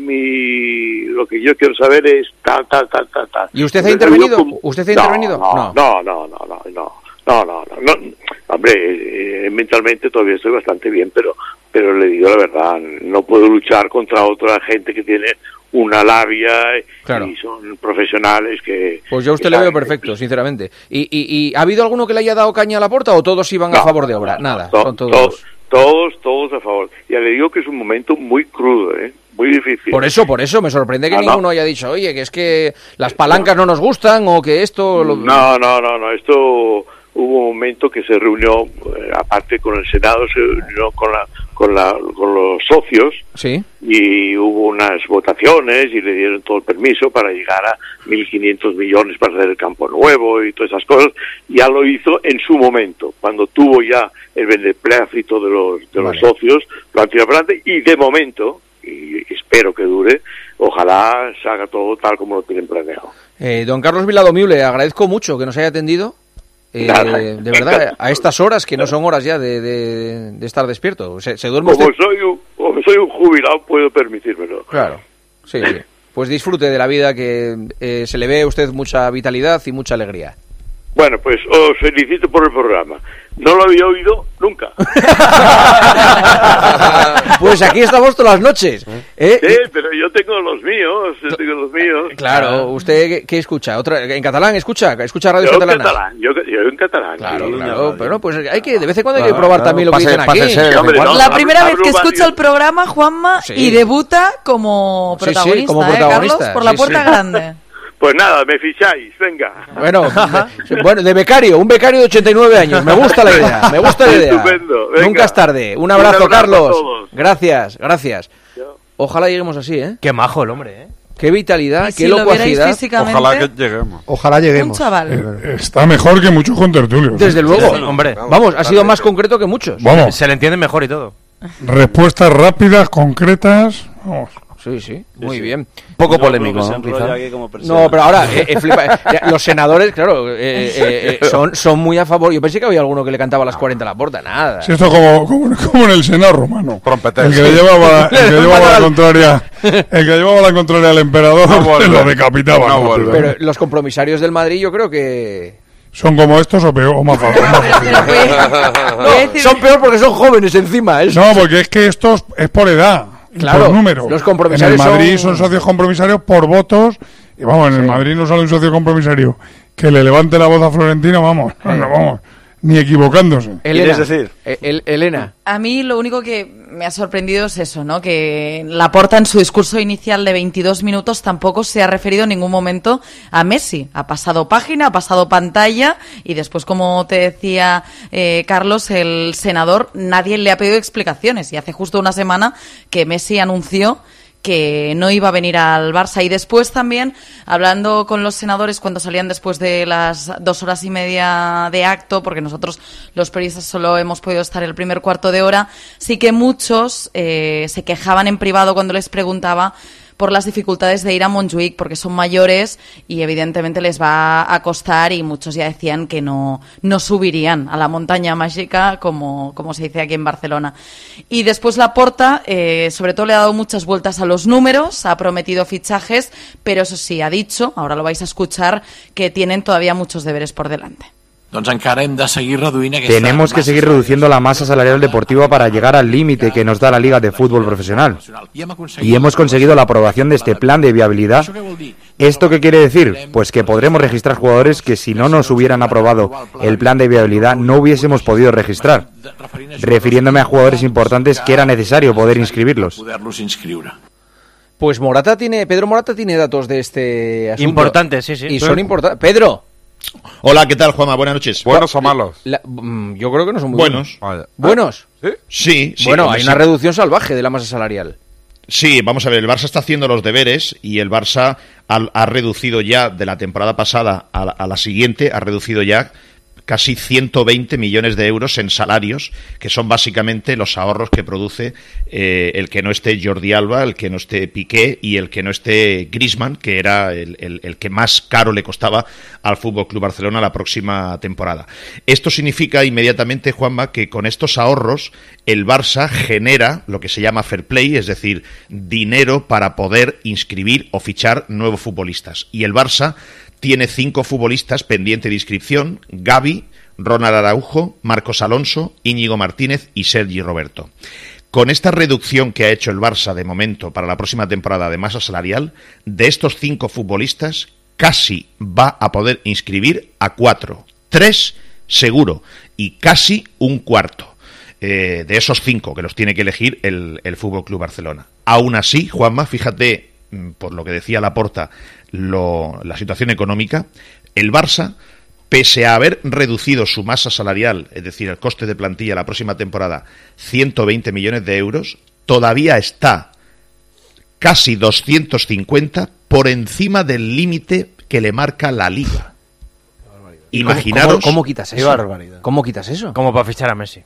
mi lo que yo quiero saber es tal, tal, tal, tal, tal. ¿Y usted ha Entonces, intervenido? como- ¿Usted ha No, intervenido? No, no, no, no, no, no, no, no, no, no. Hombre, eh, mentalmente todavía estoy bastante bien, pero, pero le digo la verdad, no puedo luchar contra otra gente que tiene una labia Claro. y son profesionales que... Pues yo a usted que le veo saben- perfecto, sinceramente. ¿Y, y, y ha habido alguno que le haya dado caña a Laporta o todos iban a No, favor de obra? Nada, To- son todos. to- todos, todos a favor. Ya le digo que es un momento muy crudo, ¿eh? Muy difícil. Por eso, por eso, me sorprende que Ah, no. ninguno haya dicho, oye, que es que las palancas no nos gustan o que esto... Lo... No, no, no, no. Esto hubo un momento que se reunió, eh, aparte con el Senado, se reunió con la, con la, con los socios. Sí. Y hubo unas votaciones y le dieron todo el permiso para llegar a mil quinientos millones para hacer el campo nuevo y todas esas cosas. Ya lo hizo en su momento, cuando tuvo ya el beneplácito de los, de Vale. los socios, lo han tirado para adelante y de momento, y espero que dure, ojalá se haga todo tal como lo tienen planeado. Eh, don Carlos Viladomiu, le agradezco mucho que nos haya atendido. Eh, Nada. de verdad, a estas horas, que no son horas ya de, de, de estar despierto. Se, se duerme Como usted... soy, un, como soy un jubilado, puedo permitírmelo. Claro, sí, sí. Pues disfrute de la vida, que eh, se le ve a usted mucha vitalidad y mucha alegría. Bueno, pues os felicito por el programa. No lo había oído nunca. Pues aquí estamos todas las noches. ¿eh? Sí, pero yo tengo los míos, yo tengo los míos. Claro, ¿usted qué, qué escucha? ¿Otra, ¿En catalán escucha? ¿Escucha radios Yo en catalanas? catalán, yo, yo en catalán. Claro, sí. claro, pero pues hay que, de vez en cuando hay que Claro, probar claro, también lo que pase- dicen aquí. pásese de vez en Hombre, cuando. no, La hablo- primera vez hablo que escucha varios- el programa, Juanma, Sí. y debuta como Sí, sí, protagonista, como ¿eh, protagonista, Carlos? Por la sí, puerta sí. grande. Pues nada, me ficháis, venga. Bueno, de, bueno, de becario, un becario de ochenta y nueve años. Me gusta la idea, me gusta la idea. Estupendo, venga. Nunca es tarde. Un Un abrazo, abrazo a Carlos. todos. Gracias, gracias. Ojalá lleguemos así, ¿eh? Qué majo el hombre, ¿eh? Qué vitalidad, Y qué si lo vierais locuacidad. físicamente, Ojalá que lleguemos. Ojalá lleguemos. un chaval. Eh, Está mejor que muchos contertulios. ¿eh? Desde luego. Sí, hombre. Vamos, ha sido más concreto que muchos. Vamos, Se le entiende mejor y todo. respuestas rápidas, concretas. Vamos. Sí, sí, muy bien. Un poco polémico, ¿no? Quizá. No, pero ahora, eh, eh, flipa, ya, los senadores, claro, eh, eh, eh, son, son muy a favor. Yo pensé que había alguno que le cantaba a las cuarenta a la puerta, nada. Si esto como, como, como en el Senado romano. Trompetes. El que le llevaba, el que Le llevaba mataron la al- contraria, el que llevaba la contraria al emperador, No vuelve. lo decapitaba. No ¿no? vuelve. Pero los compromisarios del Madrid yo creo que... ¿Son como estos o peor? O más fa- o más fáciles? No, son peor porque son jóvenes encima. Es... No, porque es que estos es por edad, y Claro, por número. los compromisarios En el Madrid son- son... socios compromisarios por votos. Y vamos, en el Madrid no sale un socio compromisario que le levante la voz a Florentino, vamos, no, vamos, ni equivocándose. Elena, ¿Quieres decir? eh, el- Elena. A mí lo único que me ha sorprendido es eso, ¿no? Que Laporta en su discurso inicial de veintidós minutos tampoco se ha referido en ningún momento a Messi. Ha pasado página, ha pasado pantalla y después, como te decía eh, Carlos, el senador, nadie le ha pedido explicaciones. Y hace justo una semana que Messi anunció que no iba a venir al Barça. Y después también, hablando con los senadores cuando salían después de las dos horas y media de acto, porque nosotros los periodistas solo hemos podido estar el primer cuarto de hora, sí que muchos eh, se quejaban en privado cuando les preguntaba por las dificultades de ir a Montjuic, porque son mayores y evidentemente les va a costar, y muchos ya decían que no, no subirían a la montaña mágica, como, como se dice aquí en Barcelona. Y después Laporta, eh, sobre todo le ha dado muchas vueltas a los números, ha prometido fichajes, pero eso sí, ha dicho, ahora lo vais a escuchar, que tienen todavía muchos deberes por delante. Tenemos que seguir reduciendo la masa salarial deportiva para llegar al límite que nos da la Liga de Fútbol Profesional. Y hemos conseguido la aprobación de este plan de viabilidad. ¿Esto qué quiere decir? Pues que podremos registrar jugadores que si no nos hubieran aprobado el plan de viabilidad no hubiésemos podido registrar, refiriéndome a jugadores importantes que era necesario poder inscribirlos. Pues Morata tiene, Pedro Morata tiene datos de este asunto. Importantes, sí, sí. Y son importantes. Pedro. Hola, ¿qué tal, Juanma? Buenas noches. ¿Buenos o malos? La, yo creo que no son muy buenos. buenos. ¿Buenos? ¿Sí? Sí, sí. Bueno, hay una reducción salvaje de la masa salarial. Sí, vamos a ver, el Barça está haciendo los deberes y el Barça ha, ha reducido ya de la temporada pasada a la, a la siguiente, ha reducido ya casi ciento veinte millones de euros en salarios, que son básicamente los ahorros que produce eh, el que no esté Jordi Alba, el que no esté Piqué y el que no esté Griezmann, que era el, el, el que más caro le costaba al F C Barcelona la próxima temporada. Esto significa inmediatamente, Juanma, que con estos ahorros el Barça genera lo que se llama fair play, es decir, dinero para poder inscribir o fichar nuevos futbolistas. Y el Barça tiene cinco futbolistas pendiente de inscripción: Gavi, Ronald Araujo, Marcos Alonso, Íñigo Martínez y Sergi Roberto. Con esta reducción que ha hecho el Barça de momento para la próxima temporada de masa salarial, de estos cinco futbolistas casi va a poder inscribir a cuatro, tres seguro y casi un cuarto eh, de esos cinco que los tiene que elegir el, el F C Barcelona. Aún así, Juanma, fíjate, por lo que decía Laporta, Lo, la situación económica, el Barça, pese a haber reducido su masa salarial, es decir, el coste de plantilla la próxima temporada, ciento veinte millones de euros, todavía está casi doscientos cincuenta por encima del límite que le marca la Liga. Imaginaros... ¿Cómo, cómo, cómo quitas eso? ¿Cómo quitas eso? Como para fichar a Messi.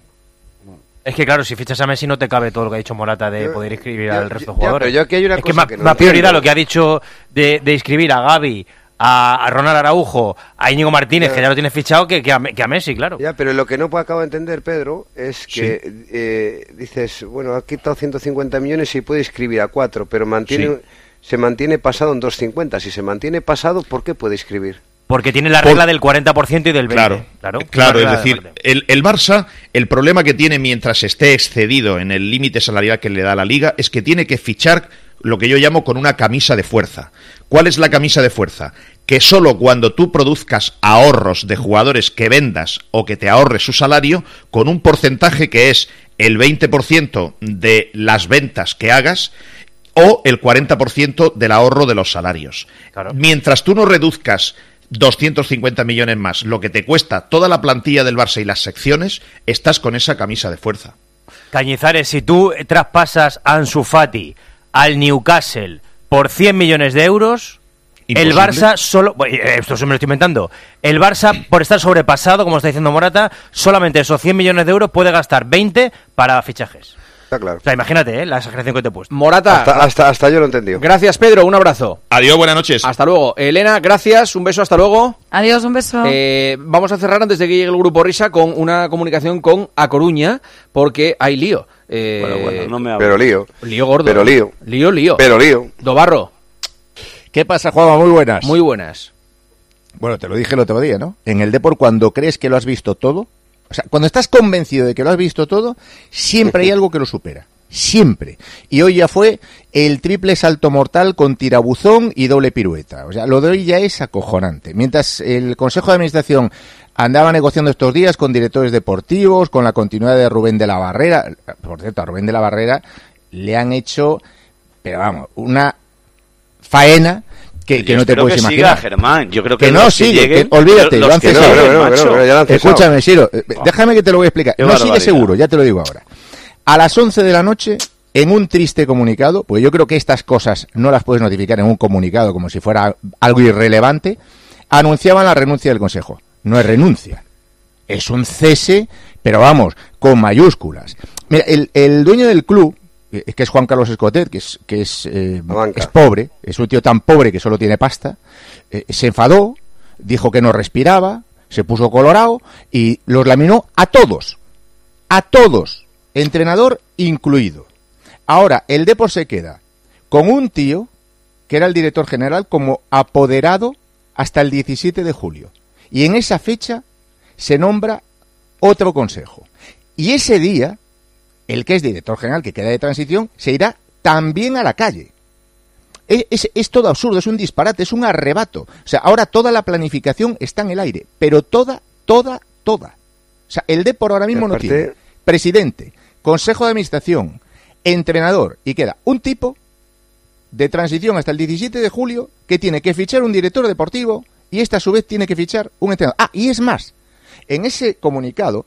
Es que claro, si fichas a Messi no te cabe todo lo que ha dicho Morata de yo, poder inscribir yo, al resto de jugadores. Ya, pero yo aquí hay una es cosa que, ma, que no más prioridad lo que ha dicho de, de inscribir a Gavi, a, a Ronald Araujo, a Íñigo Martínez, ya, que ya lo tienes fichado, que, que, a, que a Messi, claro. Ya, pero lo que no acabo de entender, Pedro, es que sí. eh, dices, bueno, ha quitado ciento cincuenta millones y puede inscribir a cuatro, pero mantiene, sí. se mantiene pasado en doscientos cincuenta. Si se mantiene pasado, ¿por qué puede inscribir? Porque tiene la regla Por... del cuarenta por ciento y del veinte por ciento. Claro, claro, claro, es decir, el, el Barça, el problema que tiene mientras esté excedido en el límite salarial que le da la Liga es que tiene que fichar lo que yo llamo con una camisa de fuerza. ¿Cuál es la camisa de fuerza? Que solo cuando tú produzcas ahorros de jugadores que vendas o que te ahorres su salario, con un porcentaje que es el veinte por ciento de las ventas que hagas, o el cuarenta por ciento del ahorro de los salarios. Claro. Mientras tú no reduzcas doscientos cincuenta millones más, lo que te cuesta toda la plantilla del Barça y las secciones, estás con esa camisa de fuerza. Cañizares, si tú traspasas a Ansu Fati al Newcastle por cien millones de euros, ¿imposible? El Barça solo... Esto se me lo estoy inventando. El Barça, por estar sobrepasado, como está diciendo Morata, solamente esos cien millones de euros puede gastar veinte para fichajes. Está claro. O sea, imagínate, ¿eh? La exageración que te he puesto. Morata. Hasta, hasta, hasta yo lo he entendido. Gracias, Pedro. Un abrazo. Adiós, buenas noches. Hasta luego. Elena, gracias. Un beso, hasta luego. Adiós, un beso. Eh, vamos a cerrar antes de que llegue el Grupo Risa con una comunicación con A Coruña, porque hay lío. Eh, bueno, bueno, no me hablo. Pero lío. Lío gordo. Pero lío. Lío, lío. Pero lío. Dobarro. ¿Qué pasa, Juanma? Muy buenas. Muy buenas. Bueno, te lo dije el otro día, ¿no? En el Depor, cuando crees que lo has visto todo, o sea, cuando estás convencido de que lo has visto todo, siempre hay algo que lo supera. Siempre. Y hoy ya fue el triple salto mortal con tirabuzón y doble pirueta. O sea, lo de hoy ya es acojonante. Mientras el Consejo de Administración andaba negociando estos días con directores deportivos, con la continuidad de Rubén de la Barrera. Por cierto, a Rubén de la Barrera le han hecho, pero vamos, una faena que, que no te puedes que imaginar. Siga, Germán. Yo creo que, que no sigue, que, que, olvídate, lo han cesado. No, no, no, no, escúchame, Siro, oh. déjame que te lo voy a explicar. Qué no barbaridad. Sigue seguro, ya te lo digo ahora. A las once de la noche, en un triste comunicado, porque yo creo que estas cosas no las puedes notificar en un comunicado como si fuera algo irrelevante, anunciaban la renuncia del Consejo. No es renuncia, es un cese, pero vamos, con mayúsculas. Mira, el, el dueño del club, que es Juan Carlos Escotet, que es que es, eh, es pobre, es un tío tan pobre que solo tiene pasta, eh, se enfadó, dijo que no respiraba, se puso colorado y los laminó a todos, a todos, entrenador incluido. Ahora, el Depor se queda con un tío que era el director general como apoderado hasta el diecisiete de julio. Y en esa fecha se nombra otro consejo. Y ese día, el que es director general, que queda de transición, se irá también a la calle. Es, es, es todo absurdo, es un disparate, es un arrebato. O sea, ahora toda la planificación está en el aire, pero toda, toda, toda. O sea, el Depor ahora mismo no tiene presidente, consejo de administración, entrenador, y queda un tipo de transición hasta el diecisiete de julio que tiene que fichar un director deportivo y este a su vez tiene que fichar un entrenador. Ah, y es más, en ese comunicado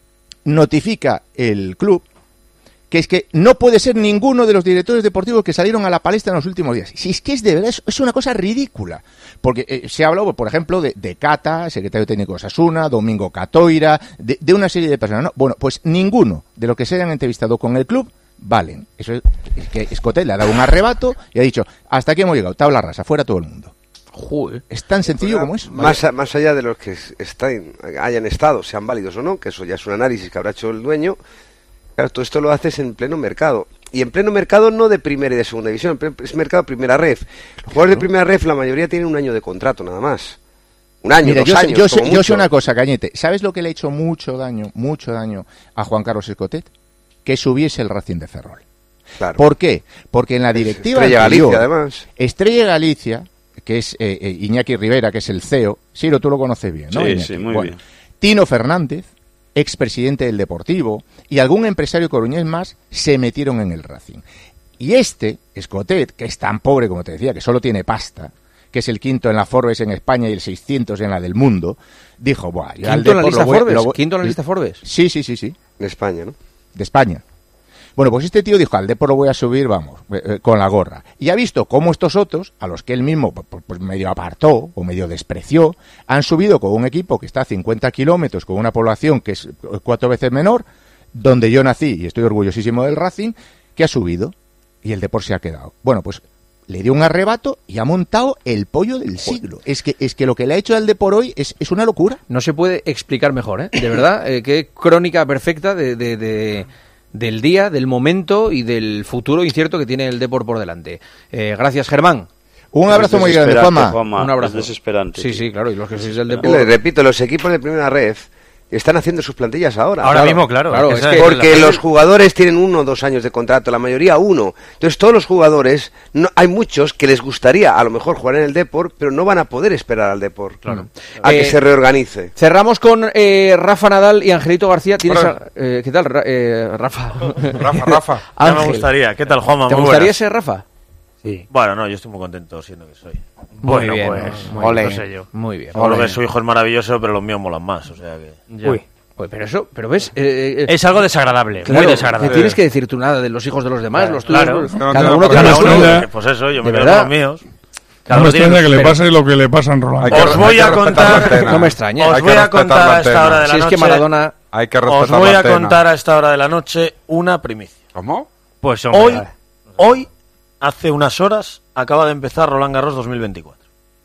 notifica el club que es que no puede ser ninguno de los directores deportivos que salieron a la palestra en los últimos días. Si es que es de verdad, es, es una cosa ridícula. Porque eh, se ha hablado, por ejemplo, de, de Cata, secretario técnico de Osasuna, Domingo Catoira, de, de una serie de personas. ¿No? Bueno, pues ninguno de los que se hayan entrevistado con el club valen. Eso es, es que Escotet le ha dado un arrebato y ha dicho, hasta aquí hemos llegado, tabla rasa, fuera todo el mundo. Joder. Es tan sencillo Pero, como eso. Más, a, más allá de los que están, hayan estado, sean válidos o no, que eso ya es un análisis que habrá hecho el dueño. Claro, todo esto lo haces en pleno mercado. Y en pleno mercado no de primera y de segunda división, es mercado primera ref. Los jugadores de primera ref, la mayoría tienen un año de contrato nada más. Un año, Mira, dos yo, años, yo, como yo mucho. sé una cosa, Cañete. ¿Sabes lo que le ha hecho mucho daño, mucho daño a Juan Carlos Escotet? Que subiese el Racing de Ferrol. Claro. ¿Por qué? Porque en la directiva Estrella anterior, Galicia, además. Estrella Galicia, que es eh, eh, Iñaki Rivera, que es el C E O, Siro, tú lo conoces bien, ¿no? Sí, Iñaki? sí, muy Bueno, bien. Tino Fernández, expresidente del Deportivo, y algún empresario coruñés más se metieron en el Racing. Y este, Escotet, que es tan pobre como te decía, que solo tiene pasta, que es el quinto en la Forbes en España y el seiscientos en la del mundo, dijo, buah, yo al ¿Quinto en la Depor lista lo voy- Forbes? lo voy- ¿Quinto en la lista Forbes? Sí, sí, sí, sí. De España, ¿no? De España. Bueno, pues este tío dijo, al Depor lo voy a subir, vamos, eh, eh, con la gorra. Y ha visto cómo estos otros, a los que él mismo pues, pues medio apartó o medio despreció, han subido con un equipo que está a cincuenta kilómetros, con una población que es cuatro veces menor, donde yo nací, y estoy orgullosísimo del Racing, que ha subido, y el Depor se ha quedado. Bueno, pues le dio un arrebato y ha montado el pollo del siglo. Es que, es que lo que le ha hecho al Depor hoy es, es una locura. No se puede explicar mejor, ¿eh? De verdad, eh, qué crónica perfecta de, de, de- del día, del momento y del futuro incierto que tiene el Depor por delante. Eh, gracias, Germán. Un abrazo muy grande, Juanma. Un abrazo. Es desesperante. Sí, sí, claro, y los que sois del Yo Depor... le repito, los equipos de primera ref están haciendo sus plantillas ahora. Ahora mismo, claro. claro, es es que que- Porque la- los jugadores tienen uno o dos años de contrato, la mayoría uno. Entonces todos los jugadores, no, hay muchos que les gustaría a lo mejor jugar en el Depor, pero no van a poder esperar al Depor. Claro. A Eh, que se reorganice. Cerramos con eh, Rafa Nadal y Angelito García. ¿Tienes a- eh, ¿Qué tal, Ra- eh, Rafa? Rafa, Rafa. Ya me Ángel. gustaría. ¿Qué tal, Juanma? ¿Te Muy gustaría buenas. ser Rafa? Sí. Bueno, no, yo estoy muy contento siendo que soy. Muy Bueno, bien, pues, muy ole. bien. No sé yo. Muy bien. Seguro Ole. que su hijo es maravilloso, pero los míos molan más, o sea que... Ya. Uy, pues, pero eso, pero ves... eh, eh, Es algo desagradable, claro, muy desagradable. que tienes que decir tú nada de los hijos de los demás, Claro, los tuyos, claro. los- No, cada no, uno no, tiene no, los no, suyos. no. Pues eso, yo me De quedo verdad. con los míos. No me extraña que le pero- pase lo que le pasa en Roland. Hay que- Os voy hay que a respetar la contar... antena. No me extraña. Os Hay que voy a respetar contar la a esta antena. hora de la Si es noche... que Maradona... Hay que respetar Os voy la a antena. contar a esta hora de la noche una primicia. ¿Cómo? Pues hombre, Hoy, vale. hoy, hace unas horas, acaba de empezar Roland Garros dos mil veinticuatro.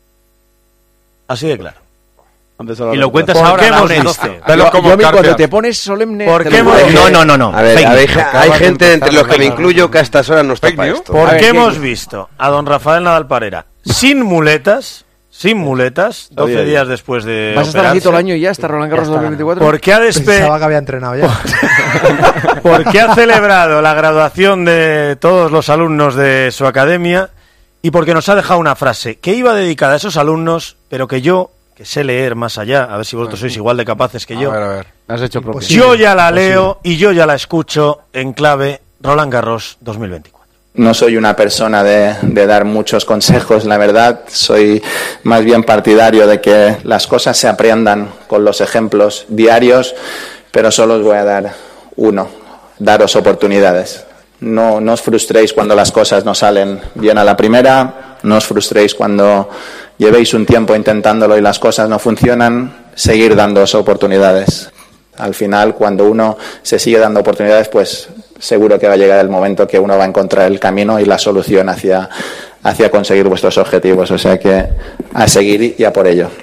Así de claro. Y lo cuentas ¿Por ahora qué a las hemos doce. visto? Velo Yo- como yo a mí cuando Carpias. te pones solemne... ¿Por te qué lo hemos- juro. No, no, no, no. A ver, Fake hay, news. hay gente entre los que me incluyo que a estas horas no está Fake para news. esto. ¿Por A ver, qué ¿qué- hemos qué- visto a don Rafael Nadal Parera sin muletas, sin muletas, doce bien. días después de ¿Vas a estar aquí operarse? todo el año y ya hasta Roland Garros dos mil veinticuatro? ¿Por qué ha despe- Pensaba que había entrenado ya. porque ha celebrado la graduación de todos los alumnos de su academia y porque nos ha dejado una frase que iba dedicada a esos alumnos, pero que yo, que sé leer más allá, a ver si vosotros sois igual de capaces que yo, A ver, a ver. Has hecho propio. yo ya la leo y yo ya la escucho en clave Roland Garros dos mil veinticuatro. No soy una persona de, de dar muchos consejos, la verdad. Soy más bien partidario de que las cosas se aprendan con los ejemplos diarios, pero solo os voy a dar uno, daros oportunidades. No, no os frustréis cuando las cosas no salen bien a la primera, no os frustréis cuando llevéis un tiempo intentándolo y las cosas no funcionan, seguir dándoos oportunidades. Al final, cuando uno se sigue dando oportunidades, pues seguro que va a llegar el momento que uno va a encontrar el camino y la solución hacia, hacia conseguir vuestros objetivos. O sea que a seguir y a por ello.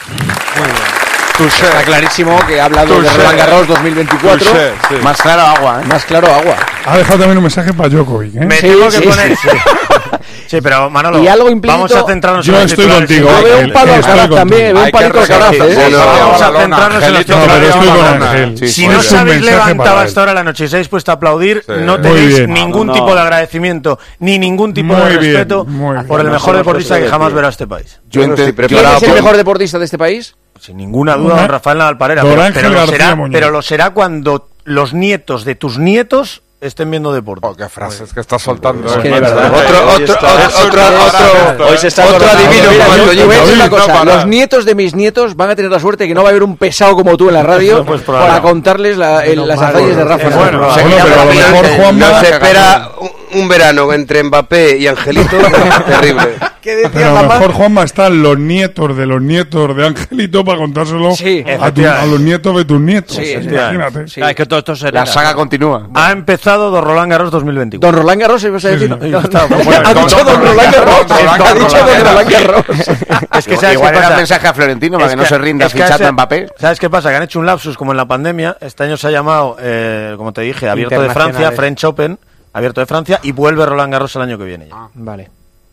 Touché. Está clarísimo que ha hablado Touché. de Roland Garros dos mil veinticuatro. Touché, sí. Más claro agua, ¿eh? Más claro agua. Ha dejado también un mensaje para Djokovic, ¿eh? Me sí, tengo que sí, poner... Sí. Sí, pero Manolo, y algo implícito, vamos a centrarnos yo en los estoy titulares. contigo. Yo veo un palo al Caraz también, veo un palito al Caraz, ¿eh? Sí, vamos a centrarnos en los titulares. Sí, si no os habéis levantado hasta ahora la noche y estáis puesto a aplaudir, sí. no tenéis ningún no, no. tipo de agradecimiento ni ningún tipo muy de respeto bien, por el no, mejor deportista que jamás verá este país. Yo ¿Quién es el mejor deportista de este país? Sin ninguna duda, don Rafael Nadal Parera. Pero, pero, lo será, pero lo será cuando los nietos de tus nietos estén viendo deporte. Oh, qué frases que está soltando. Es que de verdad. Otro, otro, otro, otro, hoy se está otro adivino. Yo voy a decir una cosa. Los nietos de mis nietos van a tener la suerte que no va a haber un pesado como tú en la radio pues para contarles la, el, las hazañas de Rafa. Bueno, bueno, pero a lo mejor Juanma se espera un verano entre Mbappé y Angelito terrible. Pero a lo mejor, Juanma, están los nietos de los nietos de Angelito para contárselo sí, a, tu, a los nietos de tus nietos. Sí, imagínate. Sí. Es que todo esto será. La saga continúa. Ha empezado Don Roland Garros dos mil veinticuatro. Don Roland Garros, ¿ibas a decir? Sí, sí. No, está, bueno, ha dicho Don Roland Garros. Ha dicho Don Roland Garros. Es que sabes igual era un mensaje a Florentino para que no se rinda fichando a Mbappé. ¿Sabes qué pasa? Que han hecho un lapsus como en la pandemia. Este año se ha llamado, eh, como te dije, Abierto de Francia, French Open. Abierto de Francia y vuelve Roland Garros el año que viene ya. Ah, vale.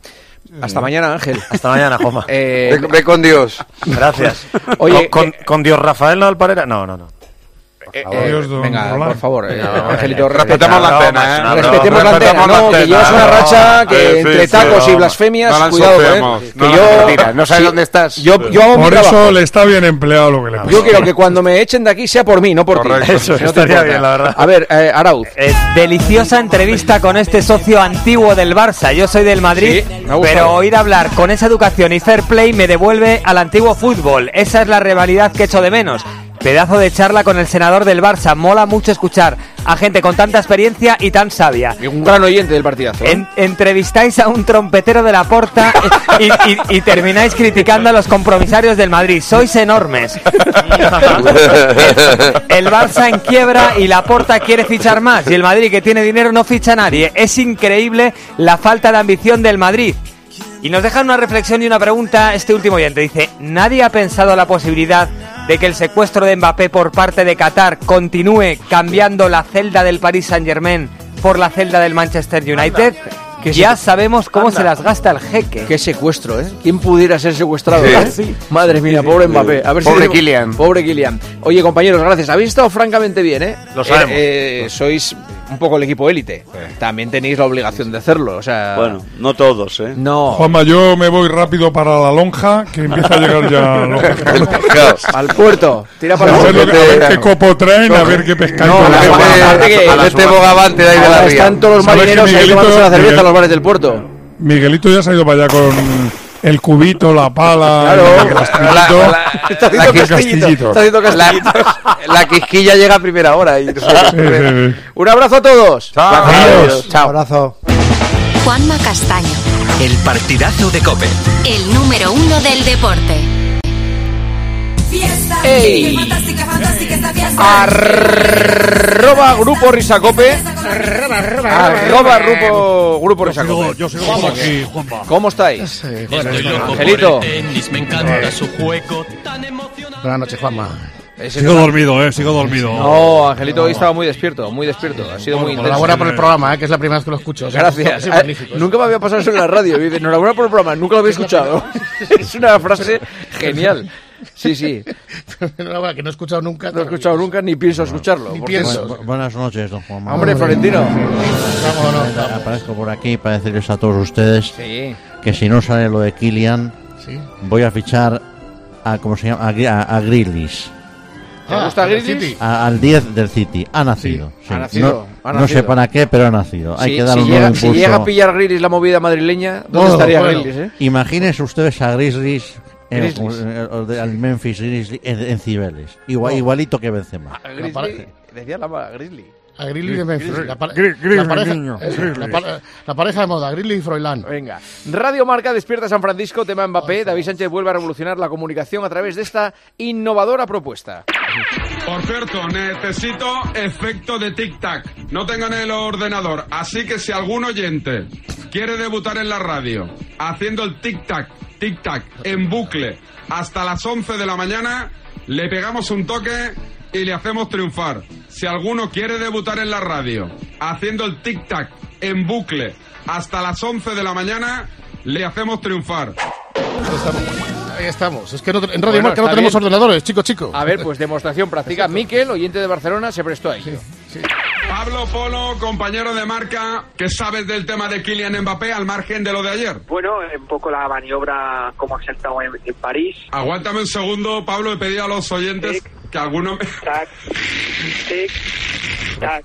Hasta mañana, Ángel. Hasta mañana, Joma. Eh, ve, ve con Dios. Gracias. Oye, ¿Con, con, ¿con Dios Rafael Nadal Parera? No, no, no. Eh, eh, venga, Roland. Por favor, eh, no, Angelito, respetemos la antena, ¿eh? Respetemos la antena, no, que llevas una racha que eh, entre sí, tacos sí, y blasfemias, no cuidado, eh. Que no yo, mentira, no sabes sí, dónde estás. Yo, yo hago por mi eso trabajo. Le está bien empleado lo que le pasa. Yo quiero que cuando me echen de aquí sea por mí, no por Correcto. ti. Eso, no estaría bien, la verdad. A ver, eh, Arauz. Eh, deliciosa entrevista con este socio antiguo del Barça. Yo soy del Madrid, sí, pero oír hablar con esa educación y fair play me devuelve al antiguo fútbol. Esa es la rivalidad que echo de menos. Pedazo de charla con el senador del Barça. Mola mucho escuchar a gente con tanta experiencia y tan sabia. Y un gran oyente del partidazo, ¿eh? En, entrevistáis a un trompetero de la Porta y, y, y termináis criticando a los compromisarios del Madrid. Sois enormes. El Barça en quiebra y la Porta quiere fichar más. Y el Madrid, que tiene dinero, no ficha a nadie. Es increíble la falta de ambición del Madrid. Y nos dejan una reflexión y una pregunta este último oyente. Dice, ¿nadie ha pensado la posibilidad de que el secuestro de Mbappé por parte de Qatar continúe cambiando la celda del Paris Saint-Germain por la celda del Manchester United? Que ya se... sabemos cómo Anda. se las gasta el jeque. Qué secuestro, ¿eh? ¿Quién pudiera ser secuestrado? Sí. ¿eh? Sí. Madre mía, sí, pobre sí, Mbappé. A ver pobre si Kylian. Pobre Kylian. Oye, compañeros, gracias. Habéis estado francamente bien, ¿eh? Lo sabemos. Eh, eh, sois un poco el equipo élite. Sí. También tenéis la obligación de hacerlo, o sea... Bueno, no todos, ¿eh? No. Juanma, yo me voy rápido para la lonja, que empieza a llegar ya los pescados. Al puerto. Tira para el puerto. A ver qué copo traen, a ver qué pescado. No, a este bogavante de ahí de la ría. Están todos los marineros ahí tomándose la cerveza en los bares del puerto. Miguelito ya se ha ido para allá con el cubito, la pala, claro, el castillito. La, la, está haciendo castillito. Está haciendo castillito. La, la quisquilla llega a primera hora. Y no sé. Sí, sí, sí. Un abrazo a todos. Chao. Adiós. Chao. Un abrazo. Juanma Castaño. El partidazo de COPE. El número uno del deporte. ¡Ey! Arroba Grupo Risacope. Arroba Grupo, grupo Risacope. Yo sigo por aquí, Juanma. ¿Cómo estáis? Sí, bueno, Angelito. Buenas noches, Juanma. Sigo dormido, eh, sigo dormido. No, Angelito hoy estaba muy despierto, muy despierto. Ha sido muy intenso. Enhorabuena por el programa, eh, que es la primera vez que lo escucho. O sea, gracias. Es magnífico, nunca me había pasado eso en la radio. Dice, enhorabuena por el programa, nunca lo había escuchado. Es una frase genial. Sí, sí. Enhorabuena, que no he escuchado nunca. No he escuchado nunca ni pienso escucharlo. Ni pienso. Bu buenas noches, don Juan. Hombre, Florentino. Vamos, no, aparezco por aquí para decirles a todos ustedes sí. que si no sale lo de Kylian, ¿sí? voy a fichar a, ¿cómo se llama? A, a, a Grealish. ¿Te ah, gusta Grealish? Al diez del City. Ha nacido. Sí. Sí. Ha nacido, no, ha nacido. No sé para qué, pero ha nacido. Sí, Hay que dar si un llega, nuevo impulso. Si llega a pillar Grealish la movida madrileña, ¿dónde oh, estaría bueno. Grealish? Eh? Imagínense ustedes a Grealish eh, al Memphis Grizzly en, en Cibeles. Igual, oh. Igualito que Benzema. Grizzly, decía la Grizzly. A Grilly de Memphis. La, pa- Gri- Grilly, la pareja, niño, eso, Grilly. la, pa- la pareja de moda, Grilly y Froilán. Venga. Radio Marca despierta San Francisco, tema Mbappé. David Sánchez vuelve a revolucionar la comunicación a través de esta innovadora propuesta. Por cierto, necesito efecto de tic-tac. No tengo en el ordenador, así que si algún oyente quiere debutar en la radio haciendo el tic-tac, tic-tac en bucle hasta las once de la mañana, le pegamos un toque y le hacemos triunfar. Si alguno quiere debutar en la radio haciendo el tic-tac en bucle hasta las once de la mañana, le hacemos triunfar. Ahí estamos. Ahí estamos. Es que no, en Radio Bueno, Marca no está tenemos bien. ordenadores, chico, chico. A ver, pues demostración práctica. Miquel, oyente de Barcelona, se prestó a ello. Pablo Polo, compañero de Marca, ¿qué sabes del tema de Kylian Mbappé al margen de lo de ayer? Bueno, un poco la maniobra como ha sentado en, en París. Aguántame un segundo, Pablo, he pedido a los oyentes que alguno me... Tac, tic, tac,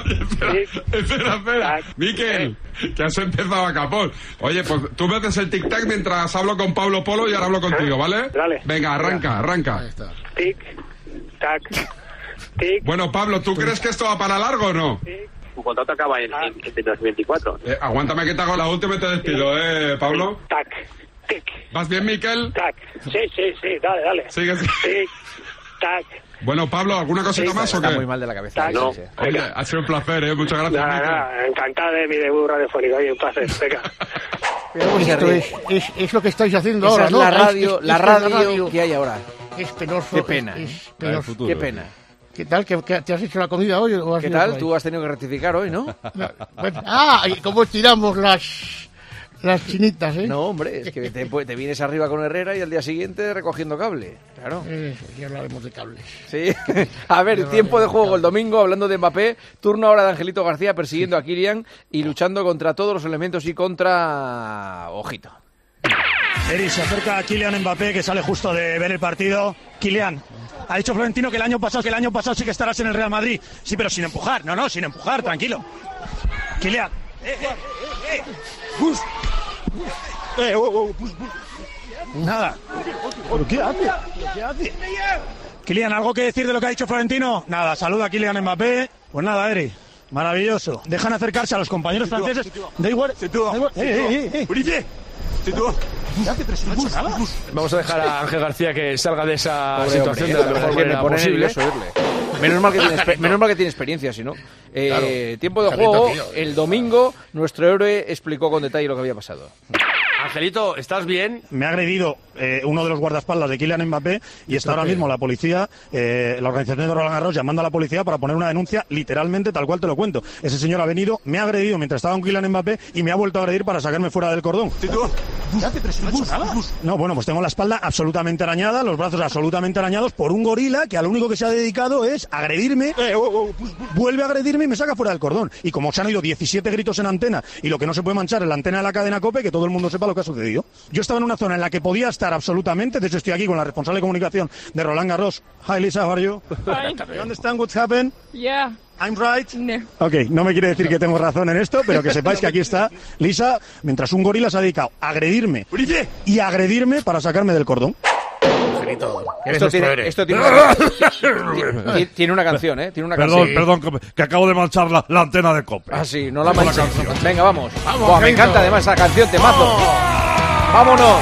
Espera, espera. Miquel, que has empezado a capón. Oye, pues tú me haces el tic-tac mientras hablo con Pablo Polo y ahora hablo contigo, ¿vale? Dale. Venga, arranca, arranca. tic, tac, tic. Bueno, Pablo, ¿tú crees que esto va para largo o no? Tu contrato acaba en, en, en dos mil veinticuatro. Eh, aguántame que te hago la última y te despido, ¿eh, Pablo? Tac, tic. ¿Vas bien, Miquel? Tac. Sí, sí, sí, dale, dale. Sigue. Tic, tac. Bueno, Pablo, ¿alguna cosita Sí, más o está qué? muy mal de la cabeza. No. Oye, ha sido un placer, ¿eh? Muchas gracias, Nada, Miquel. nada, encantada de mi debut radiofónico. Oye, un placer. Venga. Esto es, es, es lo que estáis haciendo Esa ahora, es ¿no? la Es- radio, es- la es radio que hay ahora. Es penoso. Qué pena. Es, es Para el penoso. futuro. Qué pena. ¿Qué tal? ¿Qué, qué- ¿Te has hecho la comida hoy? O has ¿Qué ido tal? por ahí? Tú has tenido que rectificar hoy, ¿no? Bueno, ah, y cómo tiramos las, las chinitas, ¿eh? No, hombre, es que te, te vienes arriba con Herrera y al día siguiente recogiendo cable. Claro. Eso, ya hablaremos de cables. Sí. A ver, tiempo de juego el domingo, hablando de Mbappé. Turno ahora de Angelito García persiguiendo a Kylian y luchando contra todos los elementos y contra... Ojito. Eri, se acerca a Kylian Mbappé, que sale justo de ver el partido. Kylian, ha dicho Florentino que el año pasado que el año pasado sí que estarás en el Real Madrid. Sí, pero sin empujar. No, no, sin empujar, tranquilo. Kylian. Eh, eh, eh, eh. Bus. Eh, oh, oh, bus, bus. Nada. ¿Pero qué hace? ¿Pero qué hace? Kylian, ¿algo que decir de lo que ha dicho Florentino? Nada, saluda a Kylian Mbappé. Pues nada, Eri. Maravilloso. Dejan acercarse a los compañeros franceses. Da igual. Da igual. Eh, eh, eh, eh. Vamos a dejar a Ángel García que salga de esa Pobre situación hombre, de la mejor es que me manera pone posible. nervioso oírle. Menos mal que tiene, exper- menos mal que tiene experiencia, si no. Eh, Claro. Tiempo de Angelito, juego, tío. el domingo nuestro héroe explicó con detalle lo que había pasado. Angelito, ¿estás bien? Me ha agredido eh, uno de los guardaespaldas de Kylian Mbappé y está ahora mismo la policía, eh, la organización de Roland Garros, llamando a la policía para poner una denuncia, literalmente tal cual te lo cuento. Ese señor ha venido, me ha agredido mientras estaba con Kylian Mbappé y me ha vuelto a agredir para sacarme fuera del cordón. No, bueno, pues tengo la espalda absolutamente arañada, los brazos absolutamente arañados por un gorila que a lo único que se ha dedicado es agredirme, vuelve a agredirme y me saca fuera del cordón. Y como se han oído diecisiete gritos en antena y lo que no se puede manchar es la antena de la cadena COPE, que todo el mundo sepa lo que ha sucedido. Yo estaba en una zona en la que podía estar absolutamente, de hecho estoy aquí con la responsable de comunicación de Roland Garros. Hi Lisa, how are you? You understand what's happened? Yeah. I'm right. Ok, no me quiere decir que tengo razón en esto, pero que sepáis que aquí está Lisa, mientras un gorila se ha dedicado a agredirme y a agredirme para sacarme del cordón. Esto tiene, esto tiene una, tiene- tiene una canción, ¿eh? Tiene una Perdón, canción. perdón, que, que acabo de manchar la, la antena de COPE. Ah, sí, no la Tengo manches. canción. Venga, vamos. Vamos, Buah, me Angelito. encanta además esa canción, temazo. ¡Vámonos!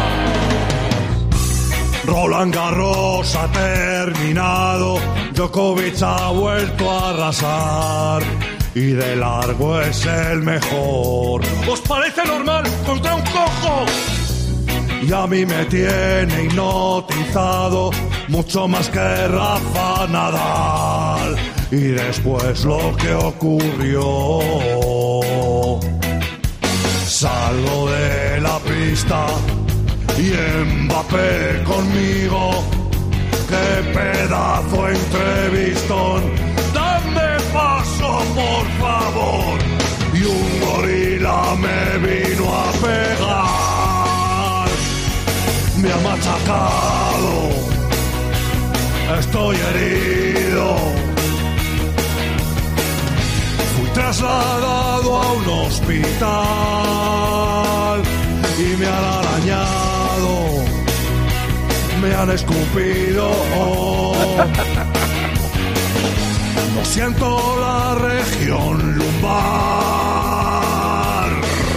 Roland Garros ha terminado, Djokovic ha vuelto a arrasar y de largo es el mejor. ¿Os parece normal contra un cojo? Y a mí me tiene hipnotizado mucho más que Rafa Nadal. Y después lo que ocurrió, salgo de la pista y Mbappé conmigo. ¡Qué pedazo entrevistón! ¡Dame paso, por favor! Y un gorila me vino a pegar. Me ha machacado. Estoy herido. Fui trasladado a un hospital y me han arañado, me han escupido. No siento la región lumbar.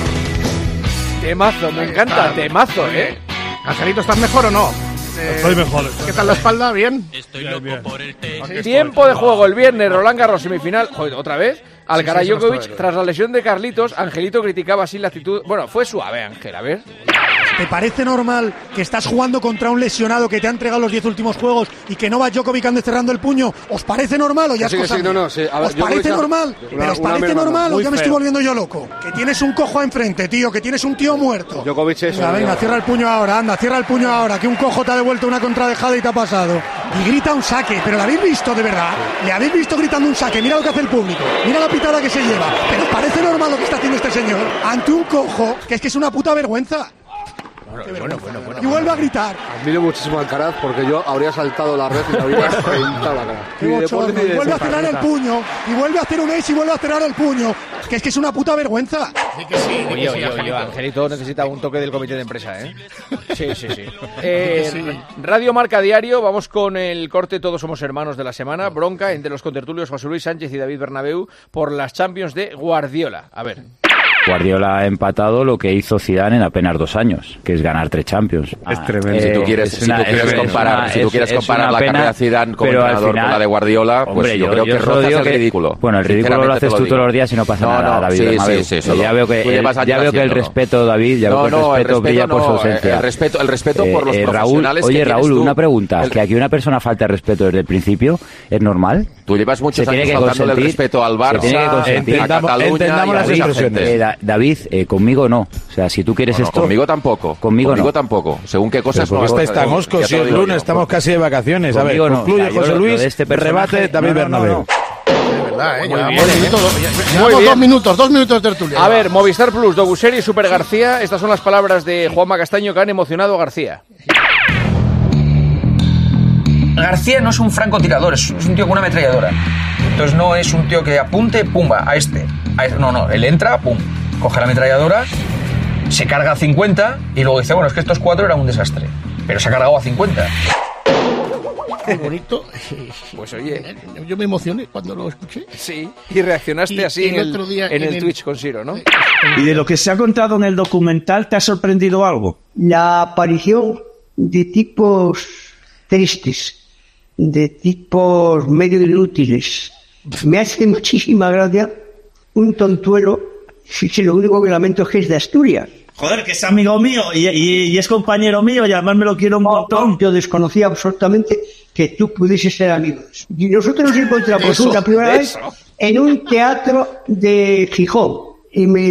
Temazo, me encanta, temazo, ¿eh? Angelito, ¿estás mejor o no? Estoy mejor. ¿Qué tal la espalda? ¿Bien? Estoy loco bien. por el té. Tiempo de juego el viernes, Roland Garros semifinal. Joder, ¿otra vez? Alcaraz Djokovic, tras la lesión de Carlitos, Angelito criticaba así la actitud. Bueno, fue suave, Ángel, a ver. ¿Te parece normal que estás jugando contra un lesionado que te ha entregado los diez últimos juegos y que Novak Djokovic ande cerrando el puño? ¿Os parece normal o ya es Sí, cosa sí, mía? no, no, sí. A ver, ¿Os Djokovic parece ha- normal? una- ¿Pero os una parece merma normal o muy ya me estoy feo. volviendo yo loco? Que tienes un cojo enfrente, tío, que tienes un tío muerto. Djokovic es... Venga, venga, cierra el puño ahora, anda, cierra el puño ahora, que un cojo te ha devuelto una contradejada y te ha pasado. Y grita un saque, pero ¿lo habéis visto de verdad? ¿Le habéis visto gritando un saque? Mira lo que hace el público, mira la pitada que se lleva. ¿Pero os parece normal lo que está haciendo este señor? Ante un cojo, que es que es una puta vergüenza. Bueno, bueno, bueno. Y vuelve a gritar. Admiro muchísimo a Alcaraz porque yo habría saltado la red y me habría reventado la cara. Qué bochorno. Y vuelve a cerrar el puño, y vuelve a hacer un ace y vuelve a cerrar el puño. Que es que es una puta vergüenza. Sí que sí, Oye, oye, oye, Angelito necesita un toque del comité de empresa, ¿eh? Sí, sí, sí. Eh, Radio Marca Diario, vamos con el corte Todos somos hermanos de la semana. Bronca entre los contertulios José Luis Sánchez y David Bernabéu por las Champions de Guardiola. A ver. Guardiola ha empatado lo que hizo Zidane en apenas dos años, que es ganar tres Champions. Es tremendo. Si tú quieres- si tú quieres comparar- si tú quieres comparar la carrera de Zidane como pero al entrenador con la de Guardiola, pues hombre, yo creo que solo rozas digo el ridículo. Bueno, el ridículo lo Sinceramente haces te lo tú digo. todos los días y no pasa No, nada, no, David sí, Bernabéu. sí, sí, Eh, solo- ya veo que tú llevas el, años ya veo que el haciéndolo. respeto, David, ya veo No, que el no, el respeto respeto brilla por su no, ausencia. el respeto- el respeto por los Raúl, profesionales oye, que tienes Raúl, tú. una pregunta, El- que aquí una persona falte el respeto desde el principio, ¿es normal? Tú llevas muchos Se tiene años que faltándole el consentir- respeto al Barça, se tiene que consentir. a Cataluña Entendamos y a las mucha expresiones. gente. Eh, Da- David, eh, conmigo no. O sea, si tú quieres No, no, esto... conmigo tampoco. Conmigo, Conmigo no. tampoco. Según qué cosas Pero no ¿por qué vas a estáis tan decir. oscos? Ya Si te lo es digo lunes, yo. estamos casi de vacaciones. A ver, Conmigo no. concluye O sea, yo José lo- lo Luis, de este personaje- rebate David no, no, Bernabéu. no. De verdad, ¿eh? Muy Llevamos bien, dos ¿eh? minutos, Muy llevamos bien. dos minutos, dos minutos de tertulia. A ver, Movistar Plus, Dobuseri y Super García. Estas son las palabras de Juanma Castaño que han emocionado a García. García no es un francotirador, es es un tío con una ametralladora. Entonces no es un tío que apunte, pumba, a este. A este. No, no, él entra, pum, coge la ametralladora, se carga a cincuenta y luego dice, bueno, es que estos cuatro eran un desastre. Pero se ha cargado a cincuenta. Qué bonito. Pues oye, yo me emocioné cuando lo escuché. Sí, y reaccionaste Y así en el el, otro día en en el el- Twitch con Siro, ¿no? ¿Y de lo que se ha contado en el documental te ha sorprendido algo? La aparición de tipos tristes, de tipos medio inútiles. Me hace muchísima gracia un tontuelo, si si lo único que lamento es que es de Asturias. Joder, que es amigo mío y, y- y es compañero mío y además me lo quiero un montón. Yo desconocía absolutamente que tú pudieses ser amigos. Y nosotros nos encontramos De eso, una primera de vez eso. en un teatro de Gijón. Y me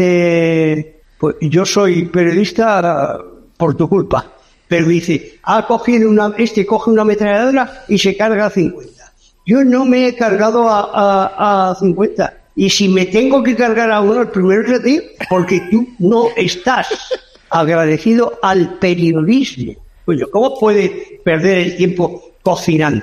dice, pues yo soy periodista por tu culpa. Pero me dice, ha cogido una, este coge una ametralladora y se carga a cincuenta. Yo no me he cargado a, a, a cincuenta. Y si me tengo que cargar a uno, el primero es a ti, porque tú no estás agradecido al periodismo. Oye, ¿cómo puede perder el tiempo cocinando?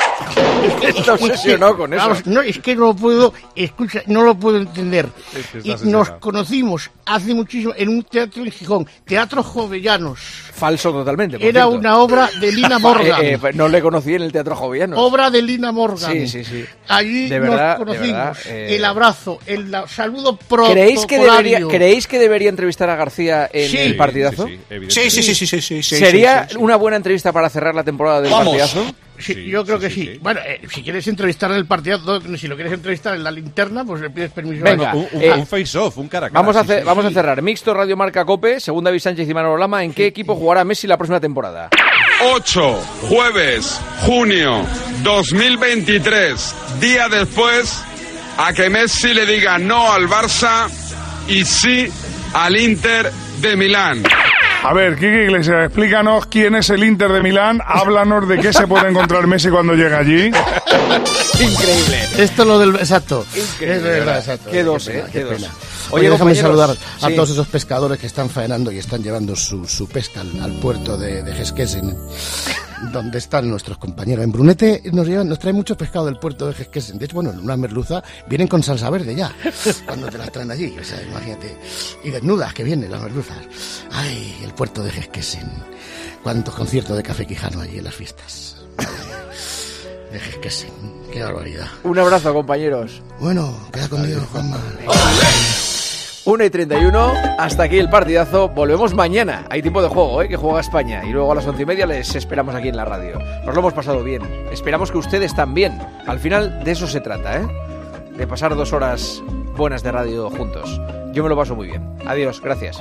Está obsesionado con eso. Vamos, no, es que no lo puedo, escucha, no lo puedo entender. Es que está Y obsesionado. nos conocimos hace muchísimo en un teatro en Gijón, Teatro Jovellanos. Falso totalmente. por Era cierto. una obra de Lina Morgan. Eh, eh, no le conocí en el Teatro Jovellanos. Obra de Lina Morgan. Sí, sí, sí. Allí De verdad, nos de conocimos. verdad, eh, El abrazo, el la- saludo protocolario. ¿Creéis que, debería, ¿Creéis que debería entrevistar a García en Sí. el partidazo? Sí, sí, sí, sí, sí, sí, sí, sí, ¿Sería sí, sí, sí. una buena entrevista para cerrar la temporada del Vamos. partidazo? Sí, yo creo que sí. Bueno, eh, si quieres entrevistar en el partido, si lo quieres entrevistar en la linterna, pues le pides permiso. Venga, a Un, un- eh, un face-off, un cara a cara. Vamos a, sí, hacer- sí, vamos sí. a cerrar. Mixto Radio Marca Cope, según David Sánchez y Manolo Lama. ¿En qué equipo jugará Messi la próxima temporada? ocho, jueves, junio dos mil veintitrés, día después a que Messi le diga no al Barça y sí al Inter de Milán. A ver, Kiki Iglesias, explícanos quién es el Inter de Milán, háblanos de qué se puede encontrar Messi cuando llega allí. Increíble. Esto es lo del... Exacto. Increíble, Es de verdad, ¿verdad? exacto. Qué dos, pena, eh, qué qué dos. pena. Oye, Oye, déjame compañeros, saludar a sí. todos esos pescadores que están faenando y están llevando su, su pesca al, al puerto de, de Gesquesen, donde están nuestros compañeros. En Brunete nos llevan, nos traen mucho pescado del puerto de Gesquesen. De hecho, bueno, en una merluza vienen con salsa verde ya, cuando te las traen allí. O sea, imagínate. Y desnudas que vienen las merluzas. Ay, el puerto de Gesquesen. Cuántos conciertos de Café Quijano allí en las fiestas. de Gesquesen. Qué barbaridad. Un abrazo, compañeros. Bueno, queda con Dios, Juanma. una y treinta y uno, hasta aquí el partidazo. Volvemos mañana. Hay tiempo de juego, ¿eh? Que juega España. Y luego a las once y media les esperamos aquí en la radio. Nos lo hemos pasado bien. Esperamos que ustedes también. Al final de eso se trata, ¿eh? De pasar dos horas buenas de radio juntos. Yo me lo paso muy bien. Adiós, gracias.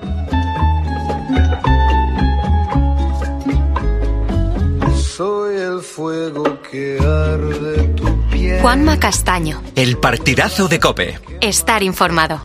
Soy el fuego que arde tu piel. Juanma Castaño. El partidazo de COPE. Estar informado.